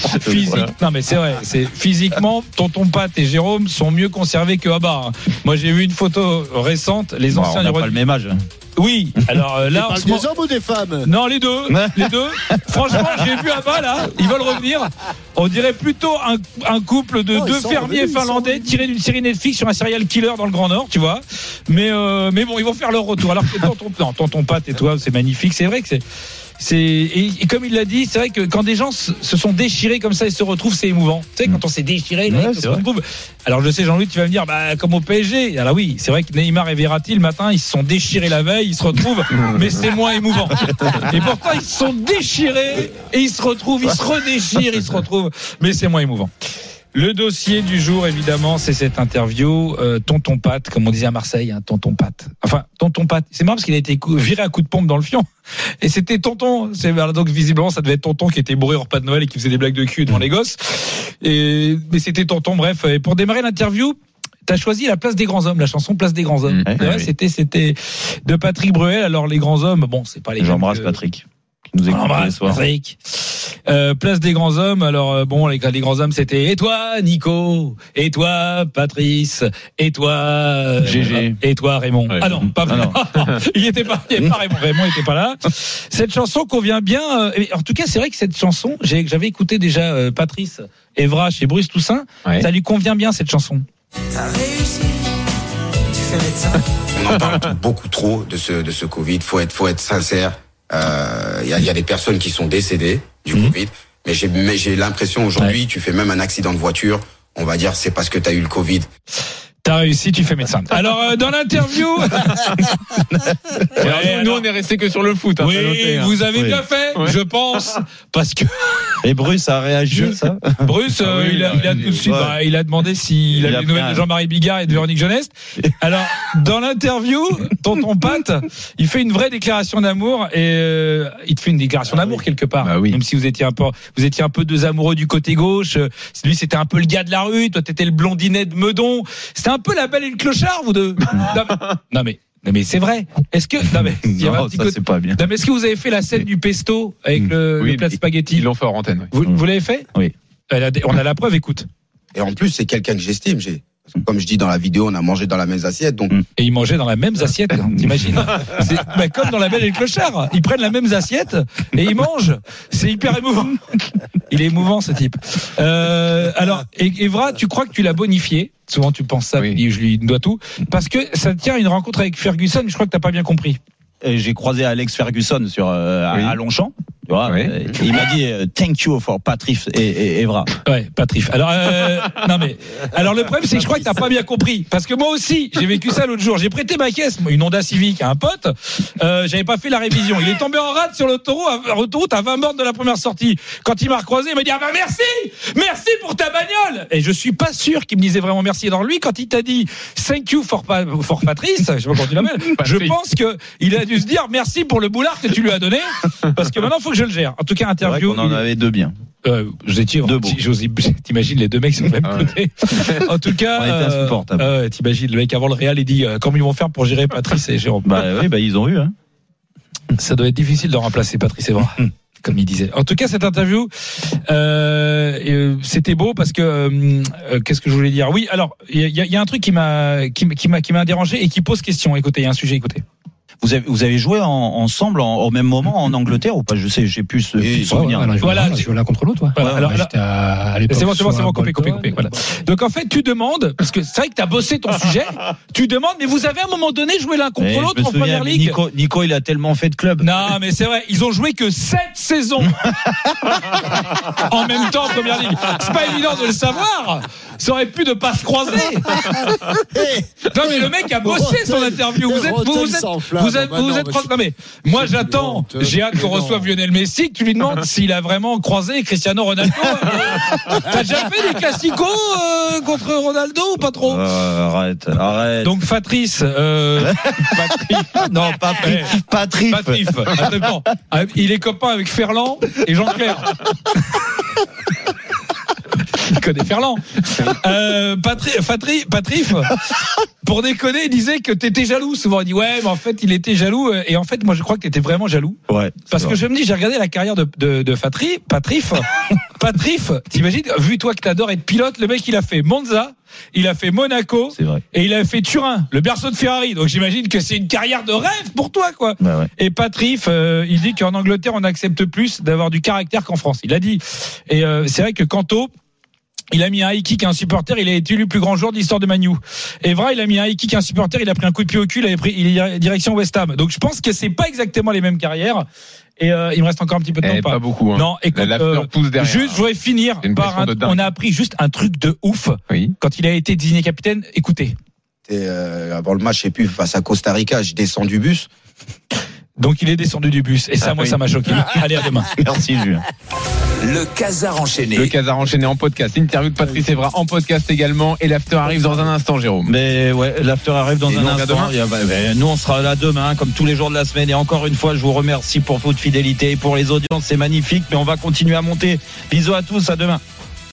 Non mais c'est vrai, physiquement, tonton Pat et Jérôme sont mieux conservés que ABBA. Hein. Moi j'ai vu une photo récente, les anciens on n'a pas le même âge. Oui, alors là. Tu parles des hommes ou des femmes? Non, les deux. Franchement, j'ai vu ABBA là, ils veulent revenir. On dirait plutôt un couple de deux fermiers finlandais tirés d'une série Netflix sur un serial killer dans le Grand Nord, tu vois. Mais bon, ils vont faire leur retour. Alors que tonton Pat et toi, c'est magnifique. C'est vrai que et comme il l'a dit, c'est vrai que quand des gens se sont déchirés comme ça et se retrouvent, c'est émouvant. Tu sais, quand on s'est déchiré, on se retrouve. Alors je sais, Jean-Louis, tu vas me dire, comme au PSG. Alors oui, c'est vrai que Neymar et Verratti, le matin, ils se sont déchirés la veille, ils se retrouvent, mais c'est moins émouvant. Et pourtant, ils se sont déchirés et ils se retrouvent, ils se redéchirent, ils se retrouvent, mais c'est moins émouvant. Le dossier du jour, évidemment, c'est cette interview. Tonton Pat, comme on disait à Marseille, hein, tonton Pat. Enfin, tonton Pat. C'est marrant parce qu'il a été viré à coup de pompe dans le fion. Et c'était tonton. Donc, visiblement, ça devait être tonton qui était bourré au repas de Noël et qui faisait des blagues de cul devant les gosses. Mais c'était tonton, bref. Et pour démarrer l'interview, t'as choisi La Place des Grands Hommes, la chanson Place des Grands Hommes. Ouais, c'était de Patrick Bruel. Alors, les grands hommes, bon, c'est pas les J'embrasse Patrick. Nous embrasse Patrick. Place des Grands Hommes. Alors bon, les grands hommes, c'était et toi Nico, et toi Patrice, et toi Gégé, et toi Raymond. Ouais. Ah non, pas Raymond. Il était pas Raymond. Raymond était pas là. Cette chanson convient bien. En tout cas, c'est vrai que cette chanson, j'avais écouté déjà Patrice Evra chez Bruce Toussaint. Ouais. Ça lui convient bien cette chanson. T'as réussi. Tu fais médecin. On en parle beaucoup trop de ce Covid. Faut être sincère. Il y a des personnes qui sont décédées du Covid, mais j'ai l'impression aujourd'hui, tu fais même un accident de voiture, on va dire c'est parce que tu as eu le Covid. T'as réussi, tu fais médecin. Alors, dans l'interview... nous, on est resté que sur le foot. Hein, oui, noté, hein. Vous avez bien fait, je pense, parce que... Et Bruce a réagi, ça Bruce, il a tout de suite, il a demandé s'il avait des nouvelles de Jean-Marie Bigard et de Véronique Jeunesse. Alors, dans l'interview, tonton Pat, il fait une vraie déclaration d'amour et il te fait une déclaration d'amour quelque part. Ah oui. Même si vous étiez un peu deux amoureux du côté gauche. Lui, c'était un peu le gars de la rue. Toi, t'étais le blondinet de Meudon. C'était un peu la belle et le clochard, vous deux. Non mais c'est vrai. Est-ce que c'est pas bien. Non mais est-ce que vous avez fait la scène du pesto avec le plat de spaghetti? Ils l'ont fait en antenne. Oui. Vous l'avez fait? Oui. On a la preuve. Écoute. Et en plus, c'est quelqu'un que j'estime. Comme je dis dans la vidéo, on a mangé dans la même assiette. Donc... Et ils mangeaient dans la même assiette, t'imagines? C'est comme dans La Belle et le Clochard. Ils prennent la même assiette et ils mangent. C'est hyper émouvant. Il est émouvant, ce type. Alors, Evra, tu crois que tu l'as bonifié? Souvent, tu penses ça, tu dis, je lui dois tout. Parce que ça tient à une rencontre avec Ferguson, mais je crois que t'as pas bien compris. J'ai croisé Alex Ferguson à Longchamp. Tu vois, il m'a dit thank you for Patrice et Evra. Ouais, Patrice. Alors non mais alors le problème c'est que je crois que t'as pas bien compris parce que moi aussi j'ai vécu ça l'autre jour. J'ai prêté ma caisse, une Honda Civic à un pote. J'avais pas fait la révision. Il est tombé en rade sur l'autoroute à 20 bornes de la première sortie. Quand il m'a recroisé, il m'a dit ah bah merci pour ta bagnole. Et je suis pas sûr qu'il me disait vraiment merci. Alors lui quand il t'a dit thank you for Patrice, je sais pas comment tu l'appelles. Je pense que il a dû se dire merci pour le boulard que tu lui as donné parce que maintenant faut que je le gère. En tout cas, interview. On en avait deux bien. T'imagines les deux mecs sur le même côté. En tout cas, on était insupportable. T'imagines le mec avant le Real, il dit comment ils vont faire pour gérer Patrice et Jérôme. Ils ont eu. Hein. Ça doit être difficile de remplacer Patrice Evra. Comme il disait. En tout cas, cette interview, c'était beau parce que qu'est-ce que je voulais dire? Oui, alors il y a un truc qui m'a dérangé et qui pose question. Écoutez, il y a un sujet. Écoutez. Vous avez joué ensemble au même moment en Angleterre ou pas? Je sais, j'ai plus souvenir. Voilà, on joue l'un contre l'autre. C'est bon, coupé. Voilà. Donc en fait, tu demandes parce que c'est vrai que t'as bossé ton sujet. Tu demandes, mais vous avez à un moment donné joué l'un contre l'autre en première ligue. Nico, il a tellement fait de clubs. Non, mais c'est vrai, ils ont joué que 7 saisons en même temps en première ligue. C'est pas évident de le savoir. Ça aurait pu ne pas se croiser. Non mais le mec a bossé son interview. Vous êtes non mais moi j'attends, j'ai hâte qu'on reçoive Lionel Messi, que tu lui demandes s'il a vraiment croisé Cristiano Ronaldo. T'as déjà fait des classicos contre Ronaldo ou pas trop? Arrête. Donc Patrice non, Patrice. Attends, il est copain avec Ferland et Jean-Claire. Il connaît Ferland. Patrice, pour déconner, il disait que t'étais jaloux. Souvent, il dit ouais, mais en fait, il était jaloux. Et en fait, moi, je crois que t'étais vraiment jaloux. Ouais. Parce que je me dis, j'ai regardé la carrière de Patrice, t'imagines, vu toi que t'adores être pilote, le mec, il a fait Monza, il a fait Monaco, et il a fait Turin, le berceau de Ferrari. Donc j'imagine que c'est une carrière de rêve pour toi, quoi. Bah ouais. Et Patrice, il dit qu'en Angleterre, on accepte plus d'avoir du caractère qu'en France. Il a dit. Et c'est vrai que Kanto, il a mis un high kick à un supporter, il a été élu plus grand joueur de l'histoire de Man U. Evra, il a mis un high kick à un supporter, il a pris un coup de pied au cul, il est direction West Ham. Donc je pense que c'est pas exactement les mêmes carrières. Et il me reste encore un petit peu de temps. Pas beaucoup. Hein. Non, écoute, juste, je voudrais finir par on a appris juste un truc de ouf. Oui. Quand il a été désigné capitaine. Écoutez. Avant le match, je sais plus, face à Costa Rica, je descends du bus. Donc il est descendu du bus. Et ça, moi, ça m'a choqué. Allez, à demain. Merci, Julien. Le Casar enchaîné. Le Casar enchaîné en podcast. Interview de Patrice Evra en podcast également. Et l'after arrive dans un instant, Jérôme. Mais ouais, l'after arrive dans un instant. Nous, on sera là demain, comme tous les jours de la semaine. Et encore une fois, je vous remercie pour votre fidélité et pour les audiences. C'est magnifique, mais on va continuer à monter. Bisous à tous, à demain.